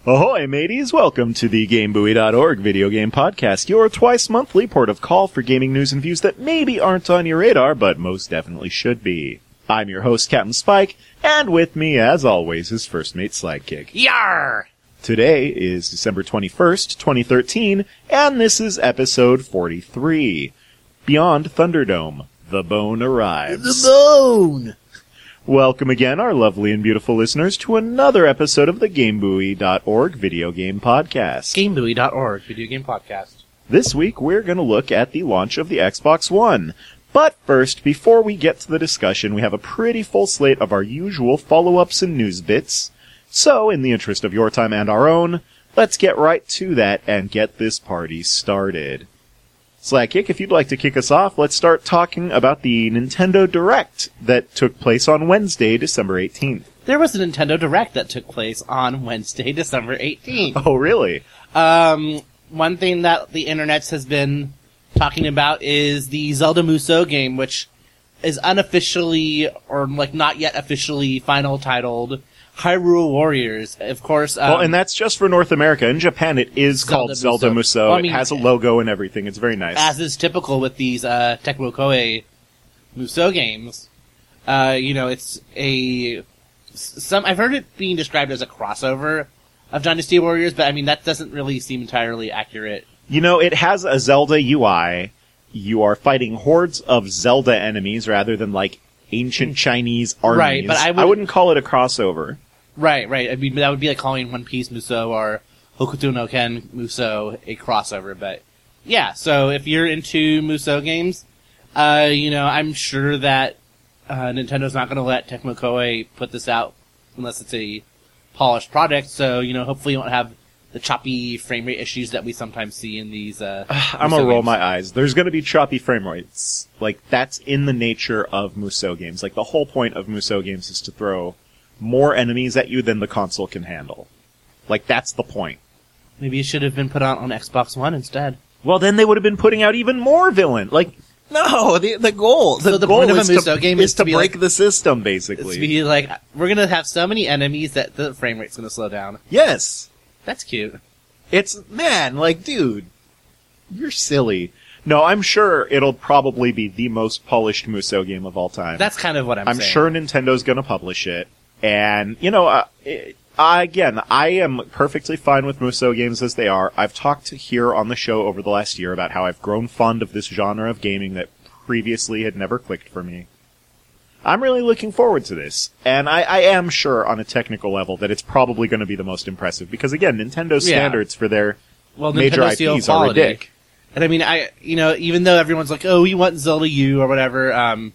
Ahoy, mateys! Welcome to the GameBuoy.org video game podcast, your twice-monthly port of call for gaming news and views that maybe aren't on your radar, but most definitely should be. I'm your host, Captain Spike, and with me, as always, is First Mate Sidekick. Yarr! Today is December 21st, 2013, and this is episode 43. Beyond Thunderdome, the bone arrives. The bone! Welcome again, our lovely and beautiful listeners, to another episode of the GameBuoy.org video game podcast. GameBuoy.org video game podcast. This week, we're going to look at the launch of the Xbox One. But first, before we get to the discussion, we have a pretty full slate of our usual follow-ups and news bits. So, in the interest of your time and our own, let's get right to that and get this party started. Slackkick, if you'd like to kick us off, let's start talking about the Nintendo Direct that took place on Wednesday, December 18th. There was a Nintendo Direct that took place on Wednesday, December 18th. Oh, really? One thing that the internet has been talking about is the Zelda Musou game, which is unofficially, or not yet officially final titled Hyrule Warriors. Of course, well, and that's just for North America. In Japan, it is called Zelda Musou. Well, it has a logo and everything. It's very nice. As is typical with these Tecmo Koei Musou games. It's I've heard it being described as a crossover of Dynasty Warriors, but that doesn't really seem entirely accurate. It has a Zelda UI. You are fighting hordes of Zelda enemies rather than ancient Chinese armies. Right, but I wouldn't call it a crossover. Right. That would be like calling One Piece Musou or Hokuto no Ken Musou a crossover. But yeah, so if you're into Musou games, I'm sure that Nintendo's not going to let Tecmo Koei put this out unless it's a polished product. So hopefully you won't have the choppy frame rate issues that we sometimes see in these. I'm gonna roll my eyes. There's gonna be choppy frame rates. That's in the nature of Musou games. The whole point of Musou games is to throw more enemies at you than the console can handle. That's the point. Maybe it should have been put out on Xbox One instead. Well, then they would have been putting out even more villain. No, the goal. So the point of a Musou game is to break the system, basically. It's to be we're gonna have so many enemies that the frame rate's gonna slow down. Yes. That's cute. Dude, you're silly. No, I'm sure it'll probably be the most polished Musou game of all time. That's kind of what I'm saying. I'm sure Nintendo's gonna publish it. And, again, I am perfectly fine with Musou games as they are. I've talked here on the show over the last year about how I've grown fond of this genre of gaming that previously had never clicked for me. I'm really looking forward to this, and I am sure on a technical level that it's probably going to be the most impressive, because again, Nintendo's standards for their major IPs are ridiculous. And even though everyone's like, oh, we want Zelda U or whatever,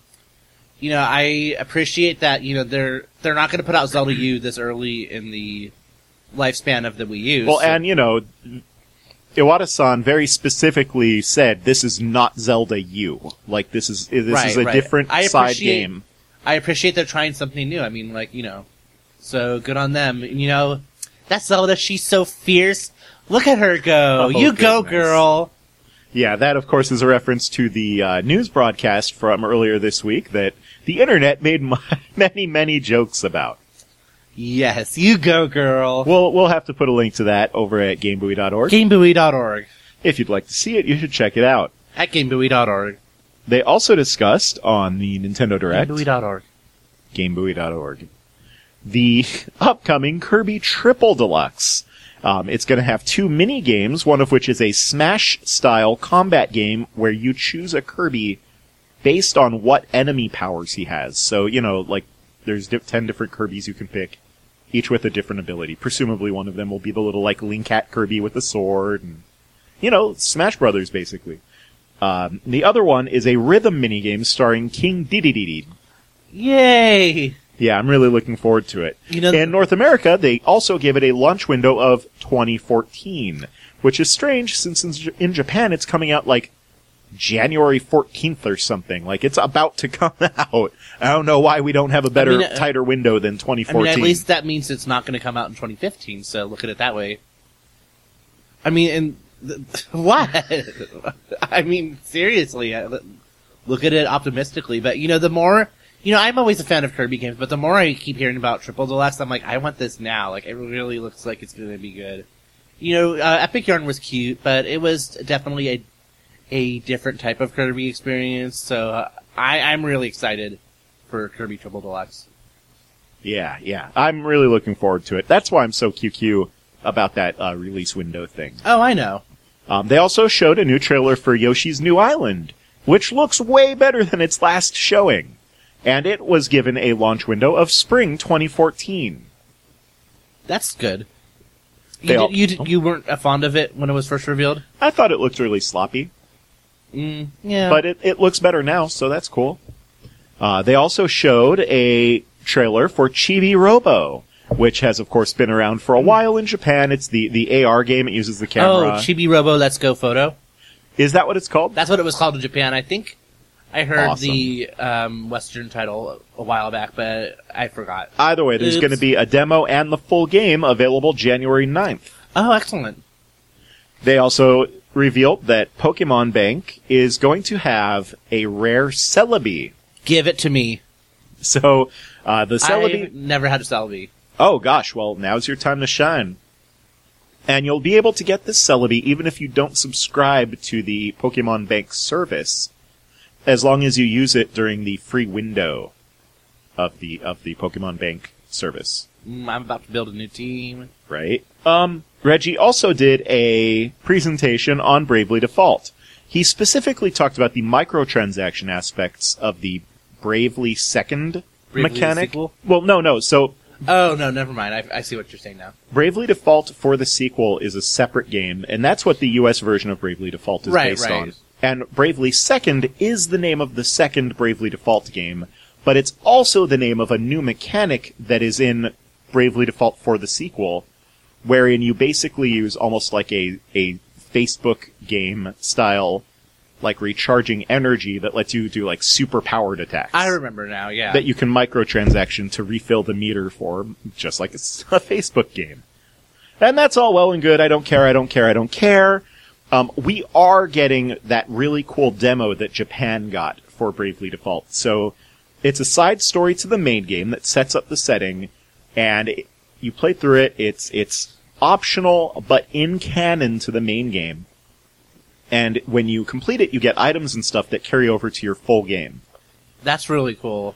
I appreciate that, they're not going to put out Zelda U this early in the lifespan of the Wii U. Well, and, Iwata-san very specifically said this is not Zelda U. This is a different side game. I appreciate they're trying something new. So good on them. That Zelda, she's so fierce. Look at her go. You go, girl. Yeah, that, of course, is a reference to the news broadcast from earlier this week that the internet made many, many jokes about. Yes, you go, girl. We'll have to put a link to that over at GameBuoy.org. GameBuoy.org. If you'd like to see it, you should check it out. At GameBuoy.org. They also discussed on the Nintendo Direct... GameBuoy.org. GameBuoy.org. The upcoming Kirby Triple Deluxe. It's going to have 2 mini-games, one of which is a Smash-style combat game where you choose a Kirby based on what enemy powers he has. So, there's 10 different Kirbys you can pick, each with a different ability. Presumably one of them will be the little, Link-Cat Kirby with the sword, and, Smash Brothers, basically. The other one is a rhythm minigame starring King Dedede. Yay! Yeah, I'm really looking forward to it. In North America, they also give it a launch window of 2014, which is strange since in Japan it's coming out January 14th or something. It's about to come out. I don't know why we don't have a better, tighter window than 2014. At least that means it's not going to come out in 2015, so look at it that way. What? Seriously, look at it optimistically. But, the more I'm always a fan of Kirby games, but the more I keep hearing about Triple Deluxe, I'm like, I want this now. Like, it really looks like it's going to be good. Epic Yarn was cute, but it was definitely a different type of Kirby experience, so I'm really excited for Kirby Triple Deluxe. Yeah. I'm really looking forward to it. That's why I'm so QQ about that release window thing. Oh, I know. They also showed a new trailer for Yoshi's New Island, which looks way better than its last showing. And it was given a launch window of spring 2014. That's good. You weren't fond of it when it was first revealed? I thought it looked really sloppy. Yeah. But it looks better now, so that's cool. They also showed a trailer for Chibi Robo, which has, of course, been around for a while in Japan. It's the AR game. It uses the camera. Oh, Chibi Robo Let's Go Photo? Is that what it's called? That's what it was called in Japan. I think I heard Awesome. the Western title a while back, but I forgot. Either way, there's going to be a demo and the full game available January 9th. Oh, excellent. They also revealed that Pokemon Bank is going to have a rare Celebi. Give it to me. So, the Celebi... I've never had a Celebi. Oh gosh, well, now's your time to shine. And you'll be able to get this Celebi even if you don't subscribe to the Pokemon Bank service, as long as you use it during the free window of the Pokemon Bank service. I'm about to build a new team. Right? Reggie also did a presentation on Bravely Default. He specifically talked about the microtransaction aspects of the Bravely Second Bravely mechanic. the sequel? Well, no. So, Oh, no, never mind. I see what you're saying now. Bravely Default for the sequel is a separate game, and that's what the US version of Bravely Default is based on. And Bravely Second is the name of the second Bravely Default game, but it's also the name of a new mechanic that is in Bravely Default for the sequel, wherein you basically use almost like a Facebook game style, like recharging energy that lets you do like super powered attacks. I remember now, yeah. That you can microtransaction to refill the meter for, just like it's a Facebook game. And that's all well and good. I don't care. We are getting that really cool demo that Japan got for Bravely Default. So it's a side story to the main game that sets up the setting, and you play through it. It's optional, but in canon to the main game. And when you complete it, you get items and stuff that carry over to your full game. That's really cool.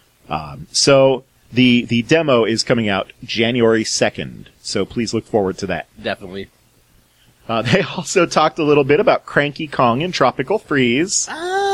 So the demo is coming out January 2nd, so please look forward to that. Definitely. They also talked a little bit about Cranky Kong and Tropical Freeze.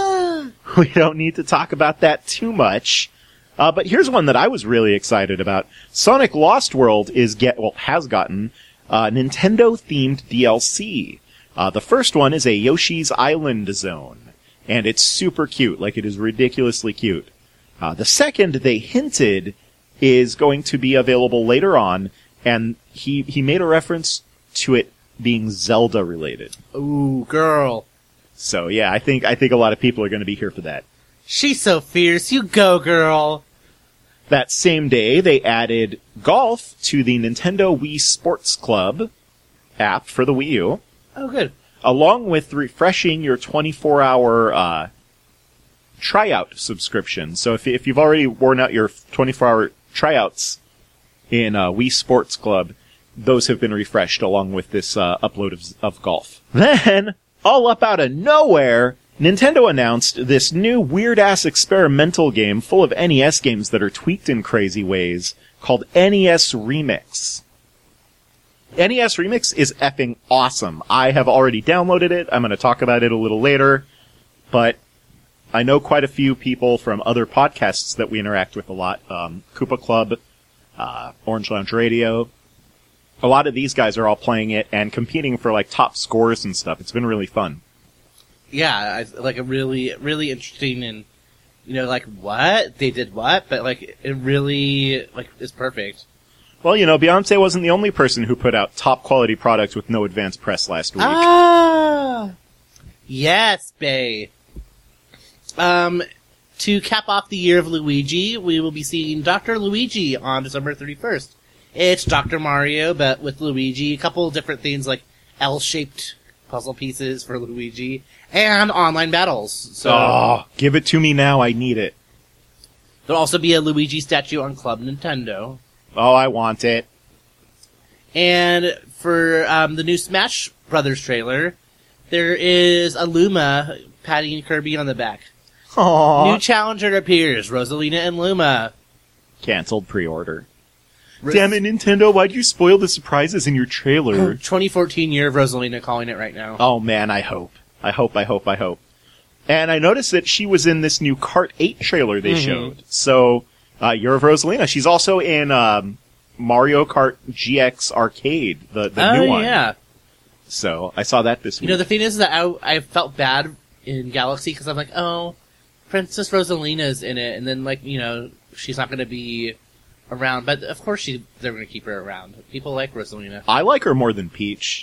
We don't need to talk about that too much. But here's one that I was really excited about. Sonic Lost World has gotten Nintendo-themed DLC. The first one is a Yoshi's Island zone, and it's super cute. Like, it is ridiculously cute. The second, they hinted, is going to be available later on, and he made a reference to it being Zelda related. Ooh, girl. So yeah, I think a lot of people are going to be here for that. She's so fierce. You go, girl. That same day, they added golf to the Nintendo Wii Sports Club app for the Wii U. Oh, good. Along with refreshing your 24-hour tryout subscription. So if you've already worn out your 24-hour tryouts in Wii Sports Club, those have been refreshed along with this upload of golf. Then, all up out of nowhere, Nintendo announced this new weird-ass experimental game full of NES games that are tweaked in crazy ways called NES Remix. NES Remix is effing awesome. I have already downloaded it. I'm going to talk about it a little later. But I know quite a few people from other podcasts that we interact with a lot. Koopa Club, Orange Lounge Radio. A lot of these guys are all playing it and competing for like top scores and stuff. It's been really fun. Yeah, like a really, really interesting and, like what? They did what? But like, it really, is perfect. Well, Beyonce wasn't the only person who put out top quality products with no advanced press last week. Ah! Yes, bae. To cap off the year of Luigi, we will be seeing Dr. Luigi on December 31st. It's Dr. Mario, but with Luigi. A couple of different things like L-shaped puzzle pieces for Luigi, and online battles. So, give it to me now. I need it. There'll also be a Luigi statue on Club Nintendo. Oh, I want it. And for the new Smash Brothers trailer, there is a Luma patting Kirby on the back. Aww. New challenger appears, Rosalina and Luma. Canceled pre-order. Damn it, Nintendo, why'd you spoil the surprises in your trailer? 2014 year of Rosalina, calling it right now. Oh man, I hope. And I noticed that she was in this new Kart 8 trailer they showed. So, Year of Rosalina. She's also in Mario Kart GX Arcade, the new one. Oh, yeah. So, I saw that this week. You know, the thing is that I felt bad in Galaxy because I'm like, oh, Princess Rosalina's in it, and then, like, you know, she's not going to be around. But, of course, they're going to keep her around. People like Rosalina. I like her more than Peach.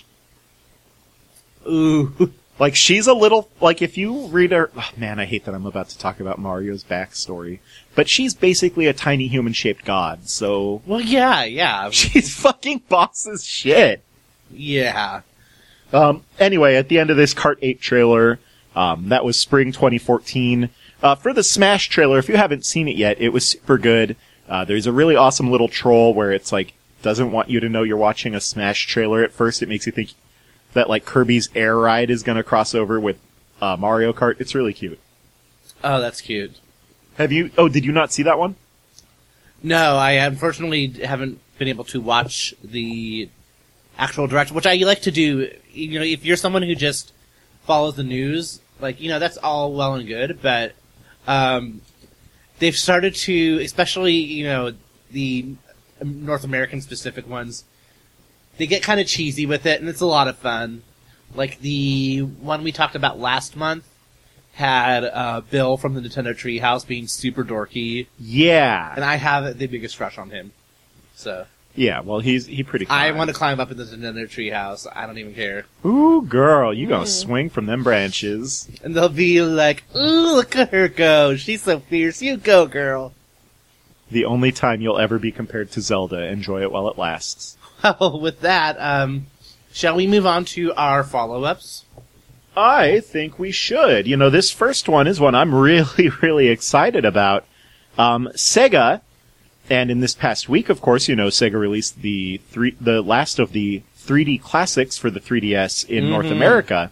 Ooh. Like, she's a little, like, if you read her, oh, man, I hate that I'm about to talk about Mario's backstory, but she's basically a tiny human-shaped god, so. Well, yeah. She's fucking boss as shit. Yeah. Anyway, at the end of this Kart 8 trailer, that was spring 2014. For the Smash trailer, if you haven't seen it yet, it was super good. There's a really awesome little troll where it's like, doesn't want you to know you're watching a Smash trailer at first. It makes you think that, like, Kirby's Air Ride is gonna cross over with, Mario Kart. It's really cute. Oh, that's cute. Did you not see that one? No, I unfortunately haven't been able to watch the actual direct, which I like to do. You know, if you're someone who just follows the news, like, you know, that's all well and good, but, they've started to, especially, you know, the North American specific ones, they get kind of cheesy with it, and it's a lot of fun. Like, the one we talked about last month had Bill from the Nintendo Treehouse being super dorky. Yeah. And I have the biggest crush on him. So. Yeah, well, he pretty fun. I want to climb up in the Nintendo Treehouse. I don't even care. Ooh, girl, you gonna swing from them branches. And they'll be like, ooh, look at her go. She's so fierce. You go, girl. The only time you'll ever be compared to Zelda. Enjoy it while it lasts. Well, with that, shall we move on to our follow-ups? I think we should. You know, this first one is one I'm really, really excited about. Sega, and in this past week, of course, you know, Sega released the last of the 3D classics for the 3DS in North America.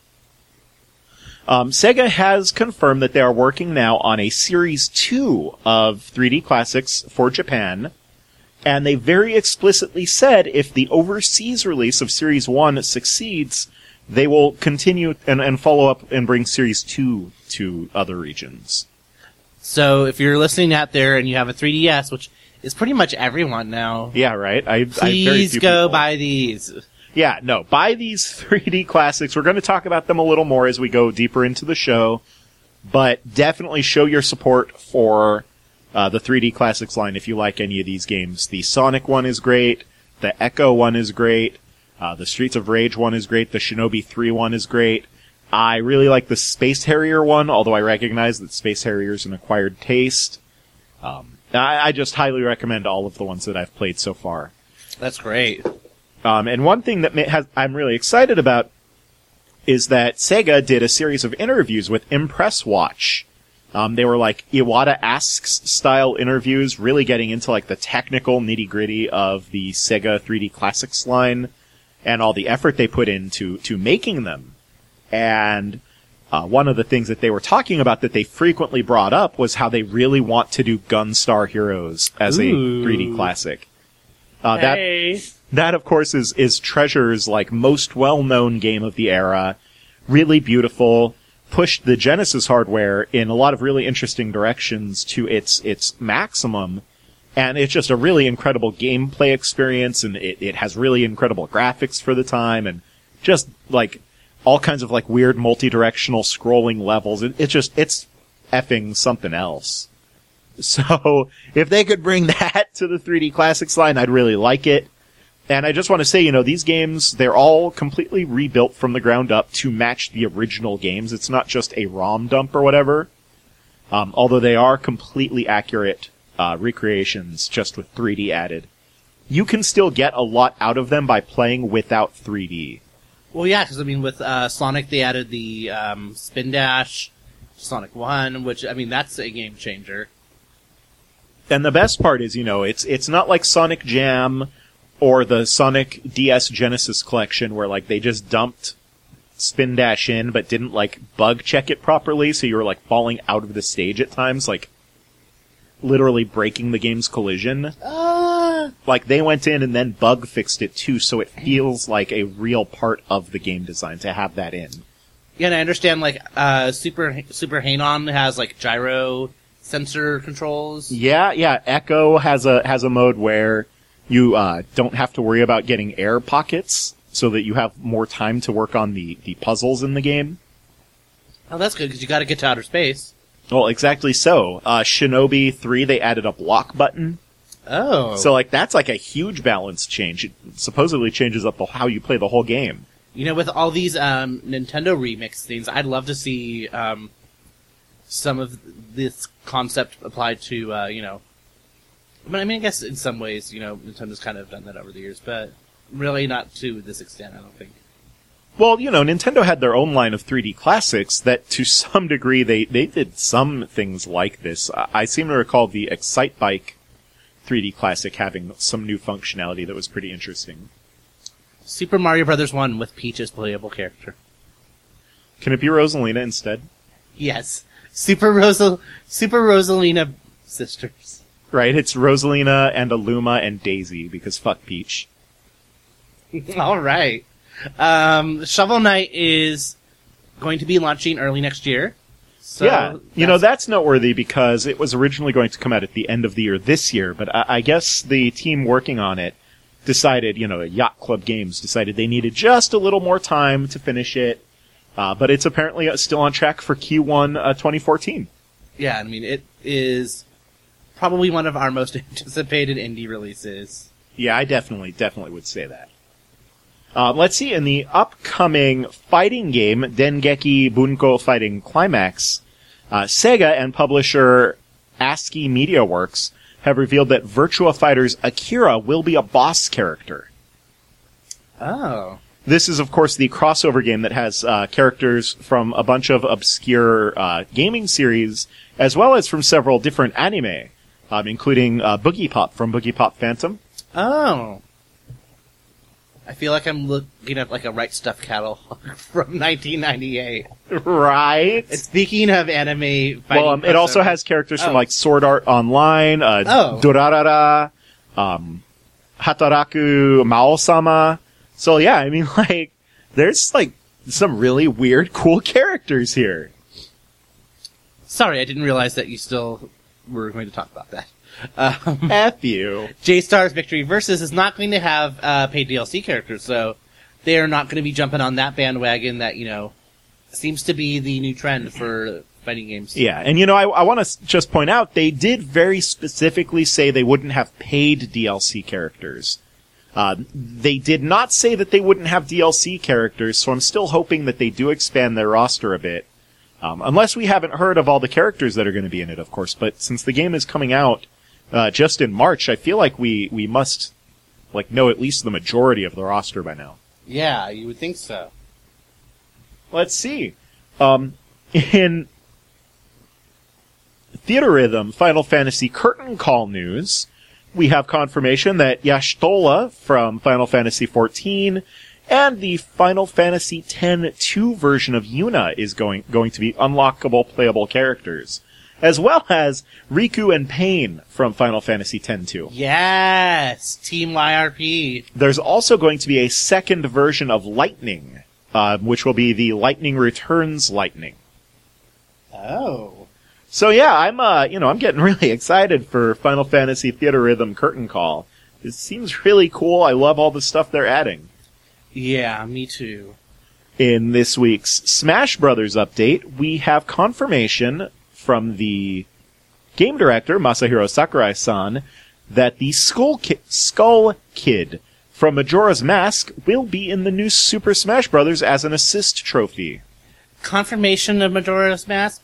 Sega has confirmed that they are working now on a Series 2 of 3D classics for Japan. And they very explicitly said if the overseas release of Series 1 succeeds, they will continue and follow up and bring Series 2 to other regions. So if you're listening out there and you have a 3DS, which is pretty much everyone now. Yeah, right. Please go buy these. Yeah, no, buy these 3D classics. We're going to talk about them a little more as we go deeper into the show. But definitely show your support for the 3D Classics line if you like any of these games. The Sonic one is great. The Echo one is great. The Streets of Rage one is great. The Shinobi 3 one is great. I really like the Space Harrier one, although I recognize that Space Harrier is an acquired taste. I just highly recommend all of the ones that I've played so far. That's great. And one thing that I'm really excited about is that Sega did a series of interviews with Impress Watch. They were like Iwata Asks style interviews, really getting into like the technical nitty gritty of the Sega 3D Classics line and all the effort they put into making them. And one of the things that they were talking about that they frequently brought up was how they really want to do Gunstar Heroes as a 3D classic. That of course is Treasure's like most well-known game of the era. Really beautiful. Pushed the Genesis hardware in a lot of really interesting directions to its maximum. And it's just a really incredible gameplay experience, and it has really incredible graphics for the time, and just like all kinds of like weird multi-directional scrolling levels. It's effing something else. So if they could bring that to the 3D Classics line, I'd really like it. And I just want to say, you know, these games, they're all completely rebuilt from the ground up to match the original games. It's not just a ROM dump or whatever. Although they are completely accurate recreations, just with 3D added. You can still get a lot out of them by playing without 3D. Well, yeah, because, I mean, with Sonic, they added the Spin Dash, Sonic 1, which, I mean, that's a game changer. And the best part is, it's not like Sonic Jam or the Sonic DS Genesis collection where, like, they just dumped Spin Dash in but didn't, like, bug check it properly, so you were, like, falling out of the stage at times, like, literally breaking the game's collision. Like, they went in and then bug fixed it, too, so it feels like a real part of the game design to have that in. Yeah, and I understand, like, Super Hainan has, like, gyro sensor controls. Yeah. Echo has a mode where you don't have to worry about getting air pockets, so that you have more time to work on the puzzles in the game. Oh, that's good, because you gotta get to outer space. Well, exactly so. Shinobi 3, they added a block button. Oh. So, like, that's like a huge balance change. It supposedly changes up how you play the whole game. With all these Nintendo remix things, I'd love to see some of this concept applied to, I mean, I guess in some ways, Nintendo's kind of done that over the years, but really not to this extent, I don't think. Well, Nintendo had their own line of 3D classics that, to some degree, they did some things like this. I seem to recall the Excitebike 3D classic having some new functionality that was pretty interesting. Super Mario Bros. 1 with Peach as playable character. Can it be Rosalina instead? Yes. Super Rosalina sisters. Right, it's Rosalina and Aluma and Daisy, because fuck Peach. Alright. Shovel Knight is going to be launching early next year. So yeah, that's noteworthy because it was originally going to come out at the end of the year this year, but I guess the team working on it decided, Yacht Club Games decided they needed just a little more time to finish it, but it's apparently still on track for Q1 2014. Yeah, I mean, it is probably one of our most anticipated indie releases. Yeah, I definitely would say that. Let's see, in the upcoming fighting game, Dengeki Bunko Fighting Climax, Sega and publisher ASCII Media Works have revealed that Virtua Fighter's Akira will be a boss character. Oh. This is, of course, the crossover game that has characters from a bunch of obscure gaming series, as well as from several different anime, including Boogie Pop from Boogie Pop Phantom. Oh. I feel like I'm looking at like a Right Stuff catalog from 1998. Right. And speaking of anime fighting, well, it also has characters from like Sword Art Online, Durarara, Hataraku Mao-sama. So yeah, I mean, like, there's like some really weird, cool characters here. Sorry, I didn't realize that you still were going to talk about that. F you. J-Star's Victory Versus is not going to have paid DLC characters, so they are not going to be jumping on that bandwagon that, seems to be the new trend for fighting games. Yeah, and I want to just point out, they did very specifically say they wouldn't have paid DLC characters. They did not say that they wouldn't have DLC characters, so I'm still hoping that they do expand their roster a bit. Unless we haven't heard of all the characters that are going to be in it, of course, but since the game is coming out just in March, I feel like we must know at least the majority of the roster by now. Yeah, you would think so. Let's see. In Theatrhythm Final Fantasy Curtain Call news, we have confirmation that Y'shtola from Final Fantasy XIV and the Final Fantasy X-2 version of Yuna is going to be unlockable playable characters, as well as Riku and Pain from Final Fantasy X-2. Yes! Team YRP. There's also going to be a second version of Lightning, which will be the Lightning Returns Lightning. Oh. So yeah, I'm getting really excited for Final Fantasy Theatrhythm Curtain Call. It seems really cool. I love all the stuff they're adding. Yeah, me too. In this week's Smash Brothers update, we have confirmation from the game director, Masahiro Sakurai-san, that the Skull Kid from Majora's Mask will be in the new Super Smash Brothers as an assist trophy. Confirmation of Majora's Mask?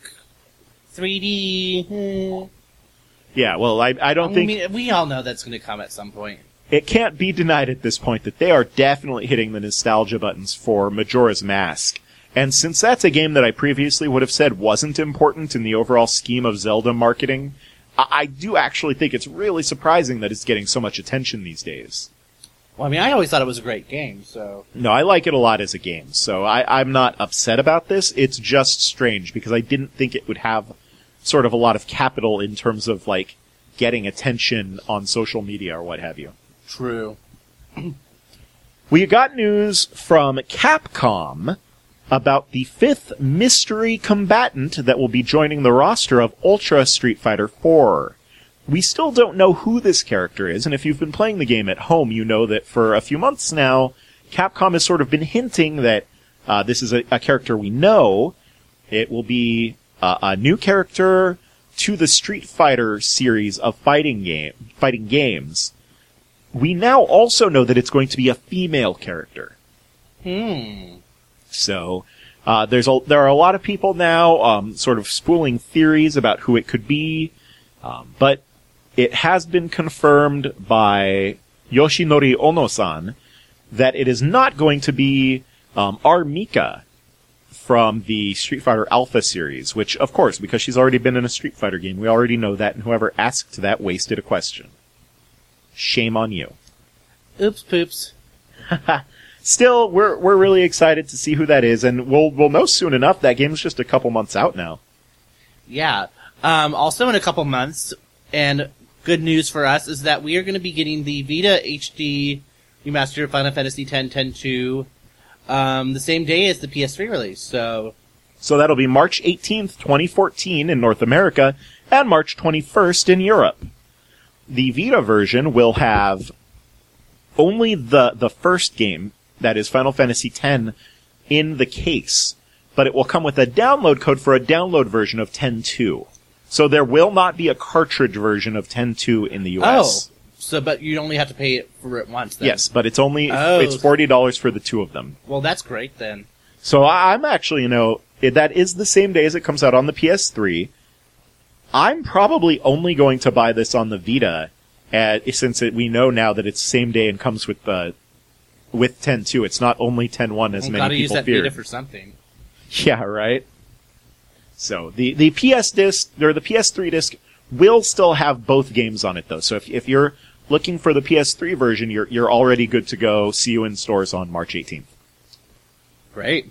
3D? Yeah, well, I don't think... I mean, we all know that's going to come at some point. It can't be denied at this point that they are definitely hitting the nostalgia buttons for Majora's Mask. And since that's a game that I previously would have said wasn't important in the overall scheme of Zelda marketing, I do actually think it's really surprising that it's getting so much attention these days. Well, I mean, I always thought it was a great game, so... No, I like it a lot as a game, so I'm not upset about this. It's just strange, because I didn't think it would have sort of a lot of capital in terms of, like, getting attention on social media or what have you. True. We got news from Capcom about the 5th mystery combatant that will be joining the roster of Ultra Street Fighter 4. We still don't know who this character is, and if you've been playing the game at home, you know that for a few months now, Capcom has sort of been hinting that this is a character we know. It will be a new character to the Street Fighter series of fighting games. We now also know that it's going to be a female character. So, there are a lot of people now sort of spooling theories about who it could be, but it has been confirmed by Yoshinori Ono-san that it is not going to be R. Mika from the Street Fighter Alpha series, which, of course, because she's already been in a Street Fighter game, we already know that, and whoever asked that wasted a question. Shame on you. Oops, poops. Still, we're really excited to see who that is, and we'll know soon enough. That game's just a couple months out now. Yeah. Also in a couple months, and good news for us is that we are going to be getting the Vita HD remaster of Final Fantasy X 10-2 the same day as the PS3 release. So that'll be March 18th, 2014 in North America, and March 21st in Europe. The Vita version will have only the first game, that is Final Fantasy X, in the case, but it will come with a download code for a download version of 10-2. So there will not be a cartridge version of 10-2 in the US. Oh, but you only have to pay for it once then. Yes, but it's $40 for the two of them. Well, that's great then. So I'm actually, that is the same day as it comes out on the PS3. I'm probably only going to buy this on the Vita, since we know now that it's the same day and comes with 10-2. It's not only 10-1 as many people feared. Gotta use that Vita for something. Yeah, right? So, the PS disc, or the PS3 disc, will still have both games on it, though. So if you're looking for the PS3 version, you're already good to go. See you in stores on March 18th. Great.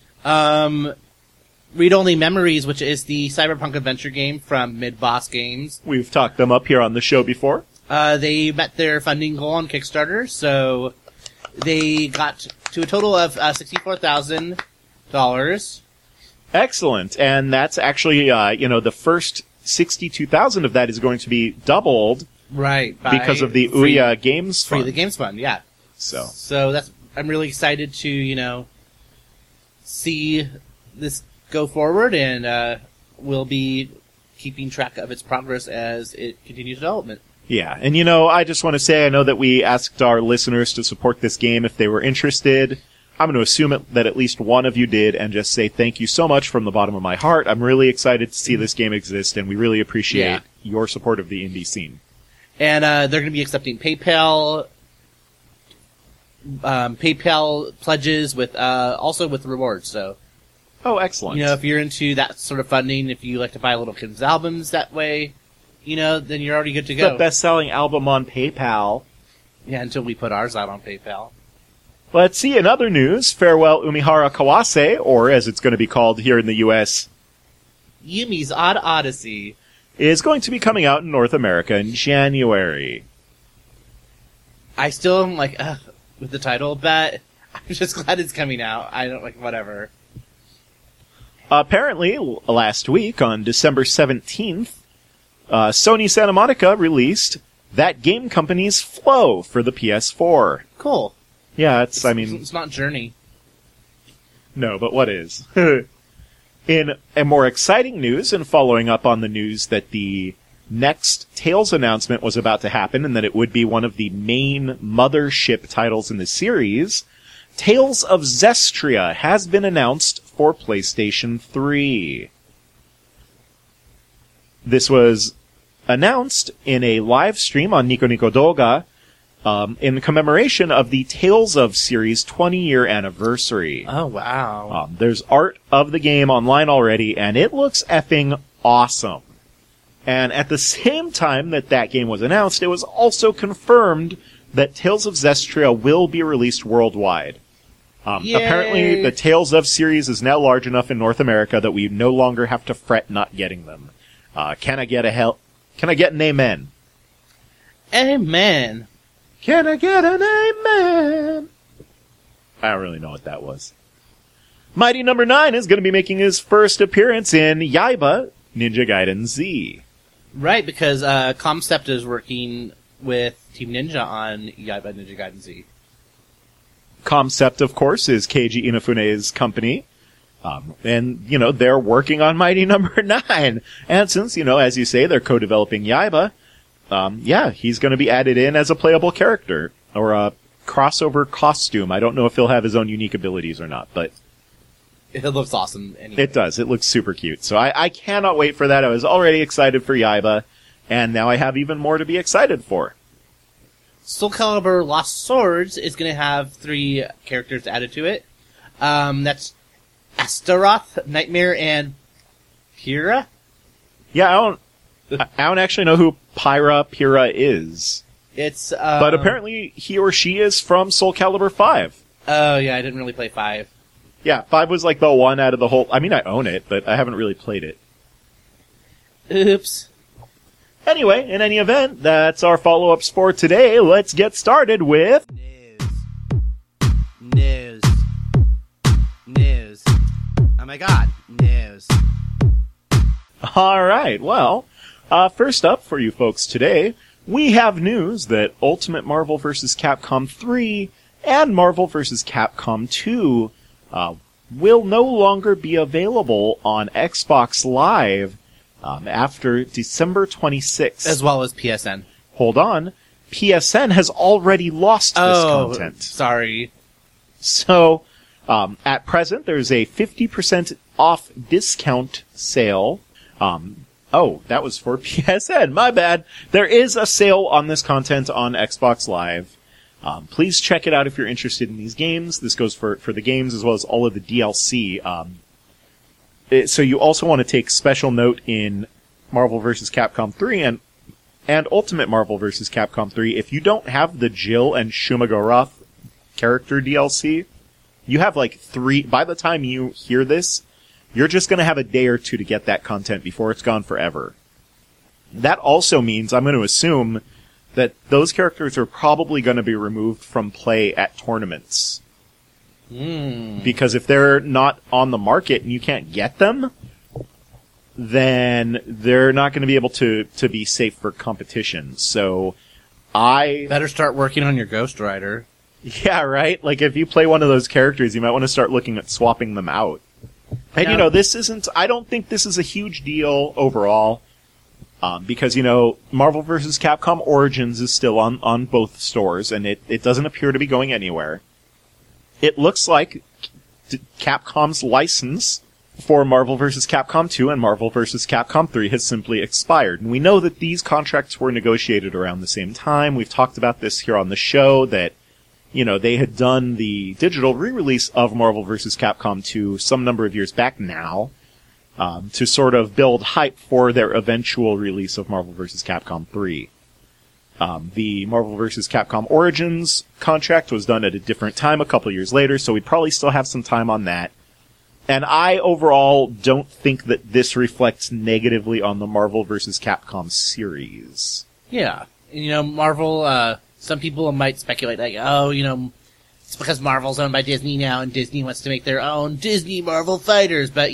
Read Only Memories, which is the cyberpunk adventure game from Mid-Boss Games. We've talked them up here on the show before. They met their funding goal on Kickstarter, so they got to a total of $64,000. Excellent. And that's actually, the first $62,000 of that is going to be doubled. Right. Because of the Ouya Games Fund. The Games Fund, yeah. So I'm really excited to, see this go forward, and we'll be keeping track of its progress as it continues development. Yeah, and I just want to say, I know that we asked our listeners to support this game if they were interested. I'm going to assume that at least one of you did, and just say thank you so much from the bottom of my heart. I'm really excited to see this game exist, and we really appreciate your support of the indie scene. And they're going to be accepting PayPal pledges also with rewards. So, excellent. If you're into that sort of funding, if you like to buy Little Kids albums that way, then you're already good to go. The best-selling album on PayPal. Yeah, until we put ours out on PayPal. Let's see, in other news, Farewell Umihara Kawase, or as it's going to be called here in the U.S., Yumi's Odd Odyssey, is going to be coming out in North America in January. I still am with the title, but I'm just glad it's coming out. I don't whatever. Apparently, last week, on December 17th, Sony Santa Monica released that game company's Flow for the PS4. Cool. Yeah, it's not Journey. No, but what is? In a more exciting news, and following up on the news that the next Tales announcement was about to happen, and that it would be one of the main mothership titles in the series, Tales of Zestria has been announced for PlayStation 3. This was announced in a live stream on Nico Nico Doga, in commemoration of the Tales of series 20-year anniversary. Oh, wow. There's art of the game online already, and it looks effing awesome. And at the same time that that game was announced, it was also confirmed that Tales of Zestria will be released worldwide. Apparently, the Tales of series is now large enough in North America that we no longer have to fret not getting them. Can I get an amen? Amen. Can I get an amen? I don't really know what that was. Mighty Number 9 is going to be making his first appearance in Yaiba Ninja Gaiden Z. Right, because Concept is working with Team Ninja on Yaiba Ninja Gaiden Z. Concept, of course, is Keiji Inafune's company. And, they're working on Mighty Number 9. And since, as you say, they're co-developing Yaiba, he's going to be added in as a playable character. Or a crossover costume. I don't know if he'll have his own unique abilities or not, but... It looks awesome. Anyway. It does. It looks super cute. So I cannot wait for that. I was already excited for Yaiba, and now I have even more to be excited for. Soul Calibur Lost Swords is going to have 3 characters added to it. That's Astaroth, Nightmare, and Pyrrha? Yeah, I don't actually know who Pyrrha is. It's, but apparently he or she is from Soul Calibur 5. Oh, yeah, I didn't really play 5. Yeah, 5 was like the one out of the whole... I mean, I own it, but I haven't really played it. Oops. Anyway, in any event, that's our follow-ups for today. Let's get started with... News. Oh my god, news. Alright, well, first up for you folks today, we have news that Ultimate Marvel vs. Capcom 3 and Marvel vs. Capcom 2 will no longer be available on Xbox Live after December 26th. As well as PSN. Hold on. PSN has already lost this content. Sorry. So, at present, there's a 50% off discount sale. That was for PSN. My bad. There is a sale on this content on Xbox Live. Please check it out if you're interested in these games. This goes for the games as well as all of the DLC. So you also want to take special note in Marvel vs. Capcom 3 and Ultimate Marvel vs. Capcom 3. If you don't have the Jill and Shumagoroth character DLC, you have like 3... By the time you hear this, you're just going to have a day or 2 to get that content before it's gone forever. That also means, I'm going to assume, that those characters are probably going to be removed from play at tournaments. Because if they're not on the market and you can't get them, then they're not going to be able to be safe for competition. So I... Better start working on your Ghost Rider. Yeah, right? Like, if you play one of those characters, you might want to start looking at swapping them out. And, this isn't... I don't think this is a huge deal overall. Because, Marvel vs. Capcom Origins is still on both stores, and it doesn't appear to be going anywhere. It looks like Capcom's license for Marvel vs. Capcom 2 and Marvel vs. Capcom 3 has simply expired. And we know that these contracts were negotiated around the same time. We've talked about this here on the show, that, they had done the digital re-release of Marvel vs. Capcom 2 some number of years back now, to sort of build hype for their eventual release of Marvel vs. Capcom 3. The Marvel vs. Capcom Origins contract was done at a different time a couple years later, so we'd probably still have some time on that. And I overall don't think that this reflects negatively on the Marvel vs. Capcom series. Yeah. Marvel, some people might speculate like, it's because Marvel's owned by Disney now and Disney wants to make their own Disney Marvel fighters, but,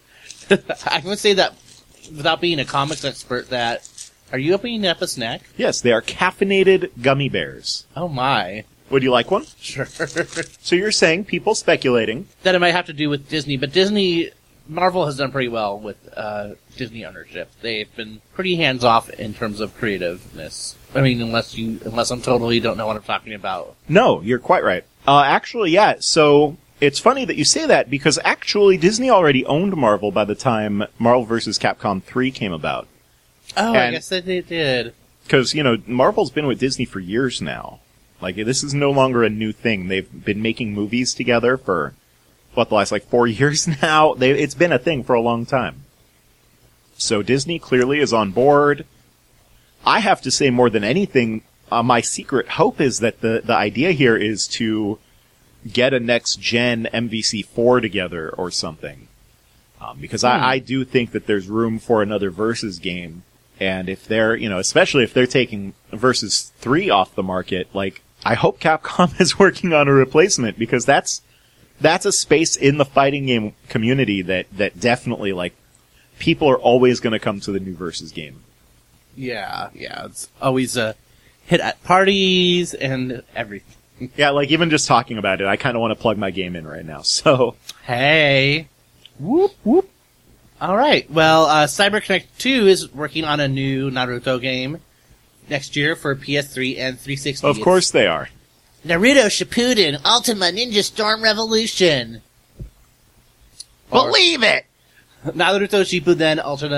I would say that, without being a comics expert, that... Are you opening up a snack? Yes, they are caffeinated gummy bears. Oh my. Would you like one? Sure. So you're saying, people speculating... That it might have to do with Disney, but Marvel has done pretty well with Disney ownership. They've been pretty hands-off in terms of creativeness. I mean, unless I'm totally don't know what I'm talking about. No, you're quite right. Actually, yeah, so... It's funny that you say that, because actually Disney already owned Marvel by the time Marvel vs. Capcom 3 came about. Oh, I guess they did. Because, Marvel's been with Disney for years now. Like, this is no longer a new thing. They've been making movies together for, the last, 4 years now? It's been a thing for a long time. So Disney clearly is on board. I have to say, more than anything, my secret hope is that the idea here is to get a next-gen MVC4 together or something. Because I do think that there's room for another Versus game. And if they're, especially if they're taking Versus 3 off the market, I hope Capcom is working on a replacement, because that's a space in the fighting game community that definitely, people are always going to come to the new Versus game. Yeah, it's always a hit at parties and everything. Yeah, even just talking about it, I kind of want to plug my game in right now, so. Hey. Whoop, whoop. Alright, well, CyberConnect 2 is working on a new Naruto game next year for PS3 and 360. Of course they are. Naruto Shippuden Ultima Ninja Storm Revolution. Believe it! Naruto Shippuden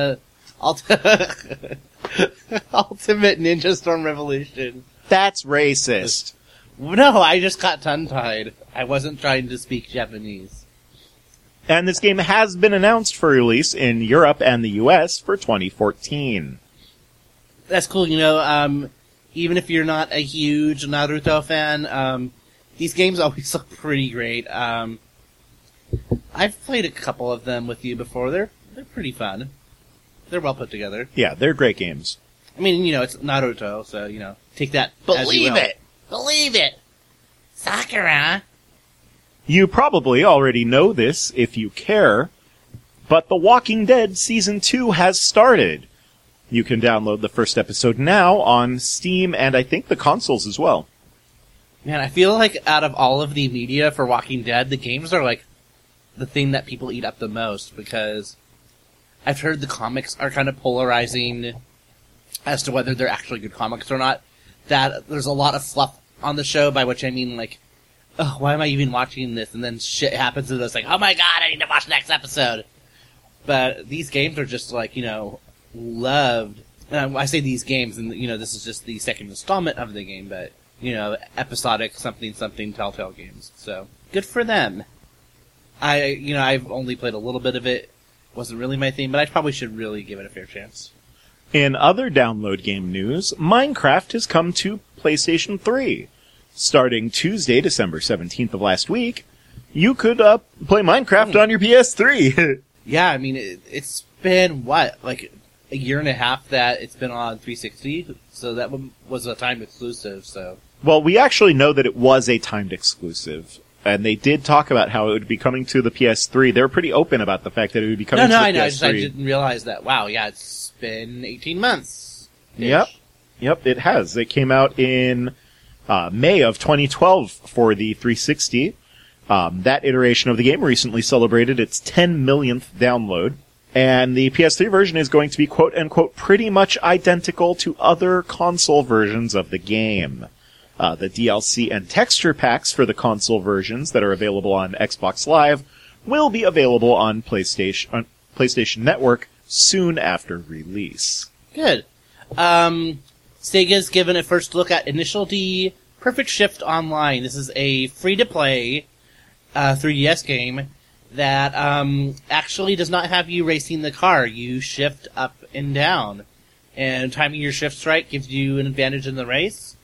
Ultimate Ninja Storm Revolution. That's racist. No, I just got tongue-tied. I wasn't trying to speak Japanese. And this game has been announced for release in Europe and the US for 2014. That's cool, even if you're not a huge Naruto fan, these games always look pretty great. I've played a couple of them with you before. They're pretty fun. They're well put together. Yeah, they're great games. I mean, it's Naruto, so, take that as you will. Believe it! Sakura! You probably already know this if you care, but The Walking Dead Season 2 has started. You can download the first episode now on Steam and I think the consoles as well. Man, I feel like out of all of the media for Walking Dead, the games are the thing that people eat up the most, because I've heard the comics are kind of polarizing as to whether they're actually good comics or not. That there's a lot of fluff on the show, by which I mean oh, why am I even watching this? And then shit happens and it's oh my god, I need to watch the next episode. But these games are just loved. And I say these games, and this is just the second installment of the game, but episodic something Telltale games. So good for them. I've only played a little bit of it. Wasn't really my thing, but I probably should really give it a fair chance. In other download game news, Minecraft has come to PlayStation 3. Starting Tuesday, December 17th of last week, you could play Minecraft on your PS3. Yeah, I mean, it's been, a year and a half that it's been on 360, so that was a timed exclusive, so. Well, we actually know that it was a timed exclusive, and they did talk about how it would be coming to the PS3. They were pretty open about the fact that it would be coming to the PS3. I didn't realize that. Wow, yeah, it's been 18 months. Yep, it has. It came out in May of 2012 for the 360. That iteration of the game recently celebrated its 10 millionth download. And the PS3 version is going to be quote-unquote pretty much identical to other console versions of the game. The DLC and texture packs for the console versions that are available on Xbox Live will be available on PlayStation Network soon after release. Good. Sega's given a first look at Initial D Perfect Shift Online. This is a free-to-play 3DS game that actually does not have you racing the car. You shift up and down. And timing your shifts right gives you an advantage in the race.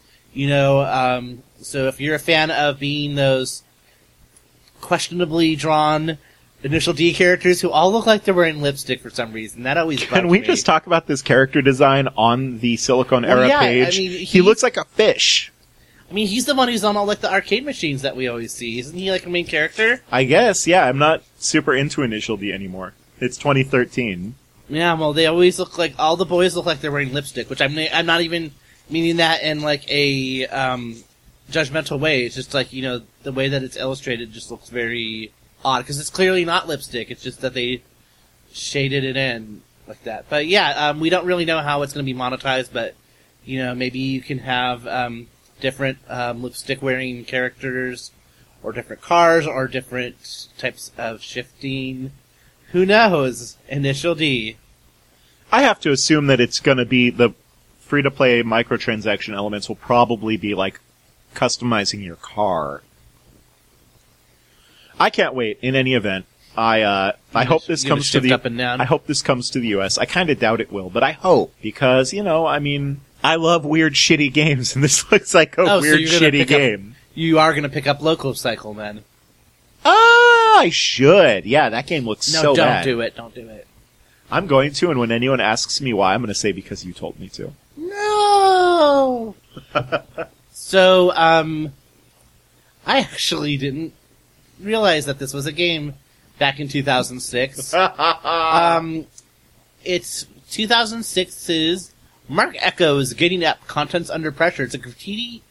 So if you're a fan of being those questionably drawn Initial D characters who all look like they're wearing lipstick for some reason, that always bugs me. Can we just talk about this character design on the Silicon Era page? I mean, he looks like a fish. I mean, he's the one who's on all the arcade machines that we always see. Isn't he a main character? I guess, yeah. I'm not super into Initial D anymore. It's 2013. Yeah, well, they always look all the boys look like they're wearing lipstick, which I'm not even meaning that in a judgmental way. It's just the way that it's illustrated just looks very odd, because it's clearly not lipstick. It's just that they shaded it in like that. But yeah, we don't really know how it's going to be monetized, but maybe you can have different lipstick-wearing characters, or different cars, or different types of shifting. Who knows? Initial D. I have to assume that it's going to be the free-to-play microtransaction elements will probably be customizing your car. I can't wait, in any event. I hope this comes to the up and down. I hope this comes to the US. I kind of doubt it will, but I hope, because, I mean, I love weird shitty games, and this looks like a weird shitty game. You are going to pick up Local Cycle then. I should. Yeah, that game looks so bad. No, don't do it. I'm going to, and when anyone asks me why, I'm going to say because you told me to. No! So, I actually didn't realize that this was a game back in 2006. It's 2006's Mark Echo's Getting Up, Contents Under Pressure. It's a graffiti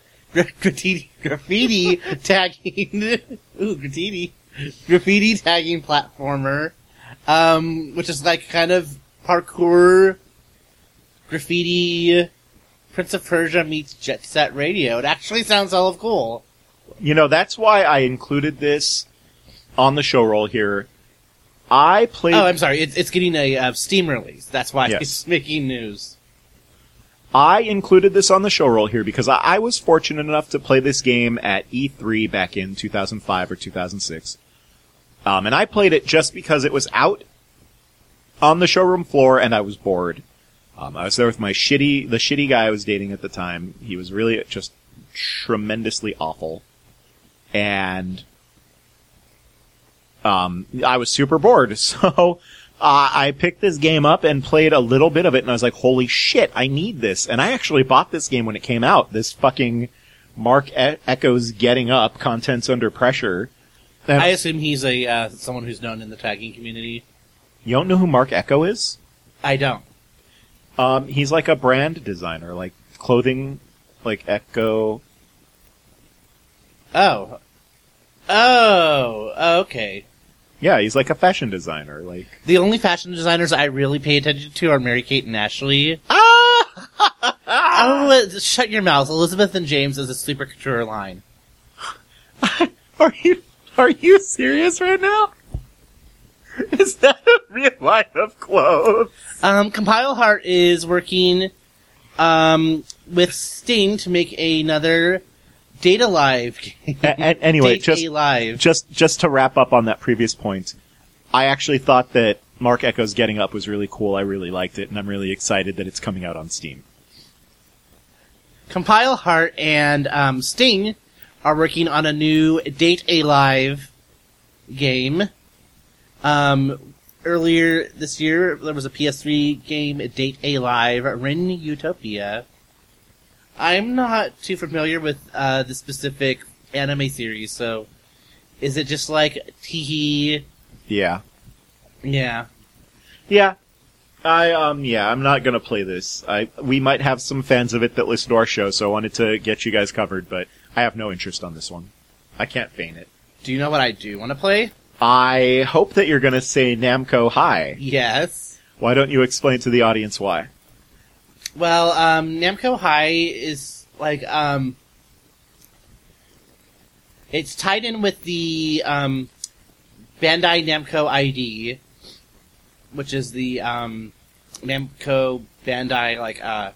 tagging, graffiti tagging platformer, which is like kind of parkour graffiti Prince of Persia meets Jet Set Radio. It actually sounds hell of cool. That's why I included this on the show roll here. I played... Oh, I'm sorry. It's getting a Steam release. That's why Yes. it's making news. I included this on the show roll here because I was fortunate enough to play this game at E3 back in 2005 or 2006. And I played it just because it was out on the showroom floor and I was bored. I was there with the shitty guy I was dating at the time. He was really just tremendously awful. And I was super bored, so I picked this game up and played a little bit of it, and I was like, holy shit, I need this. And I actually bought this game when it came out, this fucking Mark Echo's Getting Up, Contents Under Pressure. And I assume he's someone who's known in the tagging community. You don't know who Mark Echo is? I don't. He's like a brand designer, like clothing, like Echo. Oh, okay. Yeah, he's like a fashion designer, like... The only fashion designers I really pay attention to are Mary-Kate and Ashley. Oh, shut your mouth. Elizabeth and James is a super couture line. Are you serious right now? Is that a real line of clothes? Compile Heart is working, with Sting to make another Data Live game. Anyway, Live. just to wrap up on that previous point, I actually thought that Mark Echo's Getting Up was really cool. I really liked it, and I'm really excited that it's coming out on Steam. Compile Heart and Sting are working on a new Date A Live game. Earlier this year, there was a PS3 game, Date A Live, Rin Utopia. I'm not too familiar with the specific anime series, so is it just like Teehee? Yeah. Yeah. Yeah. I'm not gonna play this. We might have some fans of it that listen to our show, so I wanted to get you guys covered, but I have no interest on this one. I can't feign it. Do you know what I do want to play? I hope that you're gonna say Namco High. Yes. Why don't you explain to the audience why? Well, Namco High is like, it's tied in with the, Bandai Namco ID, which is the, Namco Bandai,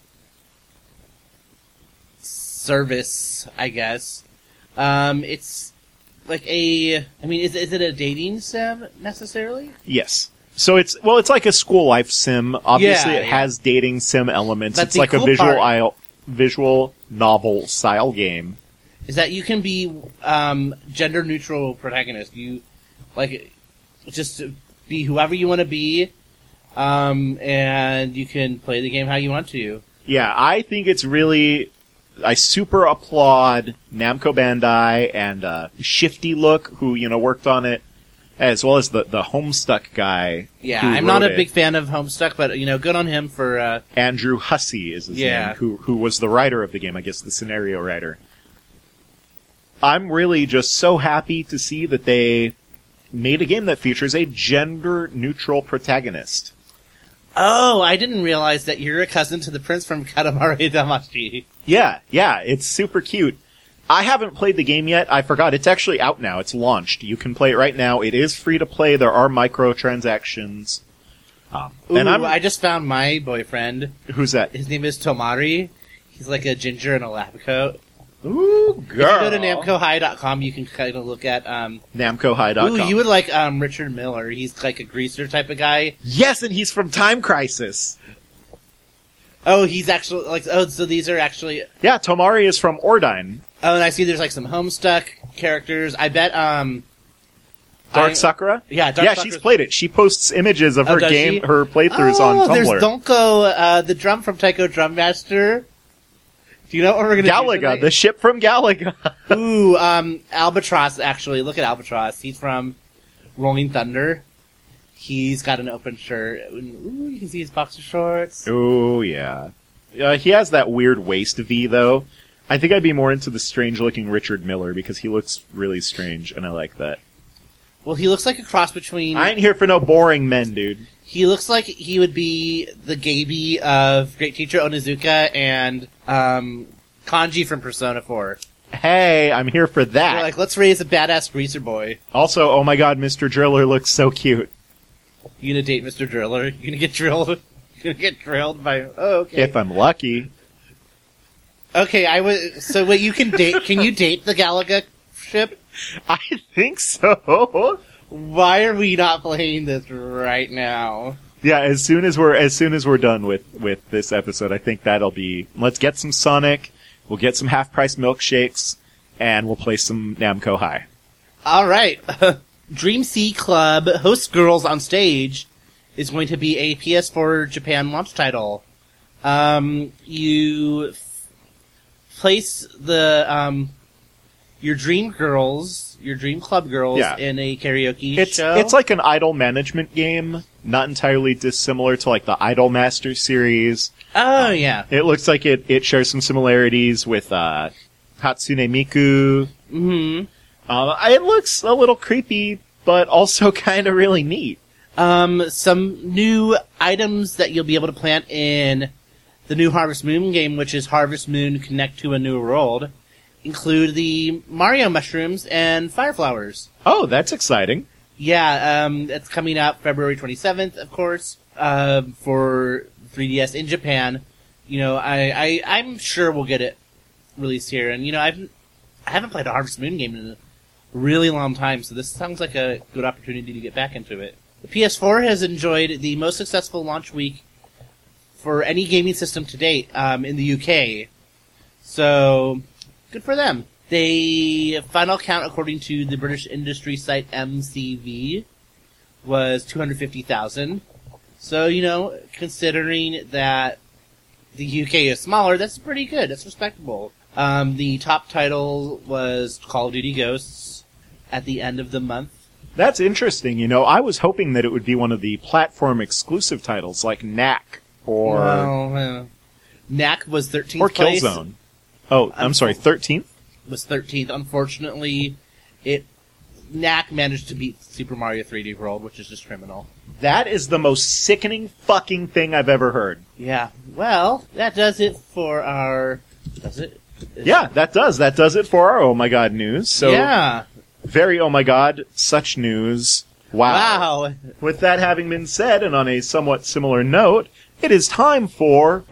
service, I guess. It's like is it a dating sim, necessarily? Yes. So it's like a school life sim. Obviously, Yeah, it has dating sim elements. But It's the like cool a visual novel style game. Is that you can be gender neutral protagonist. You just be whoever you want to be, and you can play the game how you want to. Yeah, I think it's really. I super applaud Namco Bandai and Shifty Look, who worked on it, as well as the Homestuck guy. Yeah, who I'm not a wrote big it. fan of Homestuck, but good on him for. Andrew Hussey is his name, who was the writer of the game, I guess the scenario writer. I'm really just so happy to see that they made a game that features a gender-neutral protagonist. Oh, I didn't realize that you're a cousin to the prince from Katamari Damacy. Yeah, it's super cute. I haven't played the game yet. I forgot. It's actually out now. It's launched. You can play it right now. It is free to play. There are microtransactions. Ooh, And I just found my boyfriend. Who's that? His name is Tomari. He's like a ginger in a lab coat. Ooh, If girl. you go to NamcoHigh.com, you can kind of look at, NamcoHigh.com. Ooh, you would like, Richard Miller. He's like a greaser type of guy. Yes, and he's from Time Crisis. Oh, he's actually, so these are actually, Yeah, Tomari is from Ordine. oh, and I see there's like some Homestuck characters. I bet, Dark Sakura? Yeah, Dark Yeah, Sakura's- she's played it. She posts images of her does game, she? her playthroughs on there's Tumblr. Donko, the drum from Taiko Drum Master. Do you know what we're gonna do Galaga, tonight? the ship from Galaga. Ooh, Albatross, actually. Look at Albatross. He's from Rolling Thunder. He's got an open shirt. Ooh, you can see his boxer shorts. Oh, yeah. He has that weird waist V, though. I think I'd be more into the strange-looking Richard Miller, because he looks really strange, and I like that. Well, he looks like a cross between... I ain't here for no boring men, dude. He looks like he would be the Gaby of Great Teacher Onizuka and Kanji from Persona 4. Hey, I'm here for They're that. like, let's raise a badass greaser boy. Also, oh my god, Mr. Driller looks so cute. You gonna date Mr. Driller? You gonna get drilled? You gonna get drilled by... Oh, okay. If I'm lucky. Okay, so wait, you can date... Can you date the Galaga ship? I think so. Why are we not playing this right now? Yeah, as soon as we're done with this episode, I think that'll be. Let's get some Sonic. We'll get some half-price milkshakes, and we'll play some Namco High. All right, Dream Sea Club hosts Girls on Stage is going to be a PS4 Japan launch title. You place the your dream girls, your dream club girls, Yeah. in a karaoke It's show. it's like an idol management game, not entirely dissimilar to like the Idol Master series. oh yeah, It looks like it shares some similarities with Hatsune Miku. It looks a little creepy, but also kind of really neat. some new items that you'll be able to plant in the new Harvest Moon game, which is Harvest Moon Connect to a New World, include the Mario mushrooms and fire flowers. Oh, that's exciting. Yeah, it's coming out February 27th, of course, for 3DS in Japan. You know, I'm sure we'll get it released here. And, you know, I haven't played a Harvest Moon game in a really long time, so this sounds like a good opportunity to get back into it. The PS4 has enjoyed the most successful launch week for any gaming system to date, in the UK. So, good for them. The final count, according to the British industry site MCV, was 250,000. So, you know, considering that the UK is smaller, that's pretty good. That's respectable. The top title was Call of Duty Ghosts at the end of the month. That's interesting. You know, I was hoping that it would be one of the platform exclusive titles like Knack or Well, Knack was 13th or place. Killzone. Oh, I'm sorry, 13th? Was 13th. Unfortunately, Knack managed to beat Super Mario 3D World, which is just criminal. That is the most sickening fucking thing I've ever heard. Yeah. Well, that does it for our... Does it? Yeah, that does. That does it for our Oh My God news. So, yeah. very Oh My God, such news. Wow. Wow. With that having been said, and on a somewhat similar note, it is time for...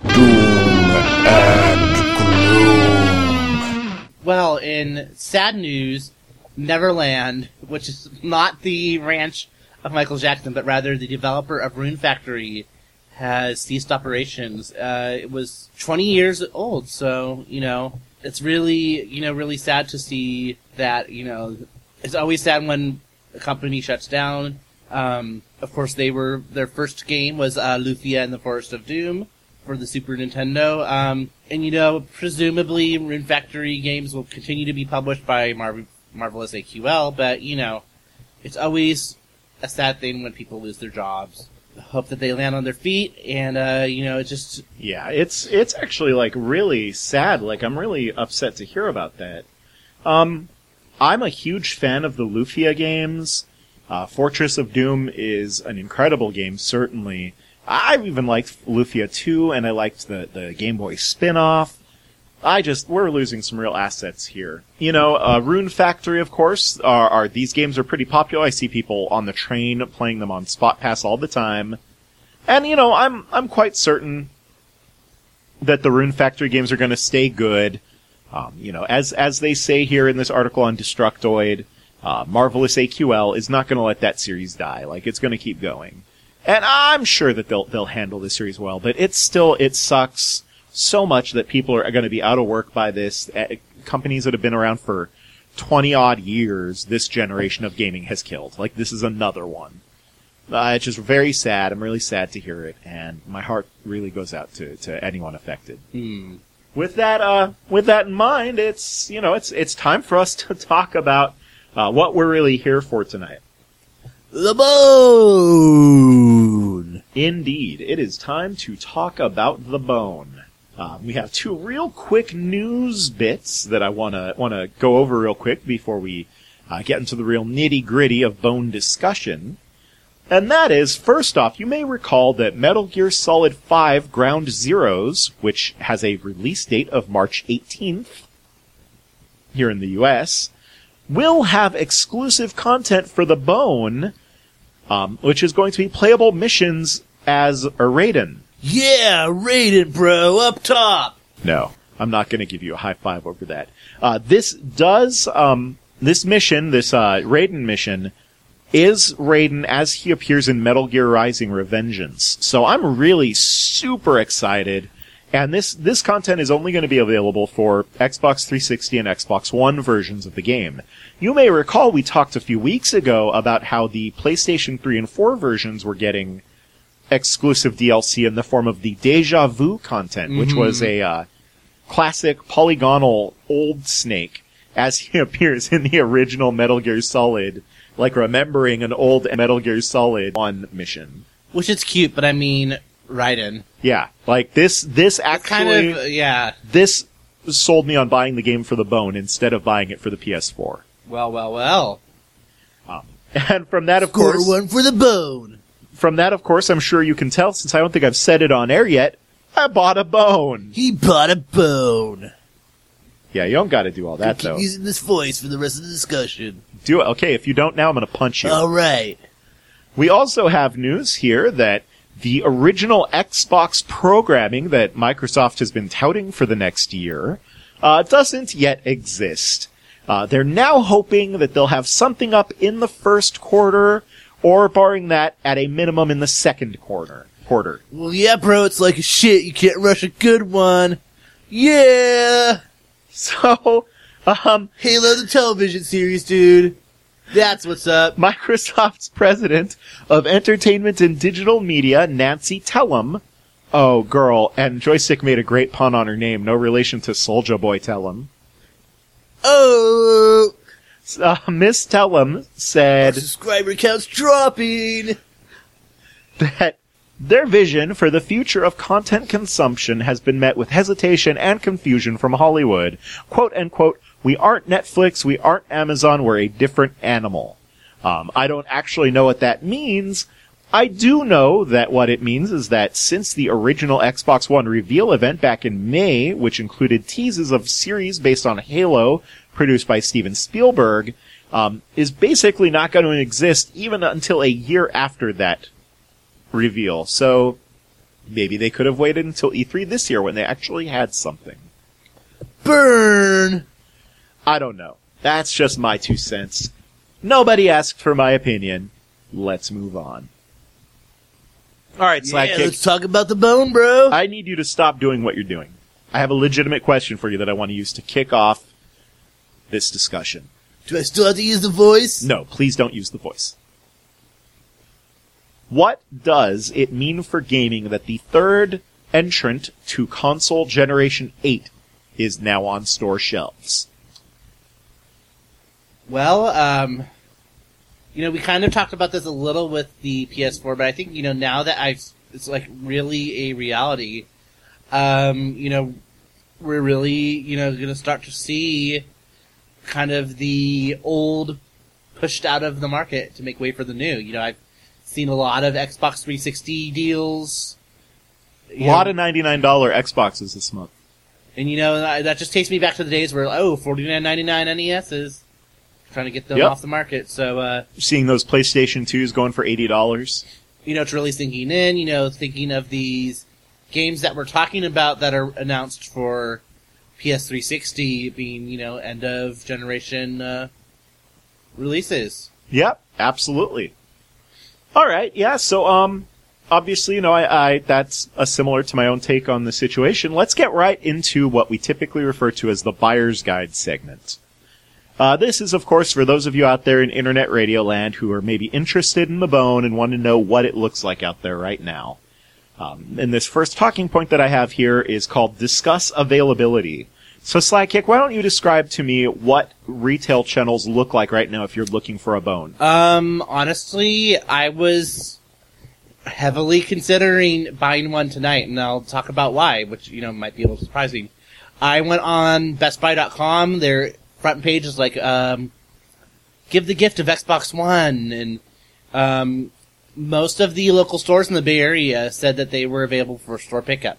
Well, in sad news, Neverland, which is not the ranch of Michael Jackson, but rather the developer of Rune Factory, has ceased operations. It was 20 years old, so, you know, it's really, you know, really sad to see that, you know, it's always sad when a company shuts down. Of course, their first game was Lufia and the Forest of Doom for the Super Nintendo. And, you know, presumably Rune Factory games will continue to be published by Marvelous AQL, but, you know, it's always a sad thing when people lose their jobs. Hope that they land on their feet, and, you know, it just... Yeah, it's actually, like, really sad. Like, I'm really upset to hear about that. I'm a huge fan of the Lufia games. Fortress of Doom is an incredible game, certainly. I even liked Lufia 2, and I liked the Game Boy spin-off. We're losing some real assets here. You know, Rune Factory, of course, these games are pretty popular. I see people on the train playing them on Spot Pass all the time. And, you know, I'm quite certain that the Rune Factory games are going to stay good. As they say here in this article on Destructoid, Marvelous AQL is not going to let that series die. Like, it's going to keep going. And I'm sure that they'll handle this series well, but it sucks so much that people are going to be out of work by this. Companies that have been around for 20 odd years, this generation of gaming has killed. Like, this is another one. It's just very sad. I'm really sad to hear it, and my heart really goes out to anyone affected. With that in mind, it's time for us to talk about what we're really here for tonight. The Bone! Indeed, it is time to talk about The Bone. We have two real quick news bits that I want to go over real quick before we get into the real nitty-gritty of Bone discussion. And that is, first off, you may recall that Metal Gear Solid 5 Ground Zeroes, which has a release date of March 18th here in the US, will have exclusive content for The Bone, which is going to be playable missions as a Raiden. Yeah, Raiden, bro, up top! No, I'm not going to give you a high five over that. This mission, this Raiden mission, is Raiden as he appears in Metal Gear Rising: Revengeance. So I'm really super excited. And this content is only going to be available for Xbox 360 and Xbox One versions of the game. You may recall we talked a few weeks ago about how the PlayStation 3 and 4 versions were getting exclusive DLC in the form of the Deja Vu content, which was a classic polygonal old Snake as he appears in the original Metal Gear Solid, like remembering an old Metal Gear Solid 1 mission. Which is cute, but I mean, Raiden. Yeah, like this actually, kind of, yeah. This sold me on buying the game for The Bone instead of buying it for the PS4. Well. And from that, of course, one for The Bone. From that, of course, I'm sure you can tell, since I don't think I've said it on air yet, I bought a bone. He bought a bone. Yeah, you don't got to do all that, though. Keep using this voice for the rest of the discussion. Do it. Okay, if you don't now, I'm going to punch you. All right. We also have news here that the original Xbox programming that Microsoft has been touting for the next year doesn't yet exist. They're now hoping that they'll have something up in the first quarter, or barring that, at a minimum in the second quarter. Well, yeah, bro, it's like a shit. You can't rush a good one. Yeah! So, Halo the television series, dude. That's what's up. Microsoft's president of entertainment and digital media, Nancy Tellum. Oh, girl, and Joystick made a great pun on her name. No relation to Soulja Boy Tellum. Oh! Miss Tellum said... Our subscriber count's dropping! That their vision for the future of content consumption has been met with hesitation and confusion from Hollywood. Quote, unquote, we aren't Netflix, we aren't Amazon, we're a different animal. I don't actually know what that means. I do know that what it means is that since the original Xbox One reveal event back in May, which included teases of series based on Halo, produced by Steven Spielberg, is basically not going to exist even until a year after that reveal. So maybe they could have waited until E3 this year when they actually had something. Burn! I don't know. That's just my 2 cents. Nobody asked for my opinion. Let's move on. Alright, Slackkick. Yeah, let's talk about The Bone, bro. I need you to stop doing what you're doing. I have a legitimate question for you that I want to use to kick off this discussion. Do I still have to use the voice? No, please don't use the voice. What does it mean for gaming that the third entrant to console Generation 8 is now on store shelves? Well, we kind of talked about this a little with the PS4, but I think, now that it's like really a reality, we're really, going to start to see kind of the old pushed out of the market to make way for the new. I've seen a lot of Xbox 360 deals. A lot of $99 Xboxes this month. And, that just takes me back to the days where, $49.99 NESs. Trying to get them off the market. So, seeing those PlayStation 2s going for $80. It's really sinking in, thinking of these games that we're talking about that are announced for PS360 being, end of generation releases. Yep, absolutely. All right, yeah. So, obviously, I that's similar to my own take on the situation. Let's get right into what we typically refer to as the buyer's guide segment. This is, of course, for those of you out there in internet radio land who are maybe interested in the bone and want to know what it looks like out there right now. And this first talking point that I have here is called Discuss Availability. So, Slykick, why don't you describe to me what retail channels look like right now if you're looking for a bone? Honestly, I was heavily considering buying one tonight, and I'll talk about why, which, might be a little surprising. I went on BestBuy.com, their front page is like, give the gift of Xbox One, and, most of the local stores in the Bay Area said that they were available for store pickup.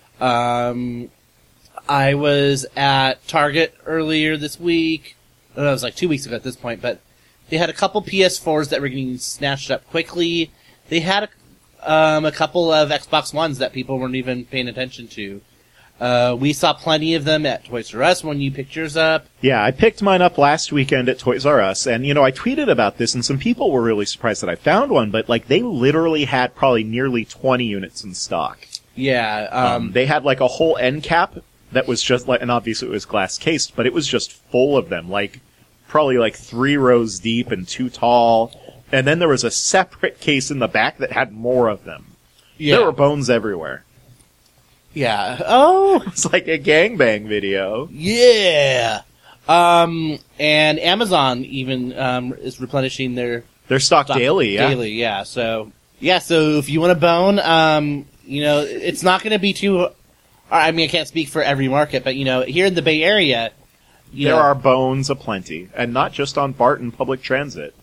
I was at Target earlier this week. It was like 2 weeks ago at this point, but they had a couple PS4s that were getting snatched up quickly. They had a couple of Xbox Ones that people weren't even paying attention to. We saw plenty of them at Toys R Us when you picked yours up. Yeah, I picked mine up last weekend at Toys R Us, and, I tweeted about this, and some people were really surprised that I found one, but, they literally had probably nearly 20 units in stock. Yeah, they had, a whole end cap that was just, and obviously it was glass cased, but it was just full of them, probably, 3 rows deep and 2 tall, and then there was a separate case in the back that had more of them. Yeah. There were bones everywhere. Yeah. Oh! It's like a gangbang video. Yeah! And Amazon even, is replenishing their stock daily, yeah. Daily, yeah. So if you want a bone, it's not gonna be too, I can't speak for every market, but, here in the Bay Area, there are bones aplenty, and not just on BART and public transit.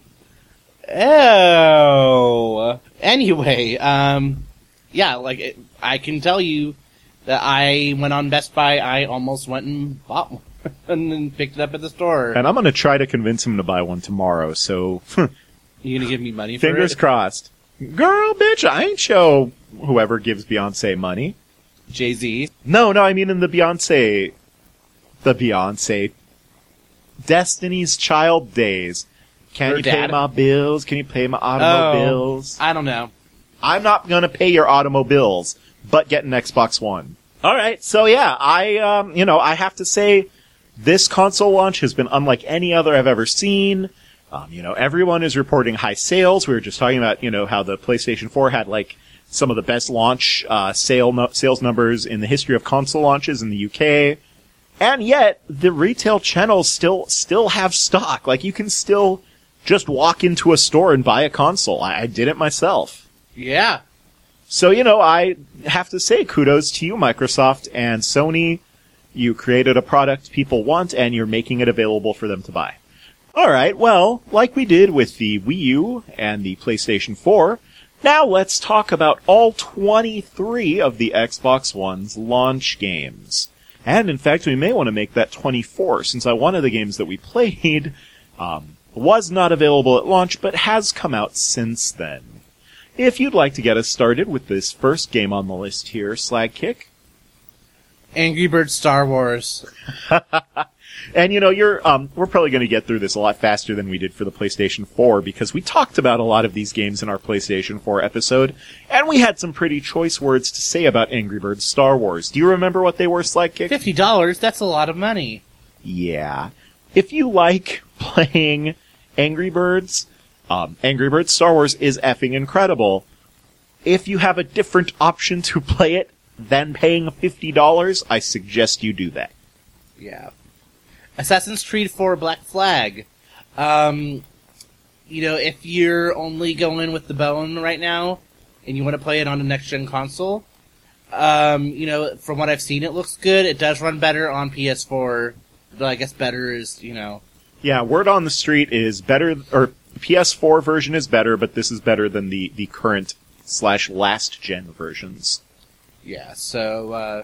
Oh! Anyway, I can tell you, that I went on Best Buy, I almost went and bought one and then picked it up at the store. And I'm going to try to convince him to buy one tomorrow, so... You going to give me money for it? Fingers crossed. Girl, bitch, I ain't show whoever gives Beyonce money. Jay-Z? No, I mean in the Beyonce... Destiny's Child days. Can you pay my bills? Can you pay my automobiles? I don't know. I'm not going to pay your automobiles, but get an Xbox One. All right, so yeah, I have to say, this console launch has been unlike any other I've ever seen. Everyone is reporting high sales. We were just talking about, how the PlayStation 4 had some of the best launch sales numbers in the history of console launches in the UK, and yet the retail channels still have stock. You can still just walk into a store and buy a console. I did it myself. Yeah. So, I have to say kudos to you, Microsoft and Sony. You created a product people want, and you're making it available for them to buy. Alright, well, like we did with the Wii U and the PlayStation 4, now let's talk about all 23 of the Xbox One's launch games. And, in fact, we may want to make that 24, since one of the games that we played was not available at launch, but has come out since then. If you'd like to get us started with this first game on the list here, Slagkick. Angry Birds Star Wars. And we're probably going to get through this a lot faster than we did for the PlayStation 4, because we talked about a lot of these games in our PlayStation 4 episode, and we had some pretty choice words to say about Angry Birds Star Wars. Do you remember what they were, Slagkick? $50, that's a lot of money. Yeah. If you like playing Angry Birds... Angry Birds Star Wars is effing incredible. If you have a different option to play it than paying $50, I suggest you do that. Yeah. Assassin's Creed 4 Black Flag. If you're only going with the bone right now, and you want to play it on a next-gen console, from what I've seen, it looks good. It does run better on PS4, but I guess better is, Yeah, word on the street is better, or PS4 version is better, but this is better than the current / last gen versions. Yeah, so,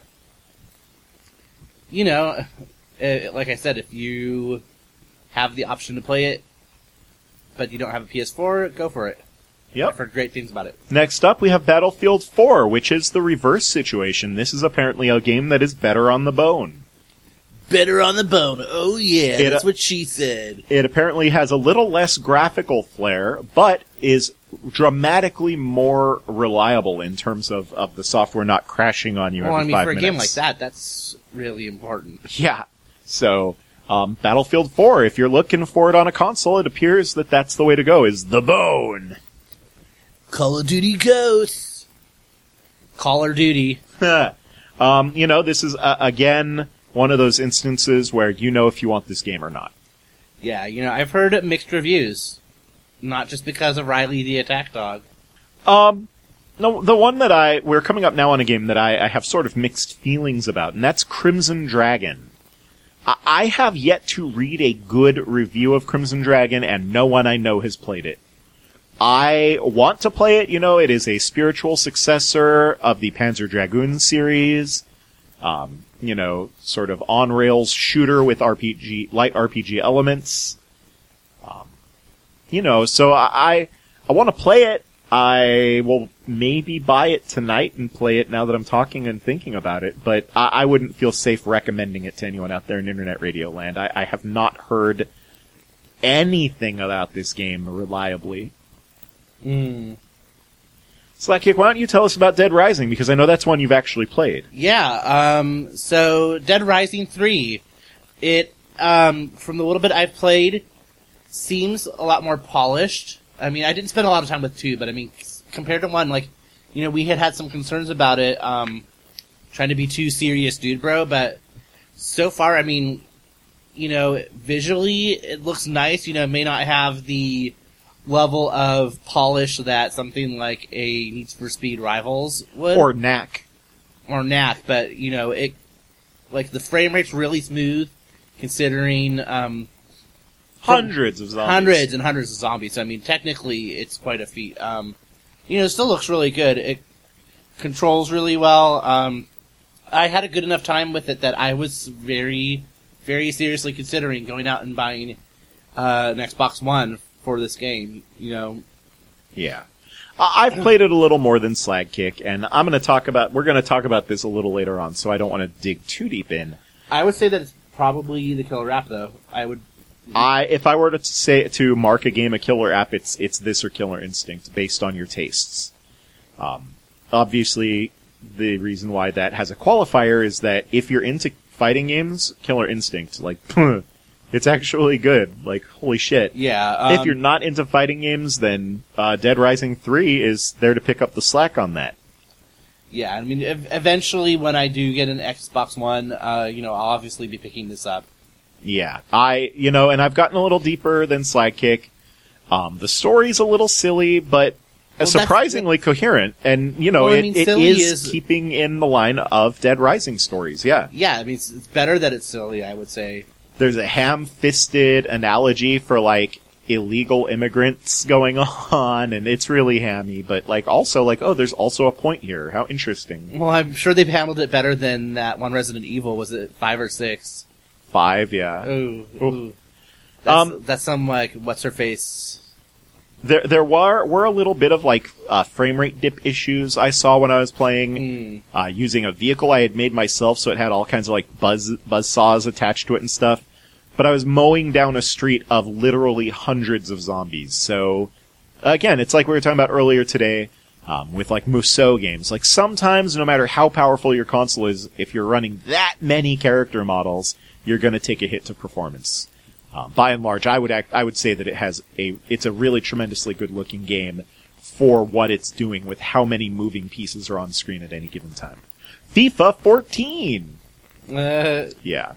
like I said, if you have the option to play it, but you don't have a PS4, go for it. Yep. I've heard great things about it. Next up, we have Battlefield 4, which is the reverse situation. This is apparently a game that is better on the bone. Bitter on the bone. Oh yeah, It, that's what she said. It apparently has a little less graphical flair, but is dramatically more reliable in terms of the software not crashing on you Well, I every mean, 5 for a minutes. game like that, that's really important. Yeah. So, Battlefield 4, if you're looking for it on a console, it appears that that's the way to go, is the bone. Call of Duty Ghosts. Call of Duty. This is, again, one of those instances where you know if you want this game or not. Yeah, I've heard mixed reviews. Not just because of Riley the Attack Dog. No, the one that we're coming up now on a game that I have sort of mixed feelings about, and that's Crimson Dragon. I have yet to read a good review of Crimson Dragon, and no one I know has played it. I want to play it, it is a spiritual successor of the Panzer Dragoon series. Sort of on-rails shooter with light RPG elements. So I want to play it. I will maybe buy it tonight and play it now that I'm talking and thinking about it, but I wouldn't feel safe recommending it to anyone out there in Internet Radio Land. I have not heard anything about this game reliably. Slackkick, why don't you tell us about Dead Rising, because I know that's one you've actually played. Yeah, so Dead Rising 3, it, from the little bit I've played, seems a lot more polished. I mean, I didn't spend a lot of time with 2, but I mean, compared to 1, we had some concerns about it, trying to be too serious dude bro, but so far, I mean, visually, it looks nice, it may not have the level of polish that something like a Need for Speed Rivals would. Or Knack. But, the frame rate's really smooth, considering, hundreds of zombies. Hundreds and hundreds of zombies. So, I mean, technically, it's quite a feat. It still looks really good. It controls really well. I had a good enough time with it that I was very, very seriously considering going out and buying an Xbox One for this game, Yeah. I've played it a little more than Slagkick, and we're going to talk about this a little later on, so I don't want to dig too deep in. I would say that it's probably the killer app, though. If I were to mark a game a killer app, it's this or Killer Instinct, based on your tastes. Obviously, the reason why that has a qualifier is that if you're into fighting games, Killer Instinct, it's actually good. Holy shit. Yeah. If you're not into fighting games, then Dead Rising 3 is there to pick up the slack on that. Yeah, I mean, eventually when I do get an Xbox One, I'll obviously be picking this up. Yeah. And I've gotten a little deeper than Slagkick. The story's a little silly, but surprisingly coherent, and, it is keeping in the line of Dead Rising stories, yeah. Yeah, I mean, it's better that it's silly, I would say. There's a ham-fisted analogy for, illegal immigrants going on, and it's really hammy, but, also, there's also a point here. How interesting. Well, I'm sure they've handled it better than that one Resident Evil. Was it 5 or 6? 5, yeah. Ooh. That's some, what's-her-face... There were a little bit of, frame rate dip issues I saw when I was playing, using a vehicle I had made myself, so it had all kinds of, buzz saws attached to it and stuff. But I was mowing down a street of literally hundreds of zombies. So, again, it's like we were talking about earlier today, with, Musou games. Sometimes, no matter how powerful your console is, if you're running that many character models, you're gonna take a hit to performance. By and large, I would say that it's a really tremendously good-looking game for what it's doing with how many moving pieces are on screen at any given time. FIFA 14! Yeah.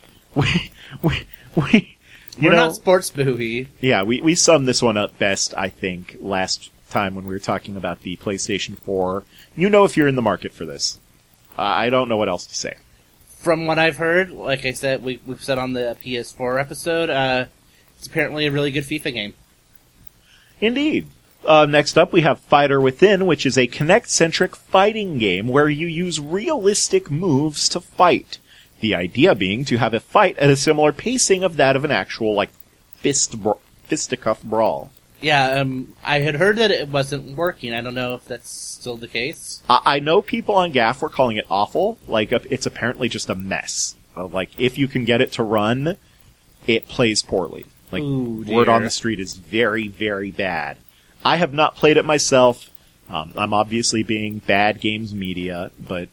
We're not sports buoy. Yeah, we summed this one up best, I think, last time when we were talking about the PlayStation 4. If you're in the market for this. I don't know what else to say. From what I've heard, like I said, we've said on the PS4 episode, it's apparently a really good FIFA game. Indeed. Next up, we have Fighter Within, which is a Kinect-centric fighting game where you use realistic moves to fight. The idea being to have a fight at a similar pacing of that of an actual, fisticuff brawl. Yeah, I had heard that it wasn't working. I don't know if that's still the case. I know people on GAF were calling it awful. It's apparently just a mess. Like, if you can get it to run, it plays poorly. Like, Ooh, word dear. on the street is very, very bad. I have not played it myself. I'm obviously being bad games media, but,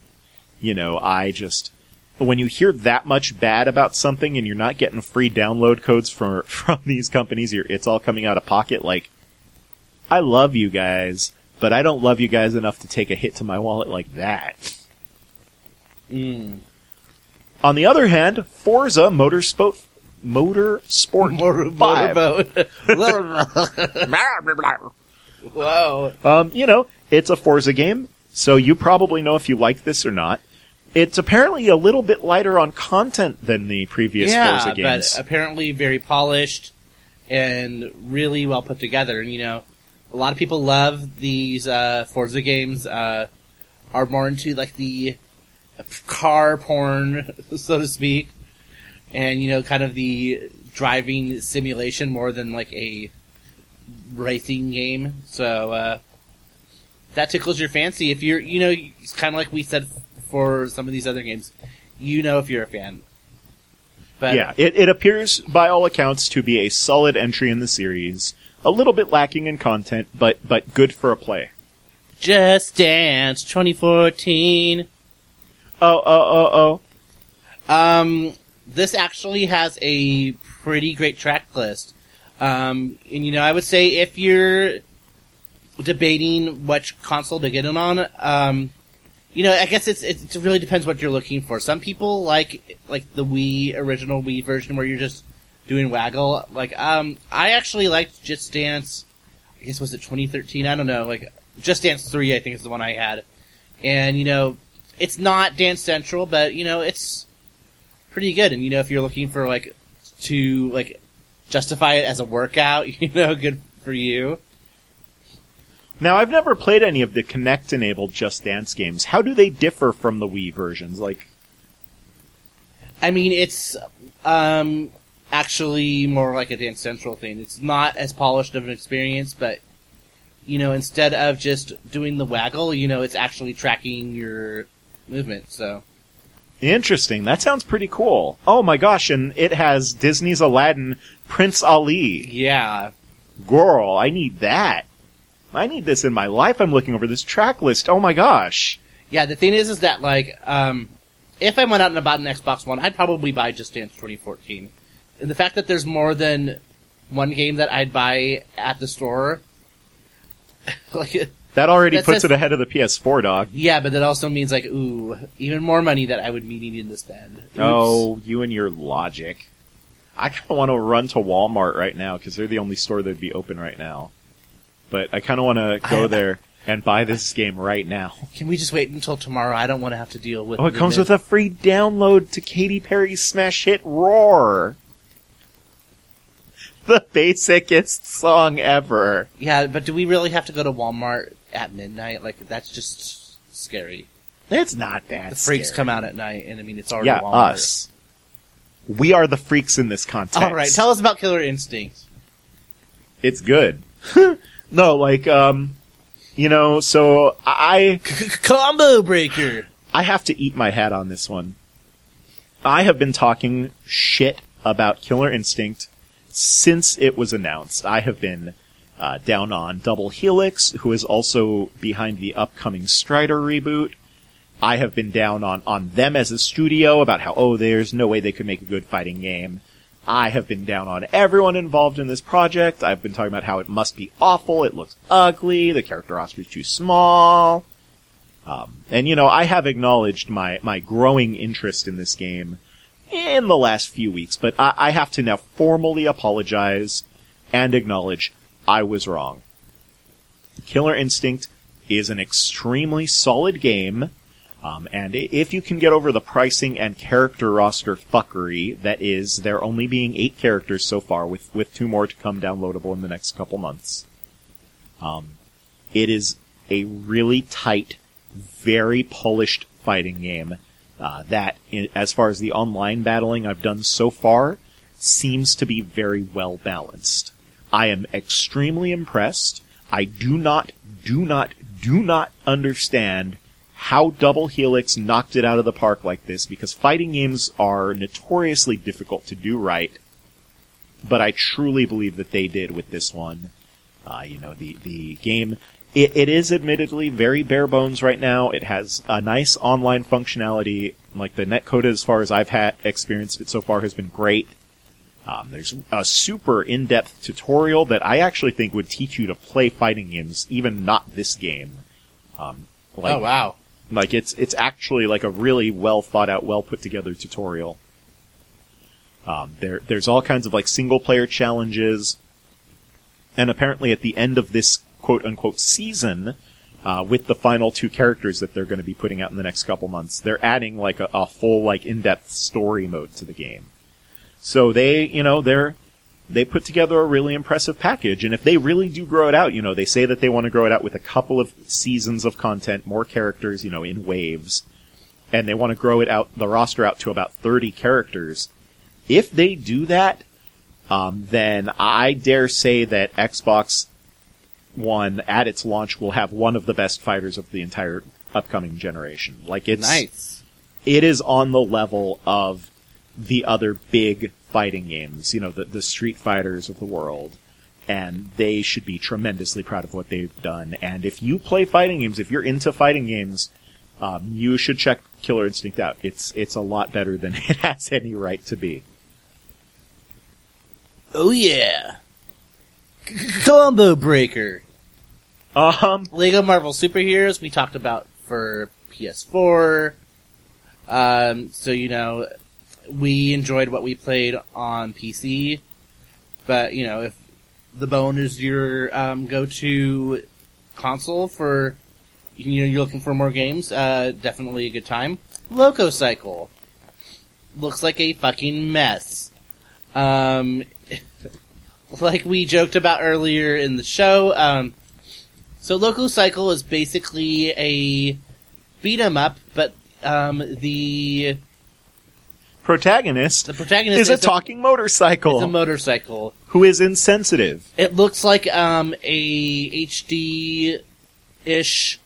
when you hear that much bad about something and you're not getting free download codes from these companies, it's all coming out of pocket, like, I love you guys, but I don't love you guys enough to take a hit to my wallet like that. Mm. On the other hand, Forza Motorsport 5. Whoa. It's a Forza game, so you probably know if you like this or not. It's apparently a little bit lighter on content than the previous Forza games. But apparently very polished and really well put together. And, a lot of people love these Forza games, are more into, like, the car porn, so to speak, and, kind of the driving simulation more than, like, a racing game. So, that tickles your fancy. If you're, it's kind of like we said for some of these other games, if you're a fan. But yeah, it appears, by all accounts, to be a solid entry in the series. A little bit lacking in content, but good for a play. Just Dance 2014. Oh. This actually has a pretty great track list. And, I would say if you're debating which console to get it on, I guess it really depends what you're looking for. Some people like the original Wii version where you're just doing waggle. I actually liked Just Dance, I guess was it 2013? I don't know. Just Dance 3, I think is the one I had. And, it's not Dance Central, but, it's pretty good. And, if you're looking for, to justify it as a workout, good for you. Now, I've never played any of the Kinect-enabled Just Dance games. How do they differ from the Wii versions? It's actually more like a Dance Central thing. It's not as polished of an experience, but, instead of just doing the waggle, it's actually tracking your movement, so. Interesting. That sounds pretty cool. Oh my gosh, and it has Disney's Aladdin, Prince Ali. Yeah. Girl, I need that. I need this in my life. I'm looking over this track list. Oh my gosh. Yeah, the thing is that, if I went out and bought an Xbox One, I'd probably buy Just Dance 2014. And the fact that there's more than one game that I'd buy at the store, that already puts it ahead of the PS4, dog. Yeah, but that also means, even more money that I would be needing to spend. Oops. Oh, you and your logic. I kind of want to run to Walmart right now, because they're the only store that'd be open right now. But I kind of want to go there and buy this game right now. Can we just wait until tomorrow? I don't want to have to deal with... Oh, it comes with a free download to Katy Perry's smash hit Roar. The basicest song ever. Yeah, but do we really have to go to Walmart at midnight? That's just scary. It's not that The freaks scary. come out at night, and it's already Yeah, Walmart. us. We are the freaks in this context. All right, tell us about Killer Instinct. It's good. No, so I... Combo Breaker! I have to eat my hat on this one. I have been talking shit about Killer Instinct since it was announced. I have been down on Double Helix, who is also behind the upcoming Strider reboot. I have been down on them as a studio about how, there's no way they could make a good fighting game. I have been down on everyone involved in this project. I've been talking about how it must be awful, it looks ugly, the character roster is too small. And I have acknowledged my growing interest in this game in the last few weeks, but I have to now formally apologize and acknowledge I was wrong. Killer Instinct is an extremely solid game, and if you can get over the pricing and character roster fuckery, that is, there only being 8 characters so far, with 2 more to come downloadable in the next couple months. It is a really tight, very polished fighting game, that, as far as the online battling I've done so far, seems to be very well balanced. I am extremely impressed. I do not understand how Double Helix knocked it out of the park like this, because fighting games are notoriously difficult to do right, but I truly believe that they did with this one. The game, it is admittedly very bare bones right now. It has a nice online functionality. Like, the netcode, as far as I've experienced it so far, has been great. There's a super in-depth tutorial that I actually think would teach you to play fighting games, even not this game. Oh, wow. Like, it's actually like a really well thought out, well put together tutorial. There's all kinds of like single player challenges, and apparently at the end of this quote unquote season, with the final 2 characters that they're going to be putting out in the next couple months, they're adding like a full like in-depth story mode to the game. So they put together a really impressive package, and if they really do grow it out, they say that they want to grow it out with a couple of seasons of content, more characters, in waves, and they want to grow the roster out to about 30 characters. If they do that, then I dare say that Xbox One at its launch will have one of the best fighters of the entire upcoming generation. Like, nice. It is on the level of the other big fighting games, the Street Fighters of the world, and they should be tremendously proud of what they've done. And if you play fighting games, if you're into fighting games, you should check Killer Instinct out. It's a lot better than it has any right to be. Oh yeah. Combo Breaker. Lego Marvel Superheroes we talked about for PS4. So, we enjoyed what we played on PC, but, if the Bone is your go-to console for, you're looking for more games, definitely a good time. Loco Cycle. Looks like a fucking mess. Like we joked about earlier in the show, so Loco Cycle is basically a beat-em-up, but the protagonist is a talking motorcycle. It's a motorcycle. Who is insensitive. It looks like a HD-ish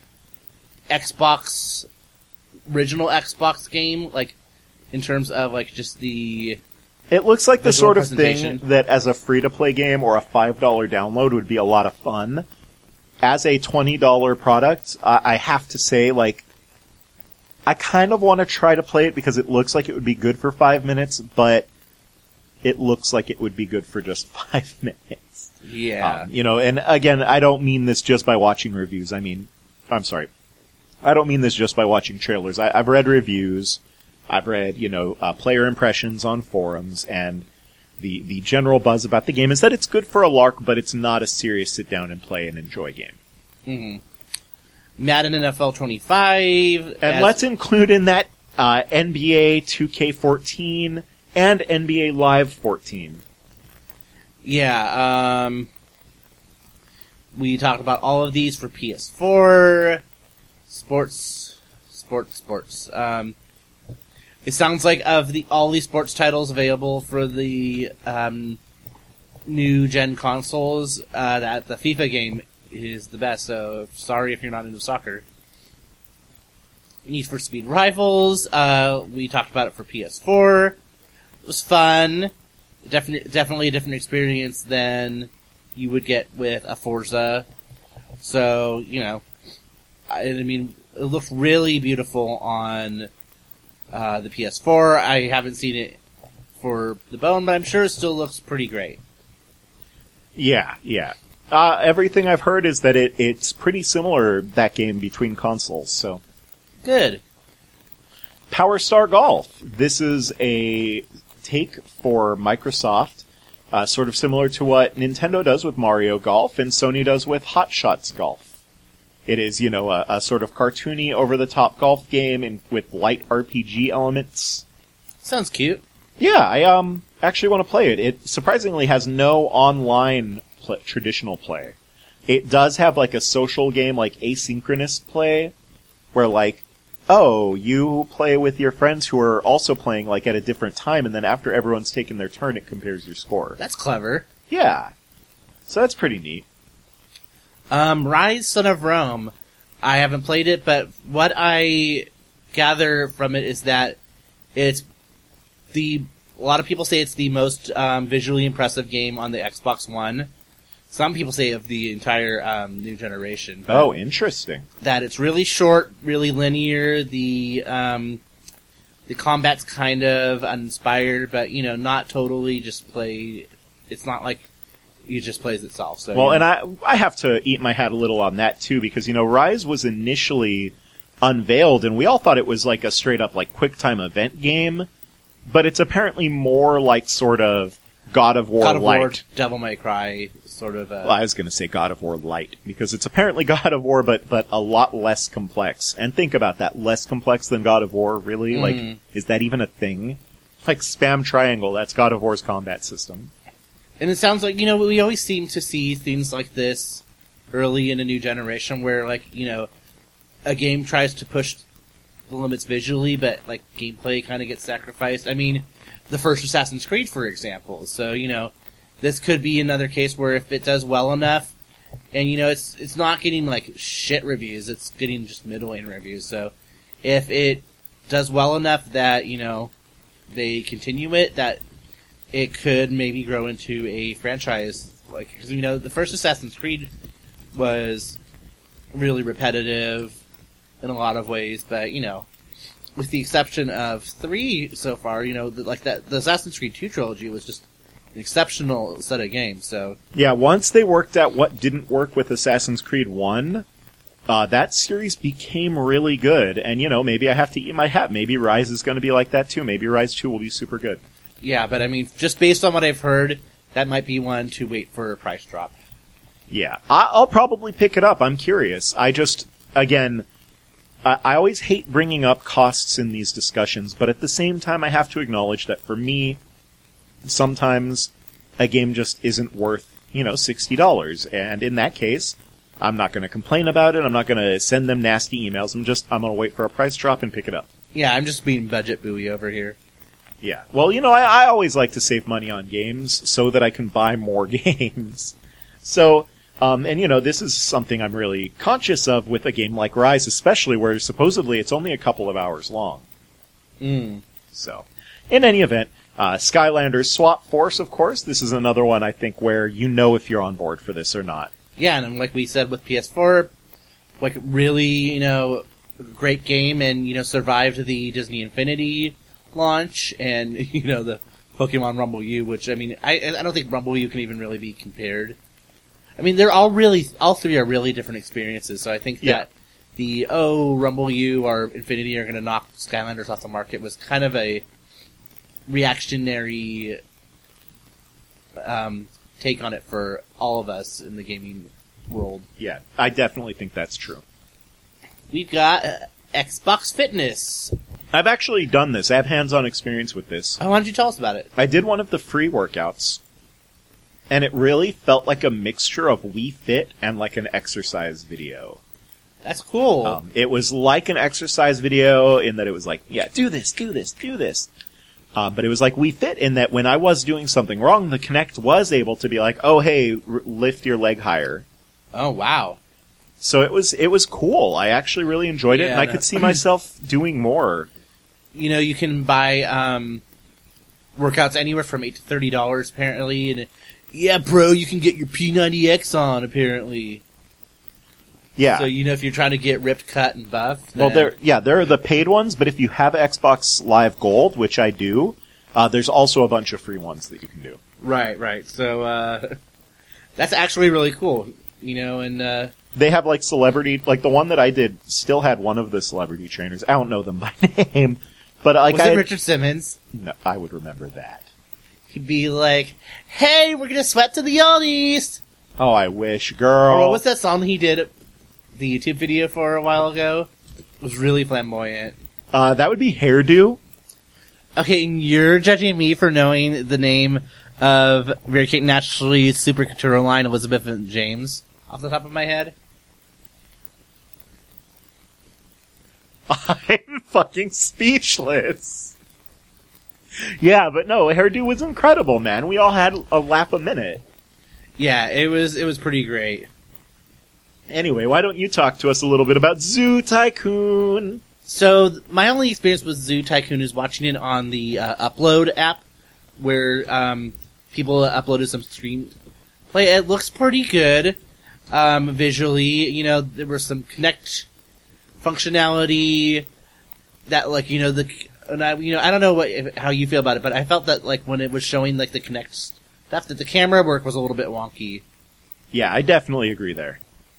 Xbox, original Xbox game, like, in terms of, like, just the... It looks like the sort of thing that as a free-to-play game or a $5 download would be a lot of fun. As a $20 product, I have to say, like, I kind of want to try to play it because it looks like it would be good for 5 minutes, but it looks like it would be good for just 5 minutes. Yeah. And again, I don't mean this just by watching reviews. I don't mean this just by watching trailers. I've read reviews. I've read, player impressions on forums, and the general buzz about the game is that it's good for a lark, but it's not a serious sit down and play and enjoy game. Mm-hmm. Madden NFL 25. And let's include in that NBA 2K14 and NBA Live 14. Yeah, we talked about all of these for PS4. Sports. It sounds like of all these sports titles available for the new gen consoles, that the FIFA game is the best, so sorry if you're not into soccer. Need for Speed Rivals, we talked about it for PS4. It was fun. Definitely a different experience than you would get with a Forza. So, it looked really beautiful on the PS4. I haven't seen it for the Bone, but I'm sure it still looks pretty great. Yeah. Everything I've heard is that it's pretty similar, that game, between consoles, so. Good. Power Star Golf. This is a take for Microsoft, sort of similar to what Nintendo does with Mario Golf and Sony does with Hot Shots Golf. It is, a sort of cartoony, over-the-top golf game with light RPG elements. Sounds cute. Yeah, I actually want to play it. It surprisingly has no online traditional play. It does have like a social game, like asynchronous play, where like, you play with your friends who are also playing like at a different time, and then after everyone's taken their turn, it compares your score. That's clever. Yeah. So that's pretty neat. Rise, Son of Rome. I haven't played it, but what I gather from it is that it's a lot of people say it's the most visually impressive game on the Xbox One. Some people say of the entire new generation. Oh, interesting. That it's really short, really linear. The combat's kind of uninspired, but not totally just play. It's not like it just plays itself. So well, and I have to eat my hat a little on that too, because Rise was initially unveiled, and we all thought it was like a straight up like QuickTime event game, but it's apparently more like sort of God of War Light, Devil May Cry sort of. Well, I was going to say God of War Light because it's apparently God of War, but a lot less complex. And think about that, less complex than God of War, really? Like, is that even a thing? Like Spam Triangle, that's God of War's combat system. And it sounds like, we always seem to see things like this early in a new generation where, like, a game tries to push the limits visually, but, like, gameplay kind of gets sacrificed. I mean, the first Assassin's Creed, for example. So, this could be another case where if it does well enough, and, it's not getting, like, shit reviews, it's getting just middling reviews. So, if it does well enough that, they continue it, that it could maybe grow into a franchise. Like, because, the first Assassin's Creed was really repetitive in a lot of ways, but, with the exception of 3 so far, the Assassin's Creed 2 trilogy was just an exceptional set of games, so... Yeah, once they worked out what didn't work with Assassin's Creed 1, that series became really good, and, maybe I have to eat my hat. Maybe Rise is going to be like that, too. Maybe Rise 2 will be super good. Yeah, but, just based on what I've heard, that might be one to wait for a price drop. Yeah, I'll probably pick it up. I'm curious. I always hate bringing up costs in these discussions, but at the same time, I have to acknowledge that for me, sometimes a game just isn't worth, $60. And in that case, I'm not going to complain about it. I'm not going to send them nasty emails. I'm going to wait for a price drop and pick it up. Yeah, I'm just being budget buoy over here. Yeah. Well, I always like to save money on games so that I can buy more games. So, and this is something I'm really conscious of with a game like Rise, especially where supposedly it's only a couple of hours long. So, in any event, Skylanders Swap Force, of course, this is another one I think where if you're on board for this or not. Yeah, and like we said with PS4, like really, great game and, survived the Disney Infinity launch and, the Pokemon Rumble U, which, I don't think Rumble U can even really be compared. They're all three are really different experiences, so I think that the, Rumble U or Infinity are going to knock Skylanders off the market was kind of a reactionary take on it for all of us in the gaming world. Yeah, I definitely think that's true. We've got Xbox Fitness. I've actually done this. I have hands-on experience with this. Why don't you tell us about it? I did one of the free workouts, and it really felt like a mixture of Wii Fit and like an exercise video. That's cool. It was like an exercise video in that it was like, yeah, do this, do this, do this. But it was like Wii Fit in that when I was doing something wrong, the Kinect was able to be like, oh, hey, lift your leg higher. Oh, wow. So it was cool. I actually really enjoyed it, and I could see myself doing more. You can buy workouts anywhere from $8 to $30, apparently. And yeah, bro, you can get your P90X on, apparently. Yeah. So, if you're trying to get ripped, cut, and buff. Well, there are the paid ones, but if you have Xbox Live Gold, which I do, there's also a bunch of free ones that you can do. Right. So, that's actually really cool. And they have like celebrity, like the one that I did still had one of the celebrity trainers. I don't know them by name, but like was it Richard Simmons? No, I would remember that. He'd be like, "Hey, we're gonna sweat to the oldies." Oh, I wish, girl. Or what was that song he did the YouTube video for a while ago? It was really flamboyant. That would be Hairdo. Okay, and you're judging me for knowing the name of Mary Kate and Ashley's Super Couture line, Elizabeth and James, off the top of my head. I'm fucking speechless. Yeah, but no, Hairdo was incredible, man. We all had a lap a minute. Yeah, it was pretty great. Anyway, why don't you talk to us a little bit about Zoo Tycoon? So my only experience with Zoo Tycoon is watching it on the Upload app, where people uploaded some screenplay. It looks pretty good visually. You know, there was some Kinect functionality that, like, you know, I don't know how you feel about it, but I felt that, like, when it was showing, like, the Kinect stuff, that the camera work was a little bit wonky. Yeah, I definitely agree there.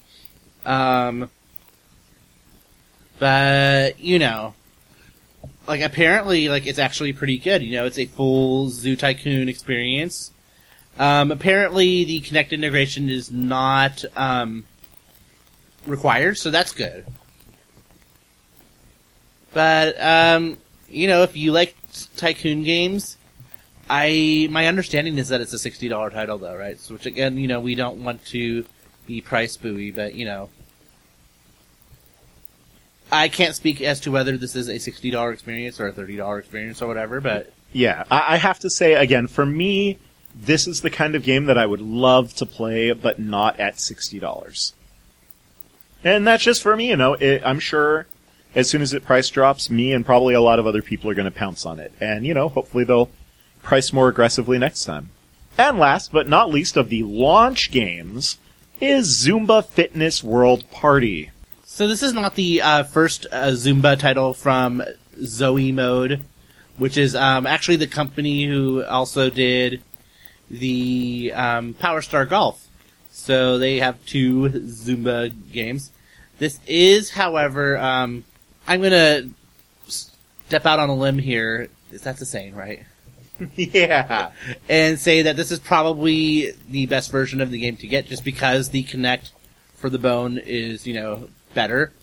But, you know, like, apparently, like, it's actually pretty good. You know, it's a full Zoo Tycoon experience. Apparently the Kinect integration is not, required, so that's good. But, you know, if you like Tycoon games, my understanding is that it's a $60 title, though, right? So, which, again, you know, we don't want to be price buoy, but, you know, I can't speak as to whether this is a $60 experience or a $30 experience or whatever, but... Yeah, I have to say, again, for me, this is the kind of game that I would love to play, but not at $60. And that's just for me, you know. I'm sure as soon as it price drops, me and probably a lot of other people are going to pounce on it. And, you know, hopefully they'll price more aggressively next time. And last but not least of the launch games is Zumba Fitness World Party. So this is not the first Zumba title from Zoe Mode, which is actually the company who also did the Power Star Golf. So they have two Zumba games. This is, however, I'm going to step out on a limb here. That's a saying, right? Yeah. And say that this is probably the best version of the game to get, just because the Kinect for the bone is, you know, better.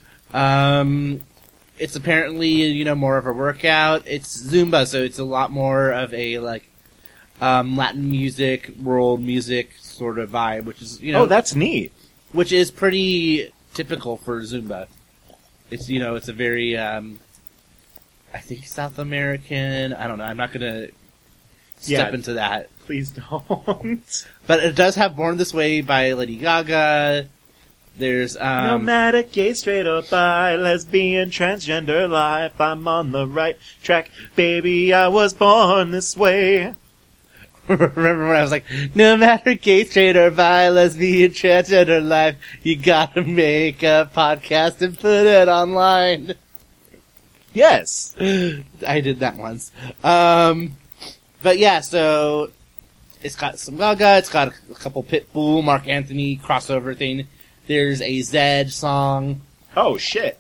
It's apparently, you know, more of a workout. It's Zumba, so it's a lot more of a, like, Latin music, world music sort of vibe, which is, you know... Oh, that's neat. Which is pretty typical for Zumba. It's, you know, it's a very, I think South American, I don't know, I'm not gonna step into that. Please don't. But it does have Born This Way by Lady Gaga. There's, Nomadic, gay, straight or bi, lesbian, transgender life, I'm on the right track. Baby, I was born this way. Remember when I was like, no matter gay, straight or bi, lesbian, transgender life, you gotta make a podcast and put it online. Yes. I did that once. But yeah, so it's got some Gaga, it's got a couple Pitbull, Mark Anthony crossover thing. There's a Zed song. Oh, shit.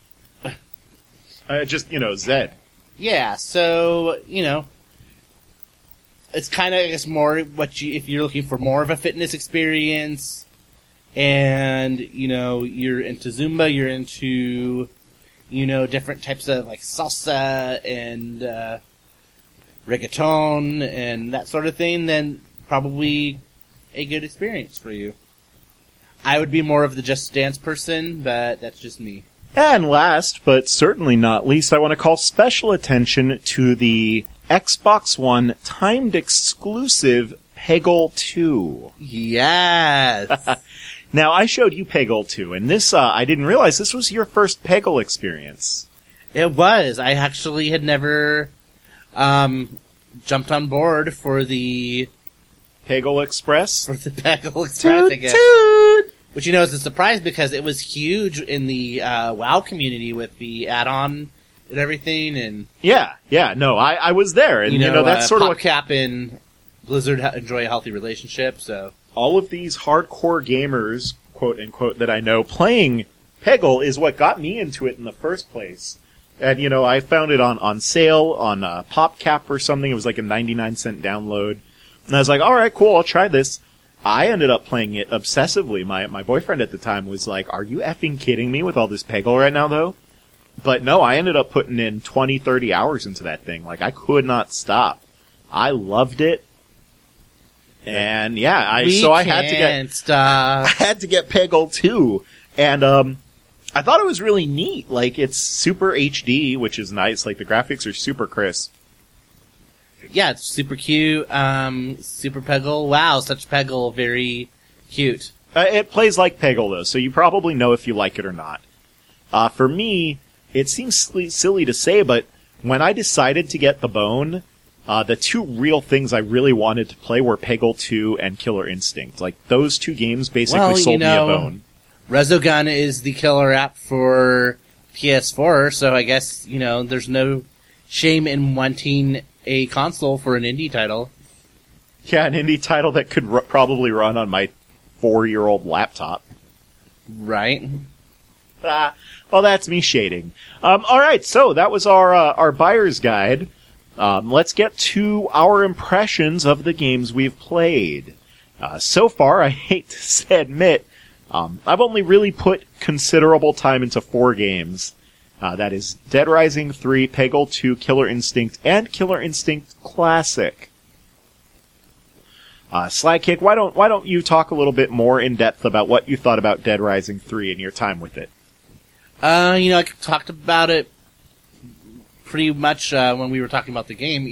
Just, you know, Zed. Yeah, so, you know, it's kind of, I guess, more what if you're looking for more of a fitness experience, and, you know, you're into Zumba, you're into, you know, different types of, like, salsa and reggaeton and that sort of thing, then probably a good experience for you. I would be more of the Just Dance person, but that's just me. And last, but certainly not least, I want to call special attention to the Xbox One timed exclusive Peggle 2. Yes! Now, I showed you Peggle 2, and this, I didn't realize this was your first Peggle experience. It was. I actually had never jumped on board for the Peggle Express? For the Peggle Express, I guess. Toot! Which, you know, is a surprise because it was huge in the WoW community with the add-on and everything. And yeah, no, I was there. And, you know that's sort of what... PopCap and Blizzard enjoy a healthy relationship, so... All of these hardcore gamers, quote-unquote, that I know, playing Peggle is what got me into it in the first place. And, you know, I found it on sale on PopCap or something. It was like a 99-cent download. And I was like, alright, cool, I'll try this. I ended up playing it obsessively. My boyfriend at the time was like, are you effing kidding me with all this Peggle right now, though? But no, I ended up putting in 20, 30 hours into that thing. Like, I could not stop. I loved it. And yeah, I had to get Peggle 2. And I thought it was really neat. Like, it's super HD, which is nice. Like, the graphics are super crisp. Yeah, it's super cute. Super Peggle. Wow, such Peggle. Very cute. It plays like Peggle, though, so you probably know if you like it or not. For me, it seems silly to say, but when I decided to get the Bone, the two real things I really wanted to play were Peggle 2 and Killer Instinct. Like, those two games basically sold me a Bone. Resogun is the killer app for PS4, so I guess, there's no shame in wanting a console for an indie title. Yeah, an indie title that could probably run on my 4-year-old laptop. Right. Well, that's me shading. Alright, so that was our buyer's guide. Let's get to our impressions of the games we've played. So far, I hate to admit, I've only really put considerable time into 4 games. That is Dead Rising 3, Peggle 2, Killer Instinct, and Killer Instinct Classic. Slykick, why don't you talk a little bit more in depth about what you thought about Dead Rising 3 and your time with it? I talked about it pretty much when we were talking about the game.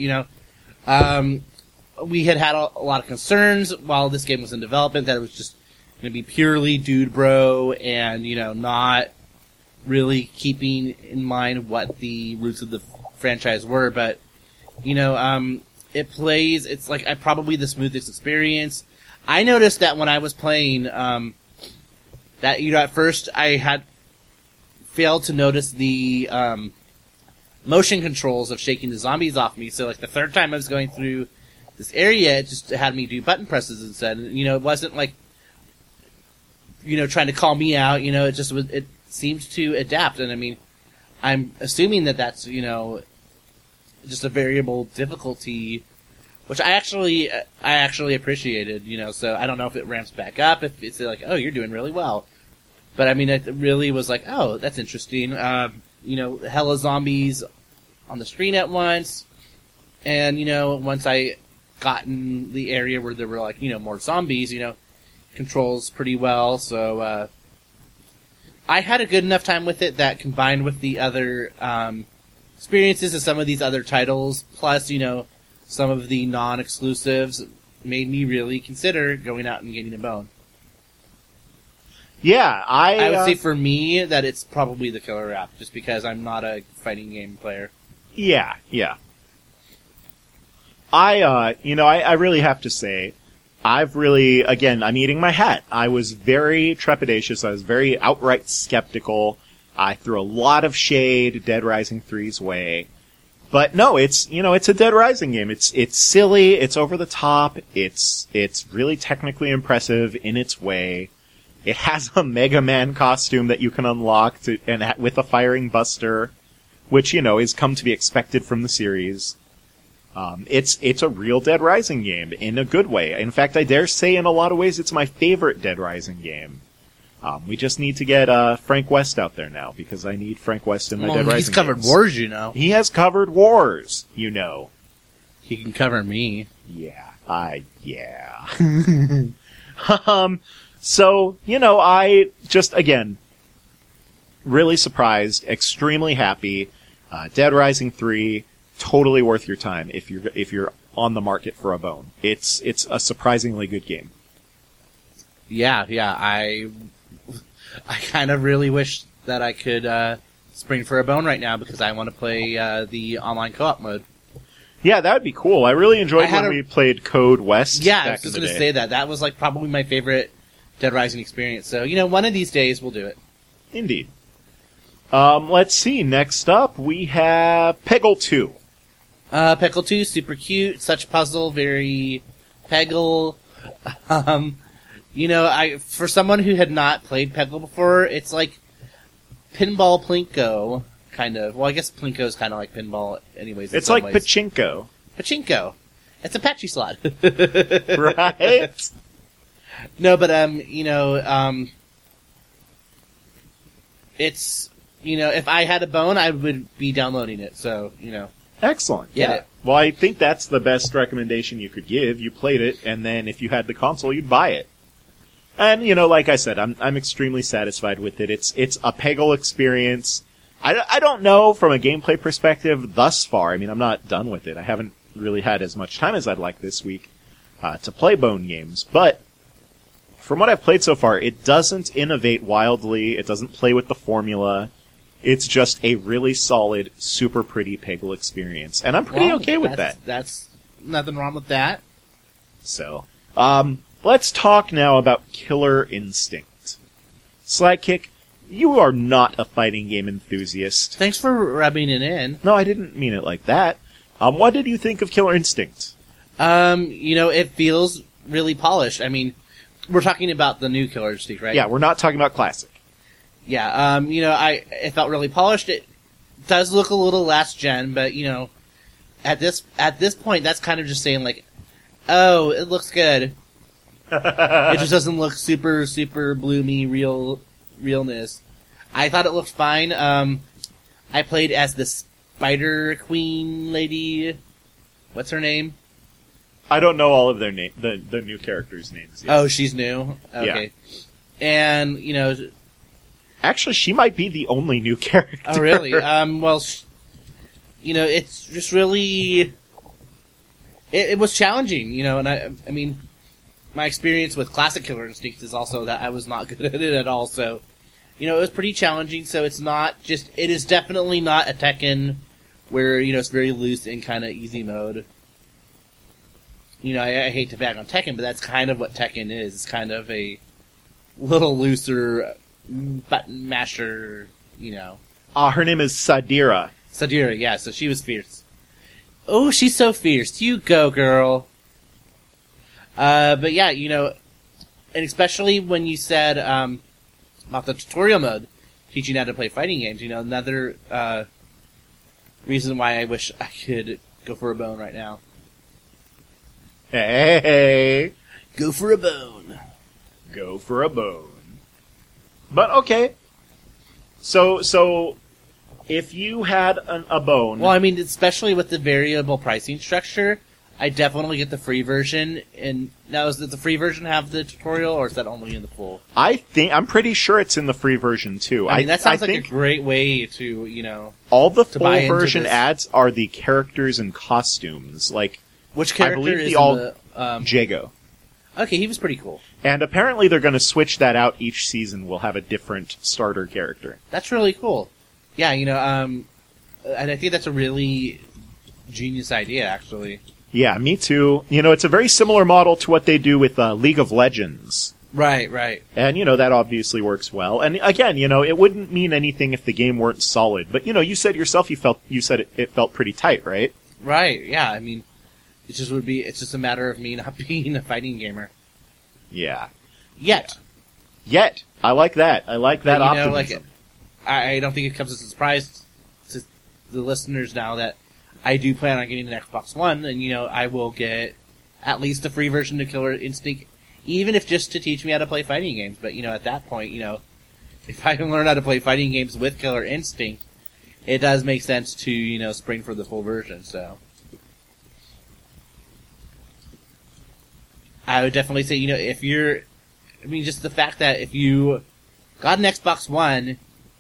We had a lot of concerns while this game was in development that it was just going to be purely dude bro and, not really keeping in mind what the roots of the franchise were. But, it plays, it's like probably the smoothest experience. I noticed that when I was playing, that, at first I had failed to notice the motion controls of shaking the zombies off me. So, the third time I was going through this area, it just had me do button presses instead. And, it wasn't trying to call me out. It seemed to adapt. And, I mean, I'm assuming that that's, just a variable difficulty, which I actually appreciated, so I don't know if it ramps back up, if it's like, oh, you're doing really well. But I mean, it really was like, oh, that's interesting. Hella zombies on the screen at once. And, once I got in the area where there were more zombies, controls pretty well. So, I had a good enough time with it that combined with the other, experiences of some of these other titles, plus, some of the non-exclusives, made me really consider going out and getting a Bone. Yeah, I would say for me that it's probably the killer app, just because I'm not a fighting game player. Yeah. I really have to say, I'm eating my hat. I was very trepidatious. I was very outright skeptical. I threw a lot of shade Dead Rising 3's way. But no, it's a Dead Rising game. It's silly, it's over the top, it's really technically impressive in its way. It has a Mega Man costume that you can unlock with a firing buster, which, is come to be expected from the series. It's a real Dead Rising game in a good way. In fact, I dare say in a lot of ways it's my favorite Dead Rising game. We just need to get Frank West out there now, because I need Frank West in my Dead Rising He's covered games. Wars, He has covered Wars, He can cover me. Yeah. So, I just, again, really surprised, extremely happy. Dead Rising 3, totally worth your time if you're on the market for a Bone. It's a surprisingly good game. Yeah, I kind of really wish that I could spring for a Bone right now, because I want to play the online co-op mode. Yeah, that would be cool. I really enjoyed when we played Code West. Yeah, I was just going to say that. That was probably my favorite Dead Rising experience. So, one of these days we'll do it. Indeed. Let's see. Next up, we have Peggle 2. Peggle 2, super cute. Such puzzle, very Peggle. For someone who had not played Peggle before, it's like Pinball Plinko, kind of. Well, I guess Plinko is kind of like pinball anyways. It's like Pachinko. Pachinko. It's a patchy slot. Right? No, but, it's, if I had a Bone, I would be downloading it, so, Excellent. Get it. Well, I think that's the best recommendation you could give. You played it, and then if you had the console, you'd buy it. And, like I said, I'm extremely satisfied with it. It's a Peggle experience. I don't know from a gameplay perspective thus far. I mean, I'm not done with it. I haven't really had as much time as I'd like this week to play Bone games. But from what I've played so far, it doesn't innovate wildly. It doesn't play with the formula. It's just a really solid, super pretty Peggle experience. And I'm pretty okay with that. That's nothing wrong with that. So, let's talk now about Killer Instinct. Slagkick, you are not a fighting game enthusiast. Thanks for rubbing it in. No, I didn't mean it like that. What did you think of Killer Instinct? It feels really polished. I mean, we're talking about the new Killer Instinct, right? Yeah, we're not talking about classic. Yeah, it felt really polished. It does look a little last gen, but, at this point, that's kind of just saying, like, oh, it looks good. It just doesn't look super, super bloomy realness. I thought it looked fine. I played as the Spider Queen lady. What's her name? I don't know all of their name, the new characters' names yet. Oh, she's new? Okay. Yeah. And, actually, she might be the only new character. Oh, really? It's just really... It was challenging, and I mean, my experience with classic Killer Instinct is also that I was not good at it at all, so, it was pretty challenging, so it is definitely not a Tekken where, it's very loose and kind of easy mode. I hate to bag on Tekken, but that's kind of what Tekken is. It's kind of a little looser button masher, Her name is Sadira. Sadira, yeah, so she was fierce. Oh, she's so fierce. You go, girl. But yeah, and especially when you said, about the tutorial mode, teaching how to play fighting games, another, reason why I wish I could go for a bone right now. Hey! Go for a bone. Go for a bone. But, okay. So, if you had a bone... Well, I mean, especially with the variable pricing structure, I definitely get the free version. And now, does the free version have the tutorial, or is that only in the full? I'm pretty sure it's in the free version, too. I mean, that sounds like a great way to, all the full version ads are the characters and costumes. Like, which character I believe is the Jago. Okay, he was pretty cool. And apparently they're going to switch that out each season. We'll have a different starter character. That's really cool. Yeah, and I think that's a really genius idea, actually. Yeah, me too. It's a very similar model to what they do with League of Legends. Right. And, that obviously works well. And again, it wouldn't mean anything if the game weren't solid. But, you said yourself you said it felt pretty tight, right? Right, yeah. I mean, it's just a matter of me not being a fighting gamer. Yeah. Yet. I like that. I like that optimism. I don't think it comes as a surprise to the listeners now that I do plan on getting an Xbox One, and, I will get at least a free version of Killer Instinct, even if just to teach me how to play fighting games. But, at that point, if I can learn how to play fighting games with Killer Instinct, it does make sense to, spring for the full version, so. I would definitely say, just the fact that if you got an Xbox One,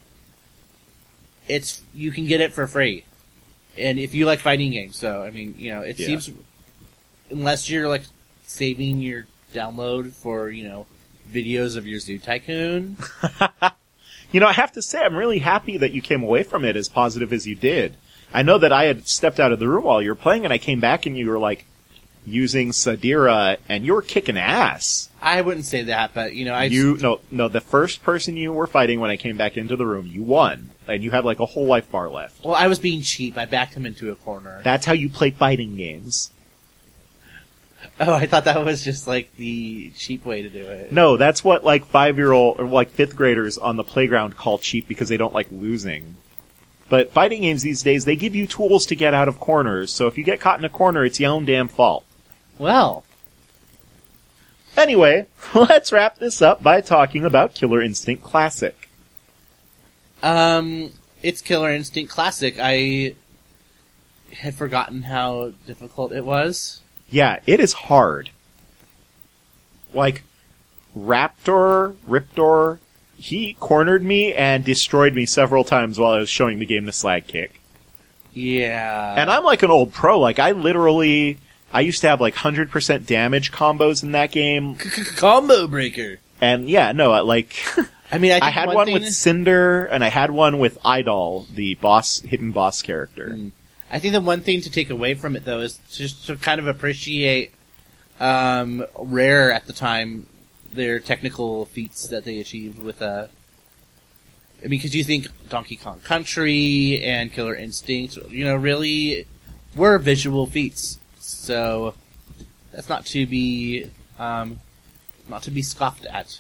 you can get it for free. And if you like fighting games, so, it seems, unless you're, saving your download for, videos of your Zoo Tycoon. I have to say, I'm really happy that you came away from it as positive as you did. I know that I had stepped out of the room while you were playing, and I came back and you were, using Sadira, and you were kicking ass. I wouldn't say that, but, No, the first person you were fighting when I came back into the room, you won. And you had, a whole life bar left. Well, I was being cheap. I backed him into a corner. That's how you play fighting games. Oh, I thought that was just, the cheap way to do it. No, that's what, 5-year-old, or, 5th graders on the playground call cheap because they don't like losing. But fighting games these days, they give you tools to get out of corners, so if you get caught in a corner, it's your own damn fault. Well. Anyway, let's wrap this up by talking about Killer Instinct Classic. It's Killer Instinct Classic. I had forgotten how difficult it was. Yeah, it is hard. Riptor, he cornered me and destroyed me several times while I was showing the game to Slagkick. Yeah. And I'm an old pro. I literally I used to have like 100% damage combos in that game. Combo breaker. And yeah, no, like, I mean, I had one with Cinder, and I had one with Idol, the hidden boss character. I think the one thing to take away from it, though, is just to kind of appreciate Rare at the time, their technical feats that they achieved with because you think Donkey Kong Country and Killer Instinct, really were visual feats. So that's not to be scoffed at.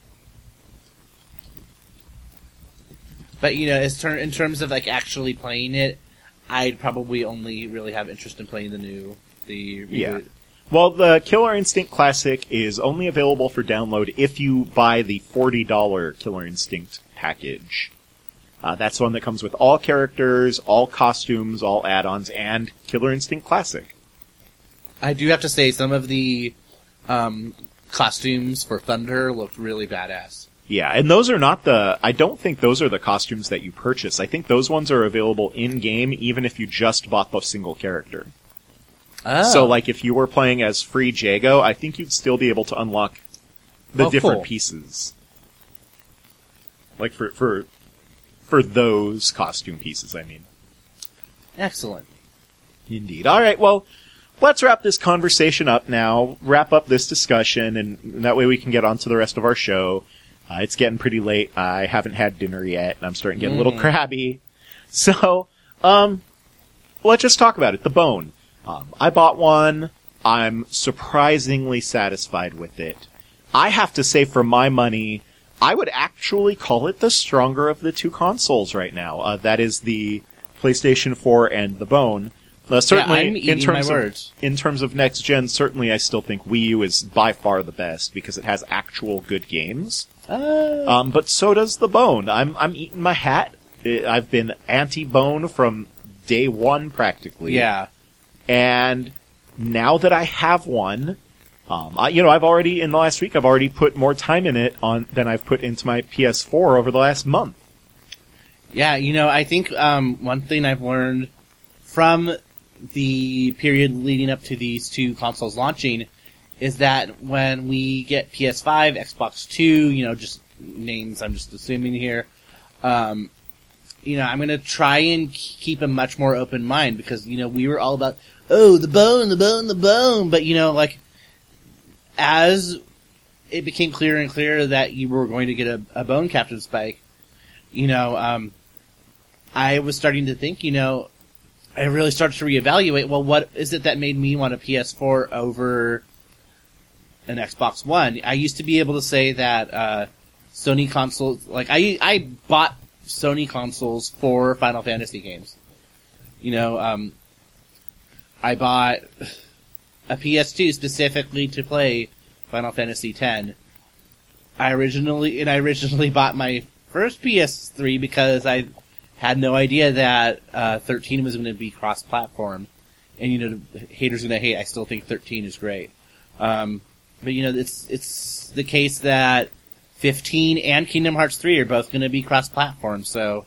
But in terms of like actually playing it, I'd probably only really have interest in playing the reboot. Yeah. Well, the Killer Instinct Classic is only available for download if you buy the $40 Killer Instinct package. That's one that comes with all characters, all costumes, all add-ons, and Killer Instinct Classic. I do have to say, some of the costumes for Thunder looked really badass. Yeah, and those are not I don't think those are the costumes that you purchase. I think those ones are available in-game even if you just bought the single character. Oh. So, like, if you were playing as Free Jago, I think you'd still be able to unlock the different pieces. Like, for those costume pieces, I mean. Excellent. Indeed. Alright, well, let's wrap this conversation up now, wrap up this discussion, and that way we can get on to the rest of our show. It's getting pretty late. I haven't had dinner yet, and I'm starting to get a little crabby. So, let's just talk about it. The Bone. I bought one. I'm surprisingly satisfied with it. I have to say, for my money, I would actually call it the stronger of the two consoles right now. That is the PlayStation 4 and the Bone. Certainly, I'm eating my words. In terms of next gen, certainly I still think Wii U is by far the best because it has actual good games. But so does the Bone. I'm eating my hat. I've been anti-Bone from day one practically. Yeah. And now that I have one, I've already, in the last week, I've already put more time in it than I've put into my PS4 over the last month. Yeah, I think one thing I've learned from the period leading up to these two consoles launching is that when we get PS5, Xbox 2, just names I'm just assuming here, I'm going to try and keep a much more open mind because, we were all about, the Bone, but, as it became clearer and clearer that you were going to get a Bone Captain Spike, I was starting to think, I really started to reevaluate, well, what is it that made me want a PS4 over an Xbox One? I used to be able to say that Sony consoles, like, I bought Sony consoles for Final Fantasy games. I bought a PS2 specifically to play Final Fantasy X. I originally bought my first PS3 because I had no idea that 13 was going to be cross-platform. And, haters are going to hate. I still think 13 is great. But, it's the case that 15 and Kingdom Hearts 3 are both going to be cross-platform. So,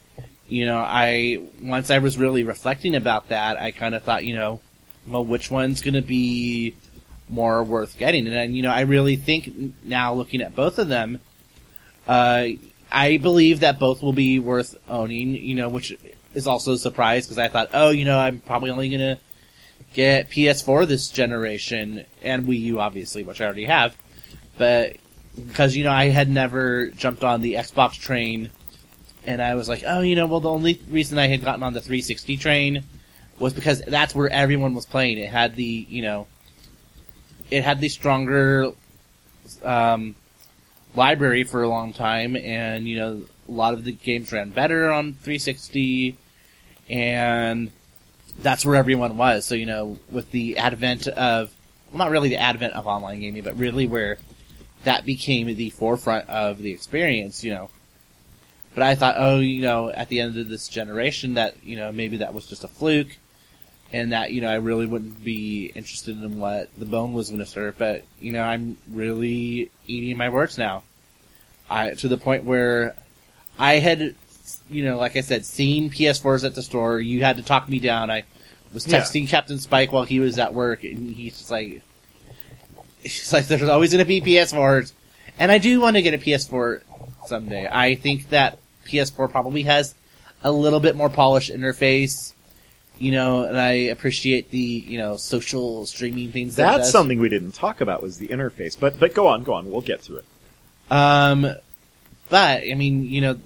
once I was really reflecting about that, I kind of thought, well, which one's going to be more worth getting? And, I really think now, looking at both of them, I believe that both will be worth owning, which is also a surprise because I thought, I'm probably only going to get PS4 this generation and Wii U, obviously, which I already have. But because, I had never jumped on the Xbox train and I was like, well, the only reason I had gotten on the 360 train was because that's where everyone was playing. It had the, it had the stronger, library for a long time, and a lot of the games ran better on 360, and that's where everyone was. So with the advent of, well, not really the advent of online gaming, but really where that became the forefront of the experience, But I thought, at the end of this generation, that maybe that was just a fluke, and that I really wouldn't be interested in what the Bone was going to serve. But I'm really eating my words now. To the point where I had, like I said, seen PS4s at the store. You had to talk me down. I was texting Captain Spike while he was at work, and he's like, there's always going to be PS4s. And I do want to get a PS4 someday. I think that PS4 probably has a little bit more polished interface, and I appreciate the, social streaming things. That's something we didn't talk about was the interface, but go on, we'll get to it. But, I mean,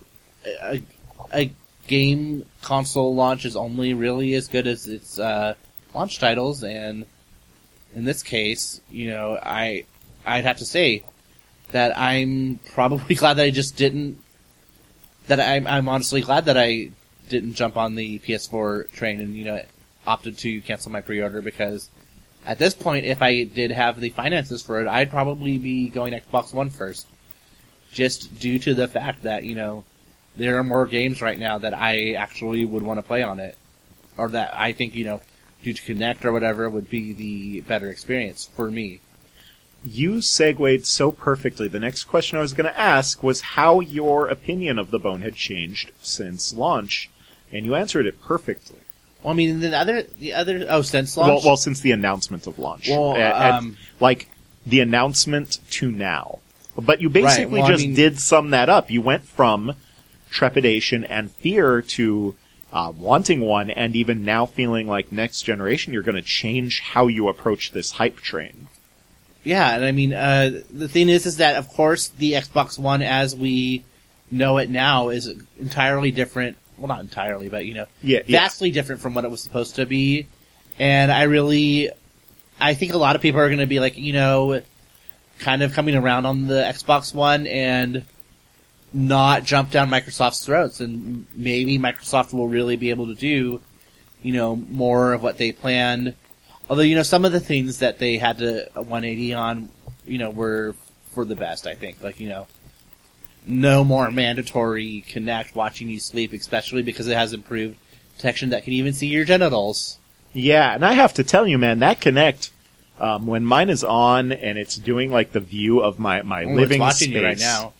a game console launch is only really as good as its, launch titles, and in this case, I'd have to say that I'm probably glad that I just didn't, that I'm honestly glad that I didn't jump on the PS4 train and, opted to cancel my pre-order, because at this point, if I did have the finances for it, I'd probably be going Xbox One first. Just due to the fact that, there are more games right now that I actually would want to play on it. Or that I think, due to Kinect or whatever, would be the better experience for me. You segued so perfectly. The next question I was going to ask was how your opinion of the Bone had changed since launch, and you answered it perfectly. Well, I mean, since launch? Well, since the announcement of launch. Well, like, the announcement to now. But you basically did sum that up. You went from trepidation and fear to wanting one, and even now feeling like next generation you're going to change how you approach this hype train. Yeah, and I mean, the thing is that, of course, the Xbox One as we know it now is entirely different. Well, not entirely, but, vastly different from what it was supposed to be. And I think a lot of people are going to be like, kind of coming around on the Xbox One and not jump down Microsoft's throats. And maybe Microsoft will really be able to do, more of what they planned. Although, some of the things that they had to 180 on, were for the best, I think. Like, no more mandatory Kinect watching you sleep, especially because it has improved detection that can even see your genitals. Yeah, and I have to tell you, man, that Kinect, when mine is on and it's doing like the view of my living it's watching space. You right now.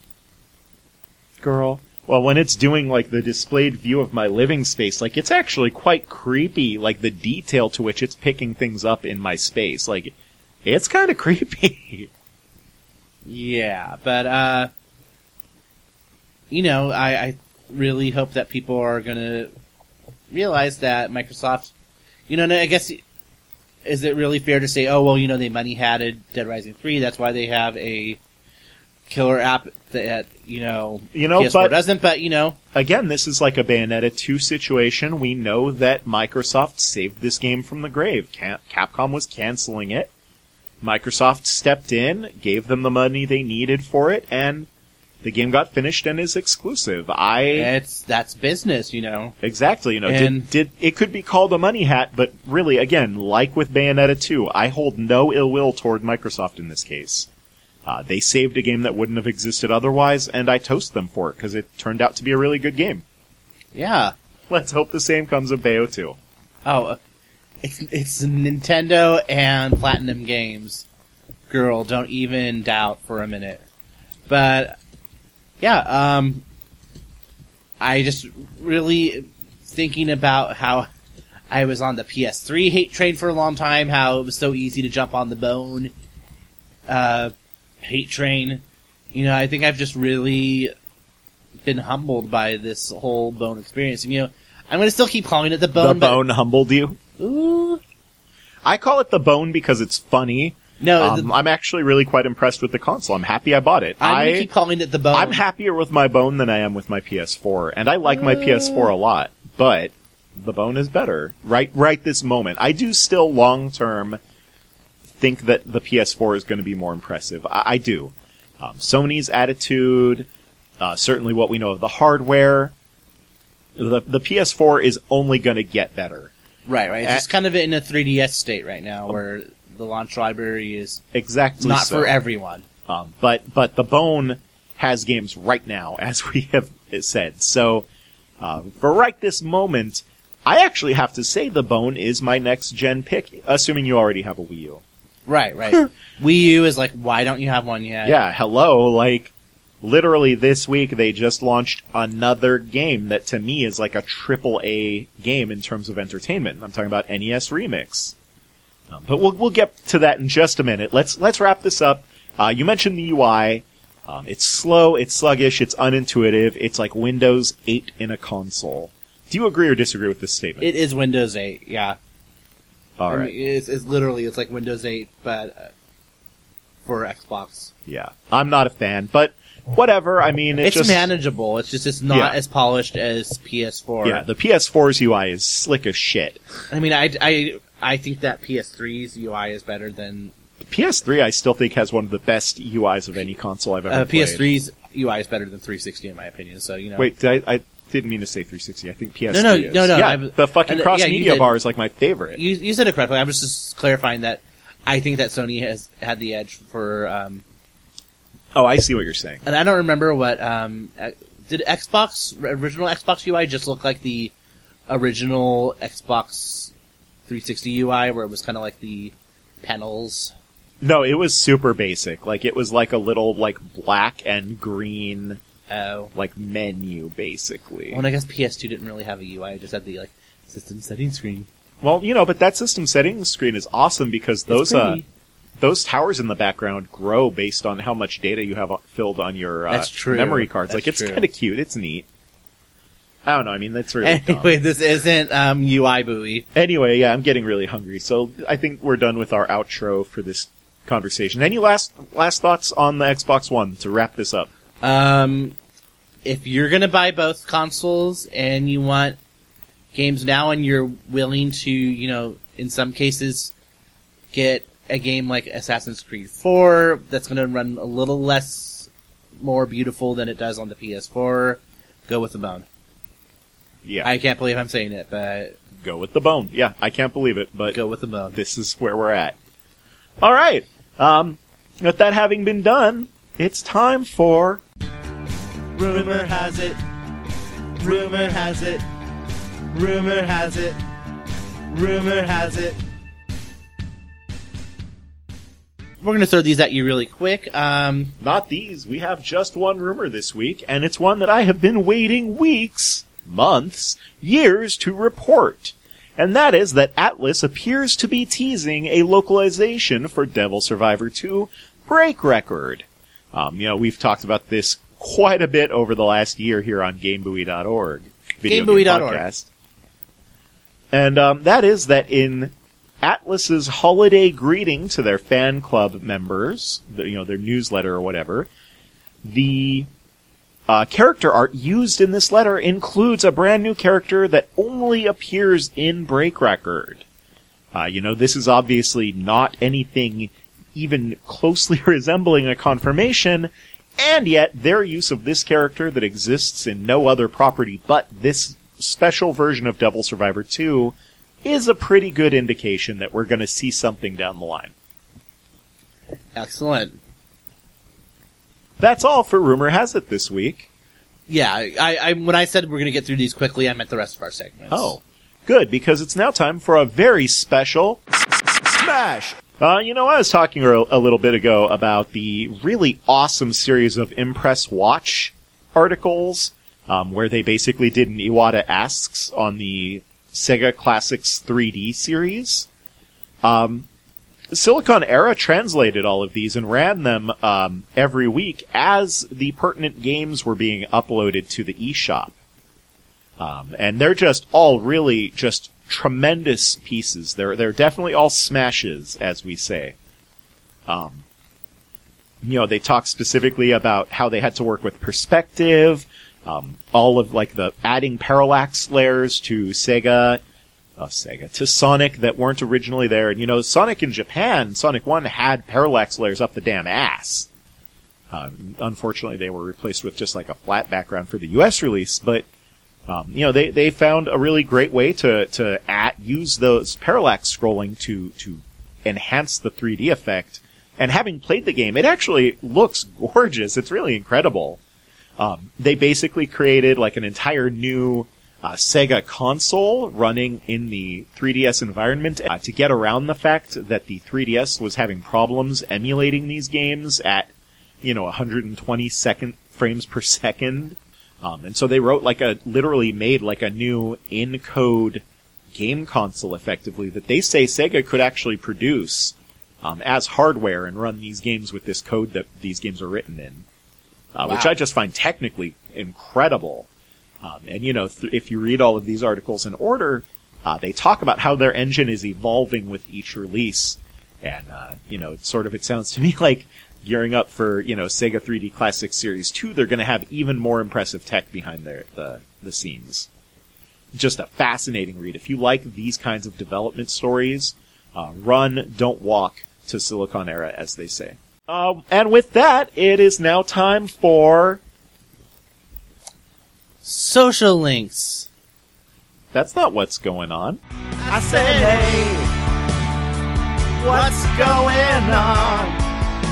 Girl. Well, when it's doing like the displayed view of my living space, like it's actually quite creepy, like the detail to which it's picking things up in my space. Like, it's kind of creepy. Yeah, but, I really hope that people are gonna realize that Microsoft, and I guess, is it really fair to say, oh, well, they money-hatted Dead Rising 3, that's why they have a killer app that, PS4 but doesn't, but, Again, this is like a Bayonetta 2 situation. We know that Microsoft saved this game from the grave. Capcom was canceling it. Microsoft stepped in, gave them the money they needed for it, and the game got finished and is exclusive. That's business, Exactly, And it could be called a money hat, but really, again, like with Bayonetta 2, I hold no ill will toward Microsoft in this case. They saved a game that wouldn't have existed otherwise, and I toast them for it, because it turned out to be a really good game. Yeah. Let's hope the same comes of Bayo 2. Oh, it's Nintendo and Platinum Games. Girl, don't even doubt for a minute. But, yeah, I just really thinking about how I was on the PS3 hate train for a long time, how it was so easy to jump on the Bone hate train. I think I've just really been humbled by this whole Bone experience. And, I'm going to still keep calling it the Bone. The Bone humbled you? Ooh. I call it the Bone because it's funny. No, I'm actually really quite impressed with the console. I'm happy I bought it. I'm going to keep calling it the Bone. I'm happier with my Bone than I am with my PS4, and I like my PS4 a lot, but the Bone is better. Right this moment. I do still long-term think that the PS4 is going to be more impressive. I do. Sony's attitude, certainly what we know of the hardware, the PS4 is only going to get better. Right. It's just kind of in a 3DS state right now, where the launch library is exactly not for everyone. But the Bone has games right now, as we have said. So, for right this moment, I actually have to say the Bone is my next gen pick, assuming you already have a Wii U. Right. Wii U is like, why don't you have one yet? Yeah, hello, like, literally this week they just launched another game that to me is like a AAA game in terms of entertainment. I'm talking about NES Remix. But we'll get to that in just a minute. Let's wrap this up. You mentioned the UI. It's slow, it's sluggish, it's unintuitive. It's like Windows 8 in a console. Do you agree or disagree with this statement? It is Windows 8, yeah. All right. I mean, it's literally, it's like Windows 8, but for Xbox. Yeah. I'm not a fan, but whatever. I mean, It's just manageable. It's just, it's not as polished as PS4. Yeah, the PS4's UI is slick as shit. I mean, I think that PS3's UI is better than... PS3, I still think, has one of the best UIs of any console I've ever played. PS3's UI is better than 360 in my opinion, so, you know. Wait, I didn't mean to say 360. I think PS3 No, is. no. Yeah, the fucking cross-media did. bar is like my favorite. You said it correctly. I was just clarifying that I think that Sony has had the edge for... Oh, I see what you're saying. and I don't remember what... did original Xbox UI just look like the original Xbox 360 UI, where it was kind of like the panels? No, it was super basic. Like, it was like a little, like, black and green, Oh. like, menu, basically. Well, and I guess PS2 didn't really have a UI. It just had the, like, system settings screen. Well, you know, but that system settings screen is awesome because It's pretty. those towers in the background grow based on how much data you have filled on your That's true. memory cards. That's Like, it's true. kind of cute. It's neat. I don't know. I mean, that's really dumb. Anyway, this isn't UI buoy. Anyway, yeah, I'm getting really hungry, so I think we're done with our outro for this conversation. Any last thoughts on the Xbox One to wrap this up? If you're gonna buy both consoles and you want games now and you're willing to, you know, in some cases get a game like Assassin's Creed 4 that's gonna run a little less more beautiful than it does on the PS4, go with the bone. Yeah, I can't believe I'm saying it, but go with the bone. Yeah, I can't believe it, but go with the bone. this is where we're at. All right. With that having been done, it's time for... Rumor has it. Rumor has it. Rumor has it. Rumor has it. We're going to throw these at you really quick. Not these. We have just one rumor this week, and it's one that I have been waiting weeks, months, years to report. And that is that Atlus appears to be teasing a localization for Devil Survivor 2 Break Record. You know, we've talked about this quite a bit over the last year here on GameBuoy.org. video game GameBuoy.org. podcast. And that is that in Atlus's holiday greeting to their fan club members, you know, their newsletter or whatever, the character art used in this letter includes a brand new character that only appears in Break Record. You know, this is obviously not anything even closely resembling a confirmation, and yet their use of this character that exists in no other property but this special version of Devil Survivor 2 is a pretty good indication that we're going to see something down the line. Excellent. That's all for Rumor Has It this week. Yeah, I when I said we're going to get through these quickly, I meant the rest of our segments. Oh, good, because it's now time for a very special Smash! You know, I was talking a little bit ago about the really awesome series of Impress Watch articles, where they basically did an Iwata Asks on the Sega Classics 3D series. Silicon Era translated all of these and ran them every week as the pertinent games were being uploaded to the eShop. And they're just all really just tremendous pieces. They're definitely all smashes, as we say. You know, they talk specifically about how they had to work with perspective, all of like the adding parallax layers to to Sonic that weren't originally there. And you know, Sonic in Japan, Sonic 1 had parallax layers up the damn ass. Unfortunately, they were replaced with just like a flat background for the US release, but you know, they found a really great way to use those parallax scrolling to enhance the 3D effect. And having played the game, it actually looks gorgeous. It's really incredible. They basically created like an entire new Sega console running in the 3DS environment to get around the fact that the 3DS was having problems emulating these games at, you know, 122nd frames per second. And so they wrote literally made like a new in-code game console effectively that they say Sega could actually produce as hardware and run these games with this code that these games are written in. Which I just find technically incredible. And if you read all of these articles in order, they talk about how their engine is evolving with each release. And, it sounds to me like gearing up for, Sega 3D Classics Series 2, they're going to have even more impressive tech behind the scenes. Just a fascinating read. If you like these kinds of development stories, run, don't walk to Silicon Era, as they say. And with that, it is now time for... social links. That's not what's going on. I said, hey, what's going on?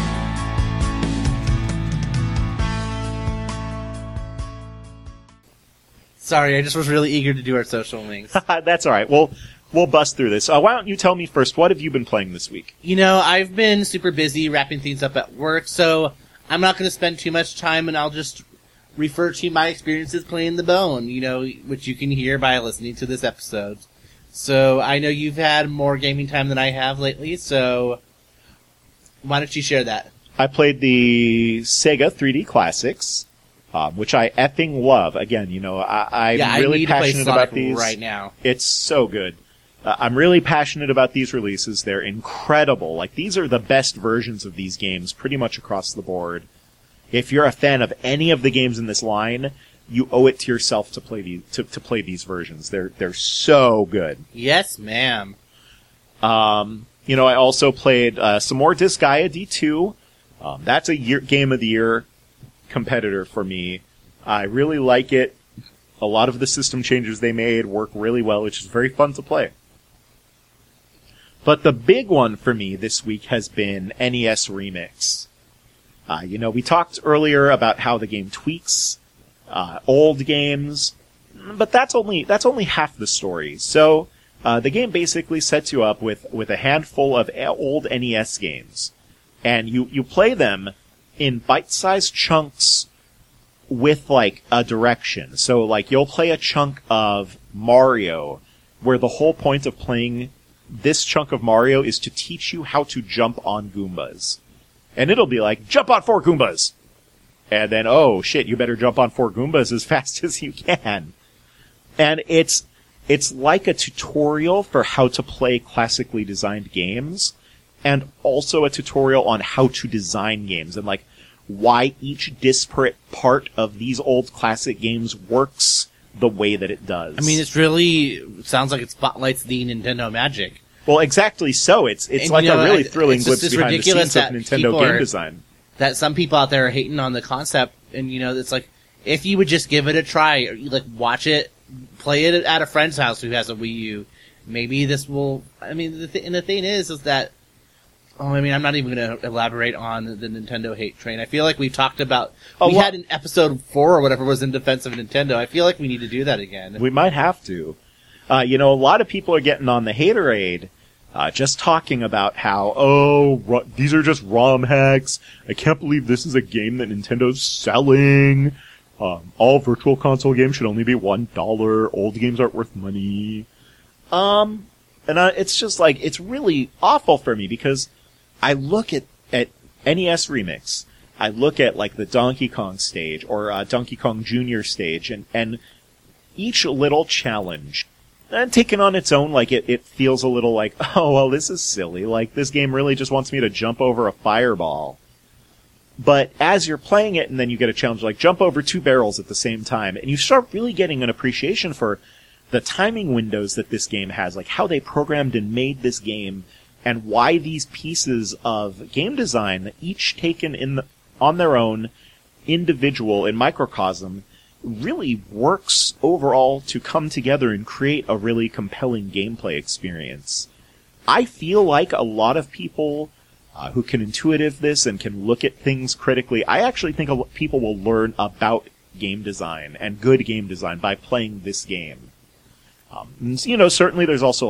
Sorry, I just was really eager to do our social links. That's all right. We'll bust through this. Why don't you tell me first, what have you been playing this week? I've been super busy wrapping things up at work, so I'm not going to spend too much time, and I'll just refer to my experiences playing The Bone, which you can hear by listening to this episode. So I know you've had more gaming time than I have lately, so why don't you share that? I played the Sega 3D Classics, which I effing love. Again, I'm really passionate about these right now. It's so good. I'm really passionate about these releases. They're incredible. These are the best versions of these games pretty much across the board. If you're a fan of any of the games in this line, you owe it to yourself to play these versions. They're so good. Yes, ma'am. I also played some more Disgaea D2. That's a game of the year competitor for me. I really like it. A lot of the system changes they made work really well, which is very fun to play. But the big one for me this week has been NES Remix. We talked earlier about how the game tweaks old games, but that's only half the story. So the game basically sets you up with a handful of old NES games, and you play them in bite-sized chunks with a direction. So you'll play a chunk of Mario, where the whole point of playing this chunk of Mario is to teach you how to jump on Goombas. And it'll be jump on 4 Goombas! And then, oh shit, you better jump on 4 Goombas as fast as you can. And it's like a tutorial for how to play classically designed games, and also a tutorial on how to design games, and why each disparate part of these old classic games works the way that it does. I mean, sounds like it spotlights the Nintendo magic. Well, exactly so. It's a really thrilling glimpse behind the scenes of Nintendo game design. That some people out there are hating on the concept, and it's if you would just give it a try, watch it, play it at a friend's house who has a Wii U, maybe this will. I mean, the thing is that. I'm not even going to elaborate on the Nintendo hate train. I feel like we've talked about. We had an episode 4 or whatever was in defense of Nintendo. I feel like we need to do that again. We might have to. A lot of people are getting on the haterade, just talking about how, these are just ROM hacks. I can't believe this is a game that Nintendo's selling. All virtual console games should only be $1. Old games aren't worth money. And it's just it's really awful for me because I look at NES Remix. I look at the Donkey Kong stage or Donkey Kong Jr. stage, and each little challenge, and taken on its own, it feels a little this is silly. This game really just wants me to jump over a fireball. But as you're playing it, and then you get a challenge jump over 2 barrels at the same time, and you start really getting an appreciation for the timing windows that this game has, how they programmed and made this game, and why these pieces of game design, each taken on their own, individual in microcosm, really works overall to come together and create a really compelling gameplay experience. I feel like a lot of people who can intuitive this and can look at things critically, I actually think people will learn about game design and good game design by playing this game. Certainly there's also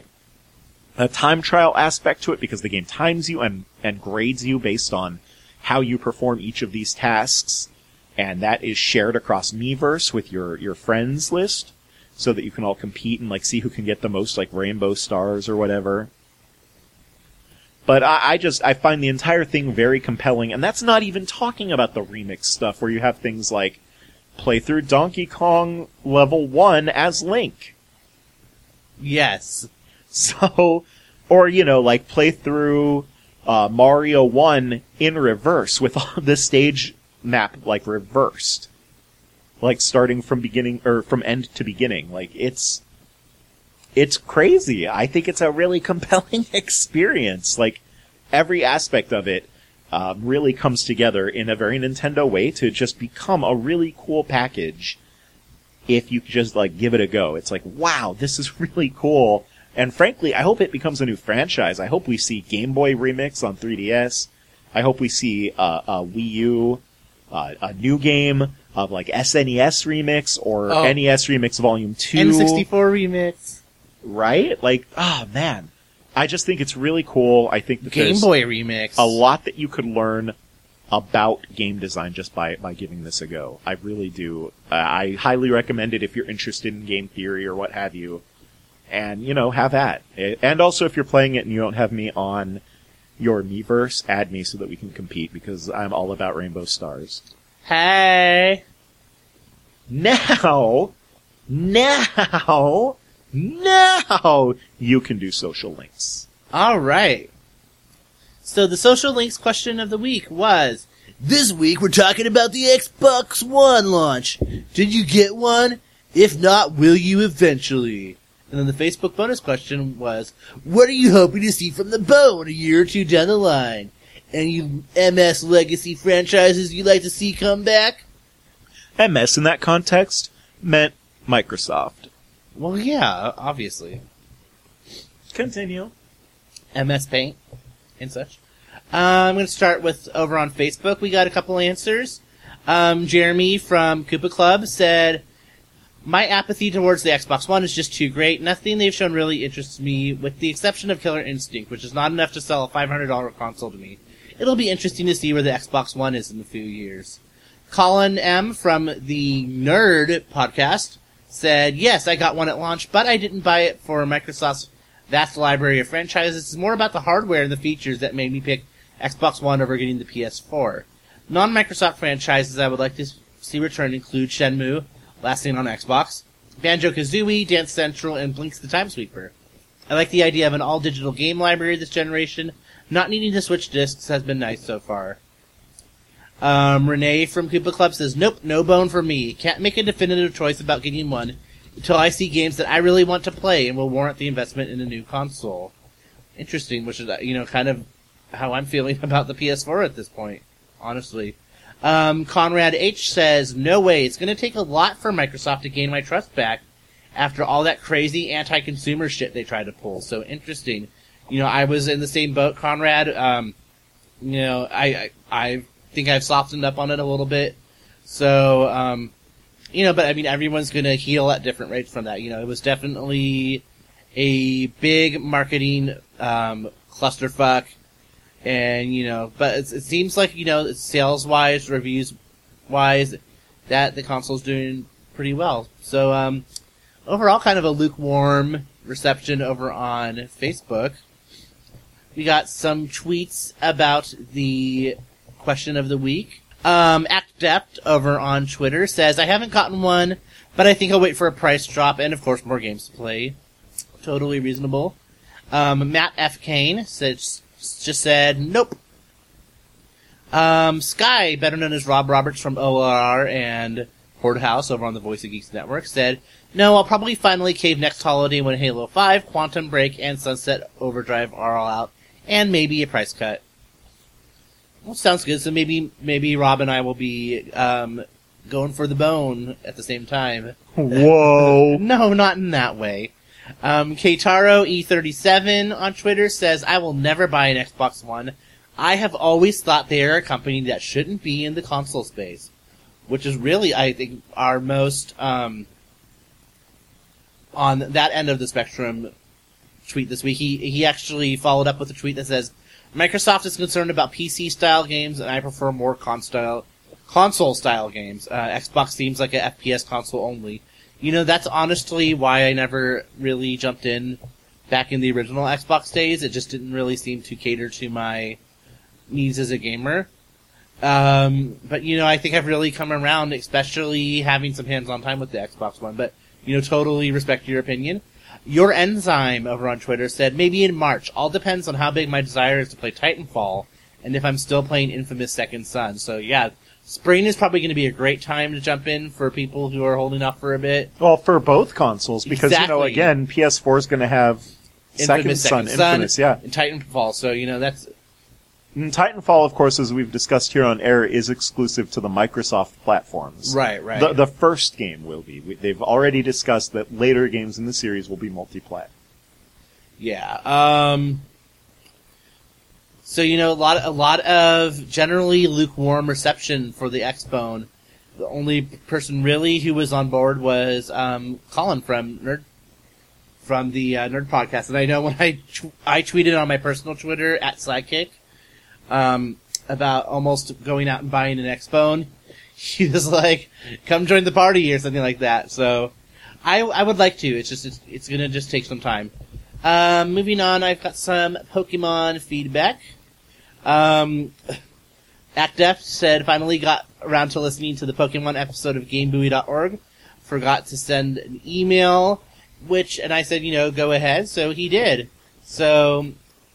a time trial aspect to it because the game times you and grades you based on how you perform each of these tasks. and that is shared across Miiverse with your friends list, so that you can all compete and like see who can get the most like rainbow stars or whatever. But I find the entire thing very compelling, and that's not even talking about the remix stuff where you have things like play through Donkey Kong level 1 as Link. Yes. So, or, like play through Mario 1 in reverse with all the stage map like reversed. Like starting from beginning, or from end to beginning. Like it's crazy. I think it's a really compelling experience. Like, every aspect of it really comes together in a very Nintendo way to just become a really cool package if you just, like, give it a go. It's like, wow, this is really cool. And frankly, I hope it becomes a new franchise. I hope we see Game Boy Remix on 3DS. I hope we see a Wii U, a new game of, like, SNES Remix or NES Remix Volume 2. N64 Remix. Right? Like, oh man. I just think it's really cool. I think that Game there's Boy Remix. a lot that you could learn about game design just by giving this a go. I really do. I highly recommend it if you're interested in game theory or what have you. And, have at it. And also, if you're playing it and you don't have me on your Miiverse, add me so that we can compete, because I'm all about rainbow stars. Hey! Now, you can do social links. Alright. So the social links question of the week was, this week we're talking about the Xbox One launch. Did you get one? If not, will you eventually? And then the Facebook bonus question was, what are you hoping to see from the Bone a year or two down the line? Any MS legacy franchises you'd like to see come back? MS in that context meant Microsoft. Well, yeah, obviously. Continue. MS Paint and such. I'm going to start with over on Facebook. We got a couple answers. Jeremy from Koopa Club said, my apathy towards the Xbox One is just too great. Nothing they've shown really interests me, with the exception of Killer Instinct, which is not enough to sell a $500 console to me. It'll be interesting to see where the Xbox One is in a few years. Colin M. from the Nerd podcast said, yes, I got one at launch, but I didn't buy it for Microsoft's vast library of franchises. It's more about the hardware and the features that made me pick Xbox One over getting the PS4. Non-Microsoft franchises I would like to see return include Shenmue, last seen on Xbox, Banjo-Kazooie, Dance Central, and Blinx the Time Sweeper. I like the idea of an all-digital game library this generation. Not needing to switch discs has been nice so far. Renee from Koopa Club says, nope, no bone for me. Can't make a definitive choice about getting one until I see games that I really want to play and will warrant the investment in a new console. Interesting, which is, kind of how I'm feeling about the PS4 at this point, honestly. Conrad H. says, no way, it's going to take a lot for Microsoft to gain my trust back after all that crazy anti-consumer shit they tried to pull. So interesting. I was in the same boat, Conrad. I think I've softened up on it a little bit. So, but I mean, everyone's going to heal at different rates from that. It was definitely a big marketing clusterfuck. And, but it seems like, sales-wise, reviews-wise, that the console's doing pretty well. So, overall, kind of a lukewarm reception over on Facebook. We got some tweets about the question of the week. ActDept over on Twitter says, I haven't gotten one, but I think I'll wait for a price drop and, of course, more games to play. Totally reasonable. Matt F. Kane just said, nope. Sky, better known as Rob Roberts from ORR and Horde House over on the Voice of Geeks Network, said, no, I'll probably finally cave next holiday when Halo 5, Quantum Break, and Sunset Overdrive are all out, and maybe a price cut. Well, sounds good. So maybe Rob and I will be going for the bone at the same time. Whoa. No, not in that way. Keitaro E37 on Twitter says, I will never buy an Xbox One. I have always thought they are a company that shouldn't be in the console space. Which is really, I think, our most, on that end of the spectrum tweet this week. He actually followed up with a tweet that says, Microsoft is concerned about PC-style games, and I prefer more console console-style games. Xbox seems like a FPS console only. That's honestly why I never really jumped in back in the original Xbox days. It just didn't really seem to cater to my needs as a gamer. But I think I've really come around, especially having some hands-on time with the Xbox One. But, totally respect your opinion. Your Enzyme over on Twitter said, maybe in March. All depends on how big my desire is to play Titanfall, and if I'm still playing Infamous Second Son. So, yeah, spring is probably going to be a great time to jump in for people who are holding off for a bit. Well, for both consoles, because, Exactly. again, PS4 is going to have Second Son, Infamous, yeah. And Titanfall, so, that's... And Titanfall, of course, as we've discussed here on air, is exclusive to the Microsoft platforms. Right. The first game will be. They've already discussed that later games in the series will be multi-plat. Yeah. So, a lot of generally lukewarm reception for the Xbone. The only person really who was on board was Colin from the Nerd Podcast. And I know when I tweeted on my personal Twitter at Sidekick about almost going out and buying an Xbone, he was like, "Come join the party" or something like that. So I would like to. It's gonna just take some time. Moving on, I've got some Pokemon feedback. ActDef said, finally got around to listening to the Pokemon episode of GameBuoy.org. Forgot to send an email, and I said, go ahead. So he did. So,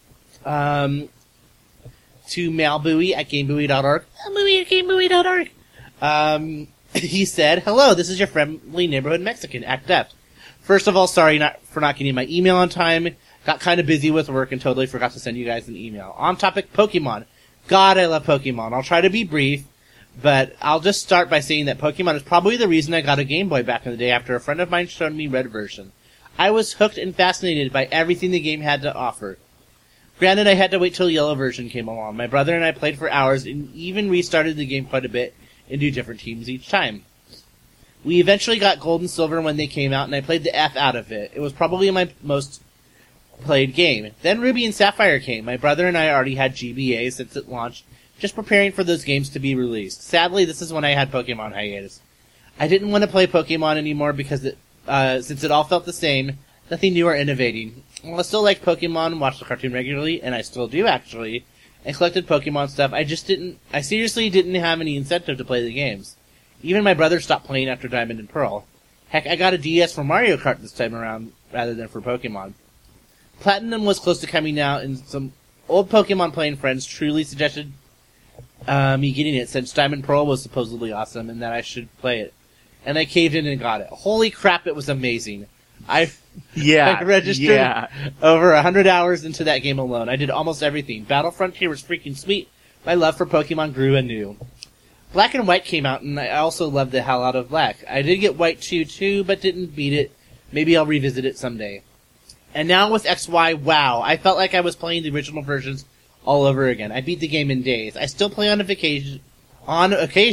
to Malbuoy at GameBuoy.org. Malbuoy at GameBuoy.org. He said, hello, this is your friendly neighborhood Mexican, ActDef. First of all, sorry for not getting my email on time. Got kind of busy with work and totally forgot to send you guys an email. On topic, Pokemon. God, I love Pokemon. I'll try to be brief, but I'll just start by saying that Pokemon is probably the reason I got a Game Boy back in the day after a friend of mine showed me Red version. I was hooked and fascinated by everything the game had to offer. Granted, I had to wait till Yellow version came along. My brother and I played for hours and even restarted the game quite a bit into different teams each time. We eventually got Gold and Silver when they came out, and I played the F out of it. It was probably my most played game. Then Ruby and Sapphire came. My brother and I already had GBA since it launched, just preparing for those games to be released. Sadly, this is when I had Pokemon hiatus. I didn't want to play Pokemon anymore because since it all felt the same, nothing new or innovating. While I still liked Pokemon, watched the cartoon regularly, and I still do actually, and collected Pokemon stuff, I seriously didn't have any incentive to play the games. Even my brother stopped playing after Diamond and Pearl. Heck, I got a DS for Mario Kart this time around, rather than for Pokemon. Platinum was close to coming out, and some old Pokemon playing friends truly suggested me getting it, since Diamond Pearl was supposedly awesome, and that I should play it. And I caved in and got it. Holy crap, it was amazing. I registered over 100 hours into that game alone. I did almost everything. Battle Frontier was freaking sweet. My love for Pokemon grew anew. Black and White came out, and I also loved the hell out of Black. I did get White 2 too, but didn't beat it. Maybe I'll revisit it someday. And now with XY, wow, I felt like I was playing the original versions all over again. I beat the game in days. I still play on occasion, and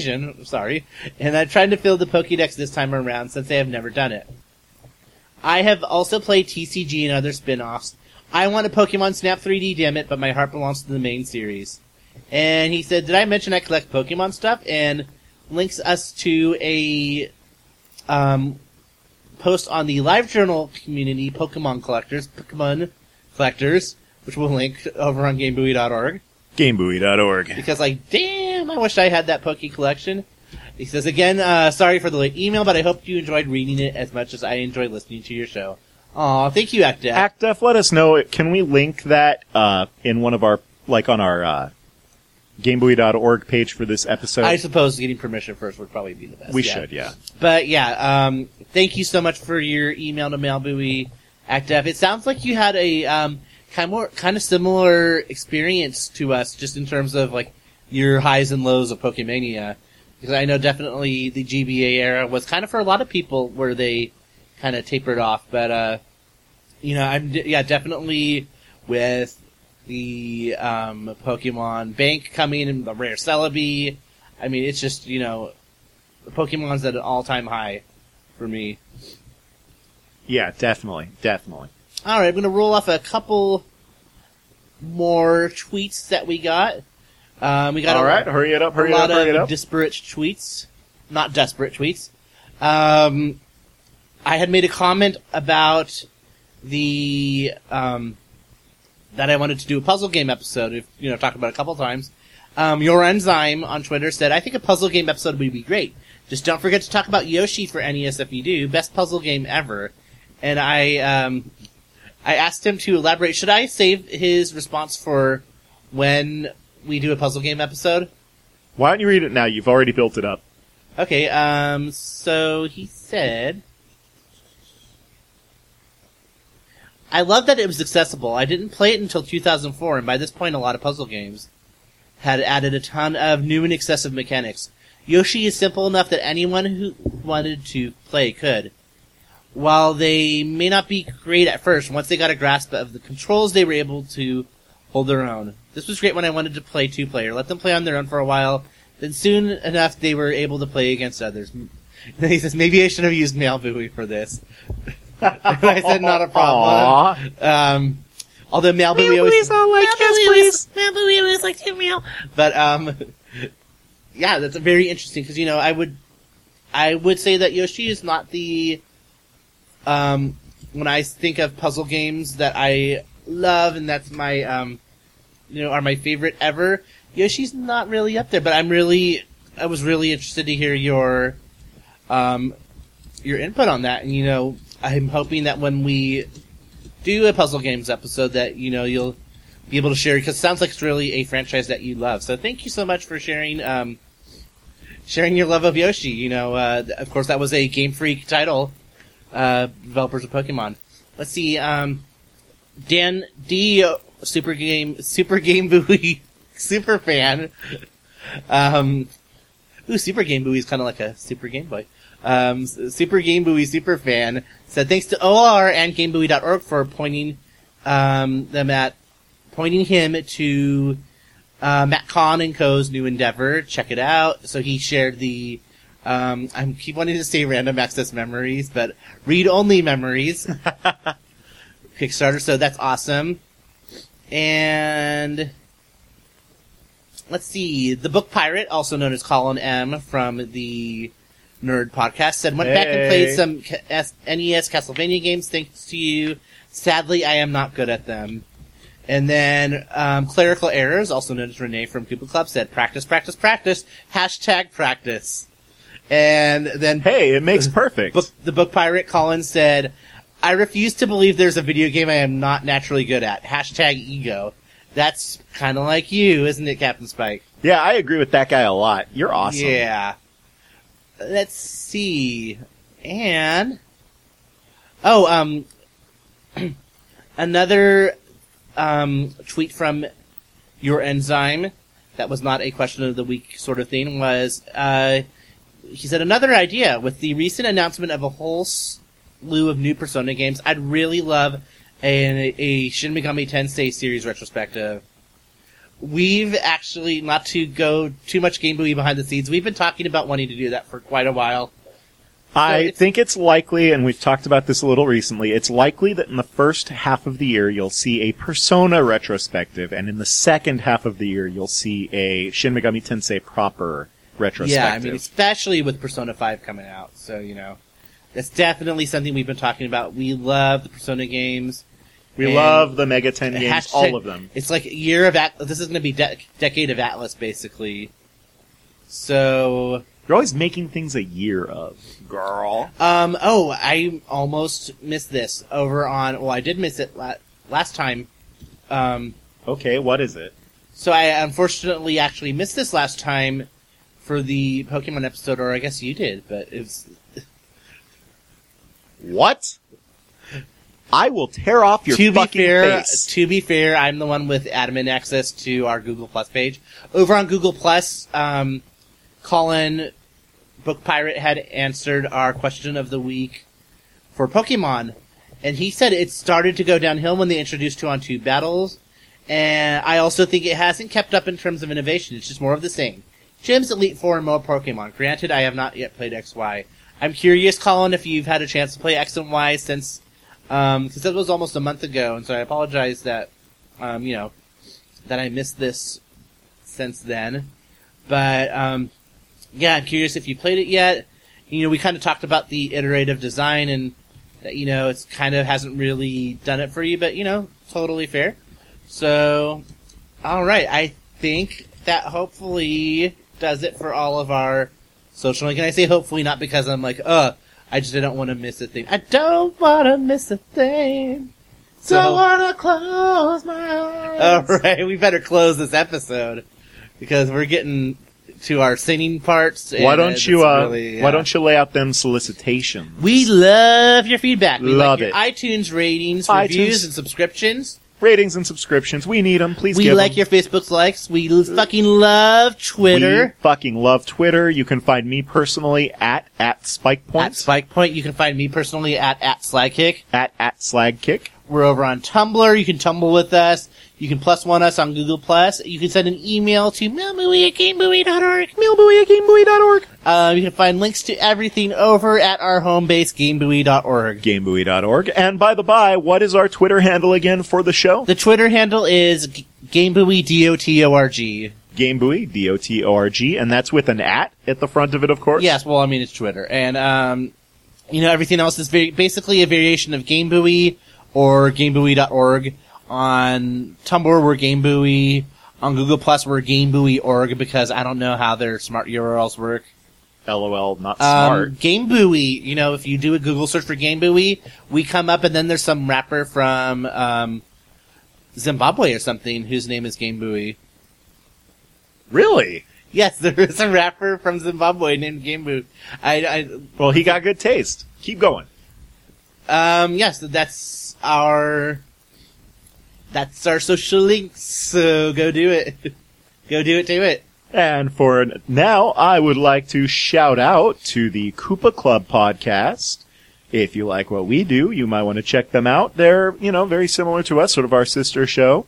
I'm trying to fill the Pokédex this time around since I have never done it. I have also played TCG and other spin-offs. I want a Pokemon Snap 3D, damn it, but my heart belongs to the main series. And he said, did I mention I collect Pokemon stuff? And links us to a post on the LiveJournal community, Pokemon Collectors, which we'll link over on GameBuoy.org. GameBuoy.org. Because, damn, I wish I had that Poke collection. He says, again, sorry for the late email, but I hope you enjoyed reading it as much as I enjoyed listening to your show. Aw, thank you, ActDef. ActDef, let us know. Can we link that in one of our, on our GameBuoy.org page for this episode? I suppose getting permission first would probably be the best. We should, yeah. But, yeah, thank you so much for your email to Malbuoy, ActDef. It sounds like you had a kind of similar experience to us, just in terms of, your highs and lows of Pokemania. Because I know definitely the GBA era was kind of for a lot of people where they kind of tapered off. But, I'm definitely with the Pokemon Bank coming and the rare Celebi. I mean, it's just, the Pokemon's at an all-time high for me. Yeah, definitely. Alright, I'm going to roll off a couple more tweets that we got. We got All right, hurry it up, hurry a it lot up, hurry it of up. disparate tweets. Not desperate tweets. I had made a comment about the that I wanted to do a puzzle game episode. If talked about it a couple times. Your Enzyme on Twitter said, "I think a puzzle game episode would be great. Just don't forget to talk about Yoshi for NES if you do. Best puzzle game ever." And I asked him to elaborate. Should I save his response for when we do a puzzle game episode? Why don't you read it now? You've already built it up. Okay, so he said, "I love that it was accessible. I didn't play it until 2004, and by this point a lot of puzzle games had added a ton of new and excessive mechanics. Yoshi is simple enough that anyone who wanted to play could. While they may not be great at first, once they got a grasp of the controls, they were able to hold their own. This was great when I wanted to play two-player. Let them play on their own for a while. Then soon enough, they were able to play against others." Then he says, "Maybe I should have used Malbuoy for this." I said, "Not a problem." Although Malbuoy always Malbuoy always likes to meow. But yeah, that's very interesting because I would say that Yoshi is not the when I think of puzzle games that I love and that's my are my favorite ever. Yoshi's not really up there, but I was really interested to hear your input on that, and I'm hoping that when we do a puzzle games episode that you'll be able to share, because it sounds like it's really a franchise that you love. So thank you so much for sharing your love of Yoshi. Of course that was a Game Freak title, developers of Pokemon. Let's see, Dan D, Super Game Buoy super fan. Super Game Buoy is kind of like a Super Game Boy. Super Game Buoy super fan said, "Thanks to OR and GameBuoy.org for pointing him to Matt Kahn and Co.'s new endeavor. Check it out." So he shared the I keep wanting to say Random Access Memories, but read-only memories Kickstarter. So that's awesome. And let's see, the Book Pirate, also known as Colin M. from the Nerd Podcast, said, "Went back and played some NES Castlevania games thanks to you. Sadly, I am not good at them." And then Clerical Errors, also known as Renee from Koopa Club, said, "Practice, practice, practice, #practice." And then Hey, it makes perfect. the Book Pirate, Colin, said, "I refuse to believe there's a video game I am not naturally good at. #ego. That's kind of like you, isn't it, Captain Spike? Yeah, I agree with that guy a lot. You're awesome. Yeah. Let's see. And another tweet from Your Enzyme that was not a question of the week sort of thing was he said, "Another idea. With the recent announcement of a whole slew of new Persona games, I'd really love a Shin Megami Tensei series retrospective." We've actually, not to go too much Game Buoy behind the scenes, we've been talking about wanting to do that for quite a while. I think it's likely, and we've talked about this a little recently, it's likely that in the first half of the year you'll see a Persona retrospective, and in the second half of the year you'll see a Shin Megami Tensei proper retrospective. Yeah, I mean, especially with Persona 5 coming out, so, that's definitely something we've been talking about. We love the Persona games. We love the Mega 10 games, all of them. It's like a year of this is going to be decade of Atlas, basically. So you're always making things a year of, girl. I almost missed this over on. Well, I did miss it last time. Okay, what is it? So I unfortunately actually missed this last time for the Pokemon episode, or I guess you did, but it's. What? I will tear off your fucking face. To be fair, I'm the one with admin access to our Google Plus page. Over on Google Plus, Colin Book Pirate had answered our question of the week for Pokemon, and he said it started to go downhill when they introduced 2-on-2 battles, and I also think it hasn't kept up in terms of innovation. It's just more of the same. Gyms, Elite Four, and more Pokemon. Granted, I have not yet played XY. I'm curious, Colin, if you've had a chance to play X and Y since because that was almost a month ago, and so I apologize that, that I missed this since then. But, yeah, I'm curious if you played it yet. We kind of talked about the iterative design and that, it's kind of hasn't really done it for you, but, totally fair. So, alright, I think that hopefully does it for all of our social. And I say hopefully not because I'm like, I just don't want to miss a thing. I don't want to miss a thing. So I want to close my eyes. Alright, we better close this episode because we're getting to our singing parts. Why don't you lay out them solicitations? We love your feedback. We love like your it. iTunes ratings, reviews, and subscriptions. Ratings and subscriptions. We need them. Please give them. We like your Facebook likes. We fucking love Twitter. We fucking love Twitter. You can find me personally at SpikePoint. At SpikePoint. You can find me personally at Slagkick. At Slagkick. We're over on Tumblr. You can tumble with us. You can +1 us on Google+. You can send an email to mailbuoy@gamebuoy.org. mailbuoy@gamebuoy.org. You can find links to everything over at our home base, gamebuoy.org. Gamebuoy.org. And by the by, what is our Twitter handle again for the show? The Twitter handle is GameBuoy, DOTORG. GameBuoy, DOTORG. And that's with an at the front of it, of course? Yes, well, I mean, it's Twitter. And, everything else is basically a variation of GameBuoy or GameBuoy.org. On Tumblr, we're GameBuoy. On Google+, we're GameBuoy.org because I don't know how their smart URLs work. LOL, not smart. GameBuoy, if you do a Google search for GameBuoy, we come up and then there's some rapper from Zimbabwe or something whose name is GameBuoy. Really? Yes, there is a rapper from Zimbabwe named GameBuoy. Well, he got good taste. Keep going. Yes, that's our social links, so go do it. Do it. And for now, I would like to shout out to the Koopa Club podcast. If you like what we do, you might want to check them out. They're, very similar to us, sort of our sister show.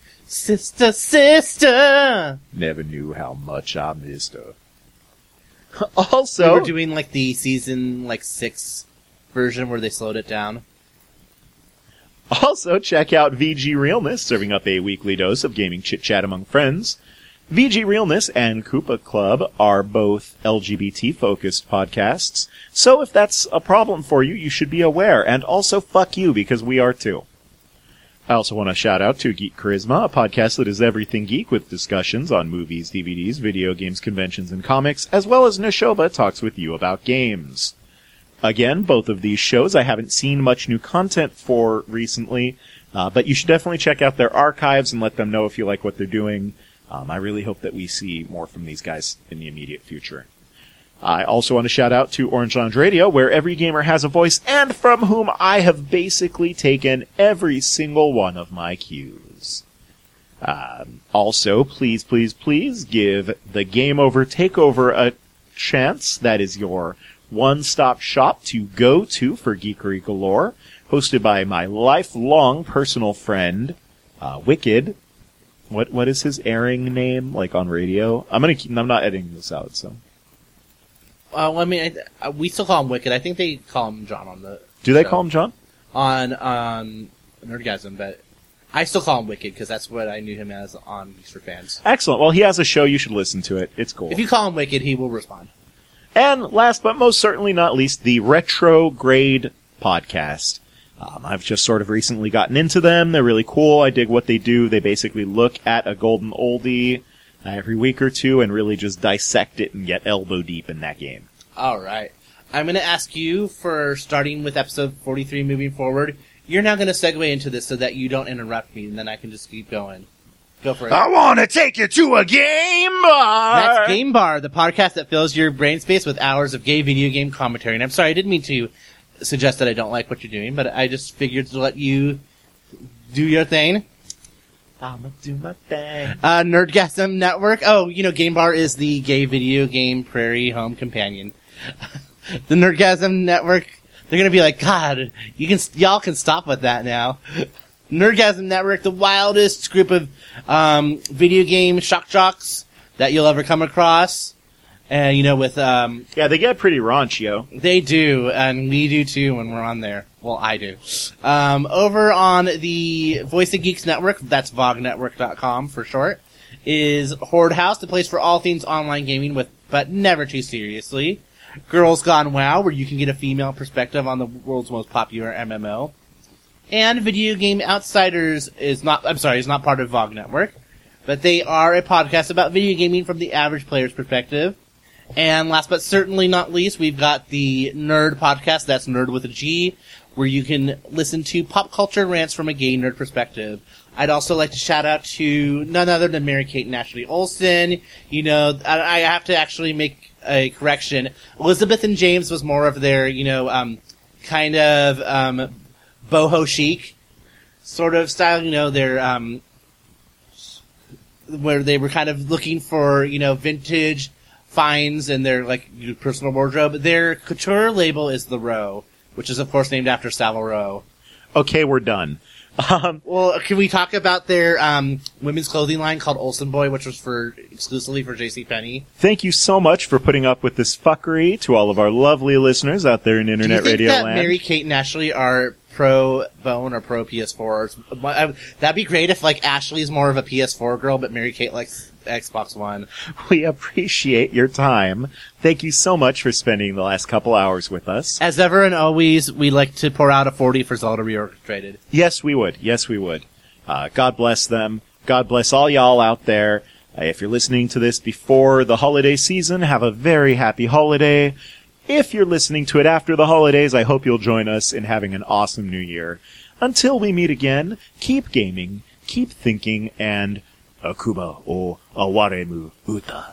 Sister! Never knew how much I missed her. Also, we were doing the season 6 version where they slowed it down. Also, check out VG Realness, serving up a weekly dose of gaming chit-chat among friends. VG Realness and Koopa Club are both LGBT-focused podcasts, so if that's a problem for you, you should be aware, and also fuck you, because we are too. I also want to shout out to Geek Charisma, a podcast that is everything geek with discussions on movies, DVDs, video games, conventions, and comics, as well as Neshoba talks with you about games. Again, both of these shows I haven't seen much new content for recently, but you should definitely check out their archives and let them know if you like what they're doing. I really hope that we see more from these guys in the immediate future. I also want to shout out to Orange Lounge Radio, where every gamer has a voice, and from whom I have basically taken every single one of my cues. Also, please give the Game Over Takeover a chance. That is your one-stop shop to go to for geekery galore, hosted by my lifelong personal friend, Wicked. What is his airing name, on radio? I'm not editing this out, so. Well, I mean, we still call him Wicked. I think they call him John on the Do they call him John? On Nerdgasm, but I still call him Wicked because that's what I knew him as on Geeks for Fans. Excellent. Well, he has a show. You should listen to it. It's cool. If you call him Wicked, he will respond. And last but most certainly not least, the Retrograde podcast. I've just sort of recently gotten into them. They're really cool. I dig what they do. They basically look at a golden oldie every week or two and really just dissect it and get elbow deep in that game. All right. I'm going to ask you for starting with episode 43 moving forward. You're now going to segue into this so that you don't interrupt me, and then I can just keep going. Go for it. I want to take you to a game bar! That's Game Bar, the podcast that fills your brain space with hours of gay video game commentary. And I'm sorry, I didn't mean to suggest that I don't like what you're doing, but I just figured to let you do your thing. I'ma do my thing. Nerdgasm Network. Oh, Game Bar is the gay video game prairie home companion. The Nerdgasm Network, they're gonna be like, God, y'all can stop with that now. Nerdgasm Network, the wildest group of video game shock jocks that you'll ever come across. And, with... yeah, they get pretty raunchy, yo. They do, and we do too when we're on there. Well, I do. Over on the Voice of Geeks Network, that's vognetwork.com for short, is Horde House, the place for all things online gaming but never too seriously. Girls Gone WoW, where you can get a female perspective on the world's most popular MMO. And Video Game Outsiders is not part of VOG Network, but they are a podcast about video gaming from the average player's perspective. And last but certainly not least, we've got the Nerd podcast, that's Nerd with a G, where you can listen to pop culture rants from a gay nerd perspective. I'd also like to shout out to none other than Mary-Kate and Ashley Olsen. You know, I have to actually make a correction. Elizabeth and James was more of their, kind of, boho chic sort of style, their, where they were kind of looking for, vintage finds in their, personal wardrobe. Their couture label is The Row, which is, of course, named after Savile Row. Okay, we're done. Well, can we talk about their women's clothing line called Olsen Boy, which was exclusively for JCPenney? Thank you so much for putting up with this fuckery to all of our lovely listeners out there in Internet Radio Land. Do you think that Mary-Kate and Ashley are pro Bone or pro PS4? That'd be great if, Ashley's more of a PS4 girl, but Mary-Kate likes Xbox One. We appreciate your time. Thank you so much for spending the last couple hours with us. As ever and always, we like to pour out a 40 for Zelda Reorchestrated. Yes, we would. Yes, we would. God bless them. God bless all y'all out there. If you're listening to this before the holiday season, have a very happy holiday. If you're listening to it after the holidays, I hope you'll join us in having an awesome new year. Until we meet again, keep gaming, keep thinking, and Akuba o Awaremu Uta.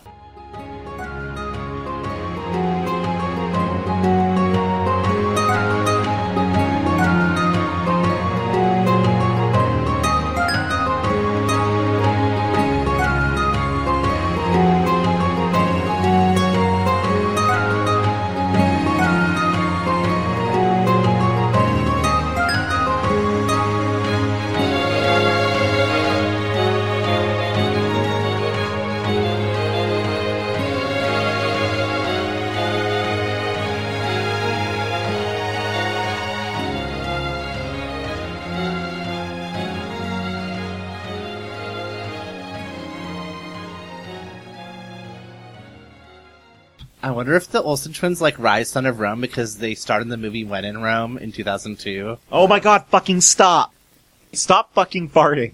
I wonder if the Olsen twins Rise Son of Rome because they starred in the movie When in Rome in 2002. Oh my god, fucking stop! Stop fucking farting.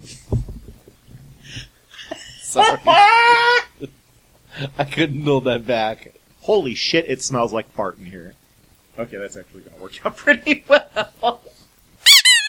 Sorry. I couldn't hold that back. Holy shit, it smells like fart in here. Okay, that's actually gonna work out pretty well.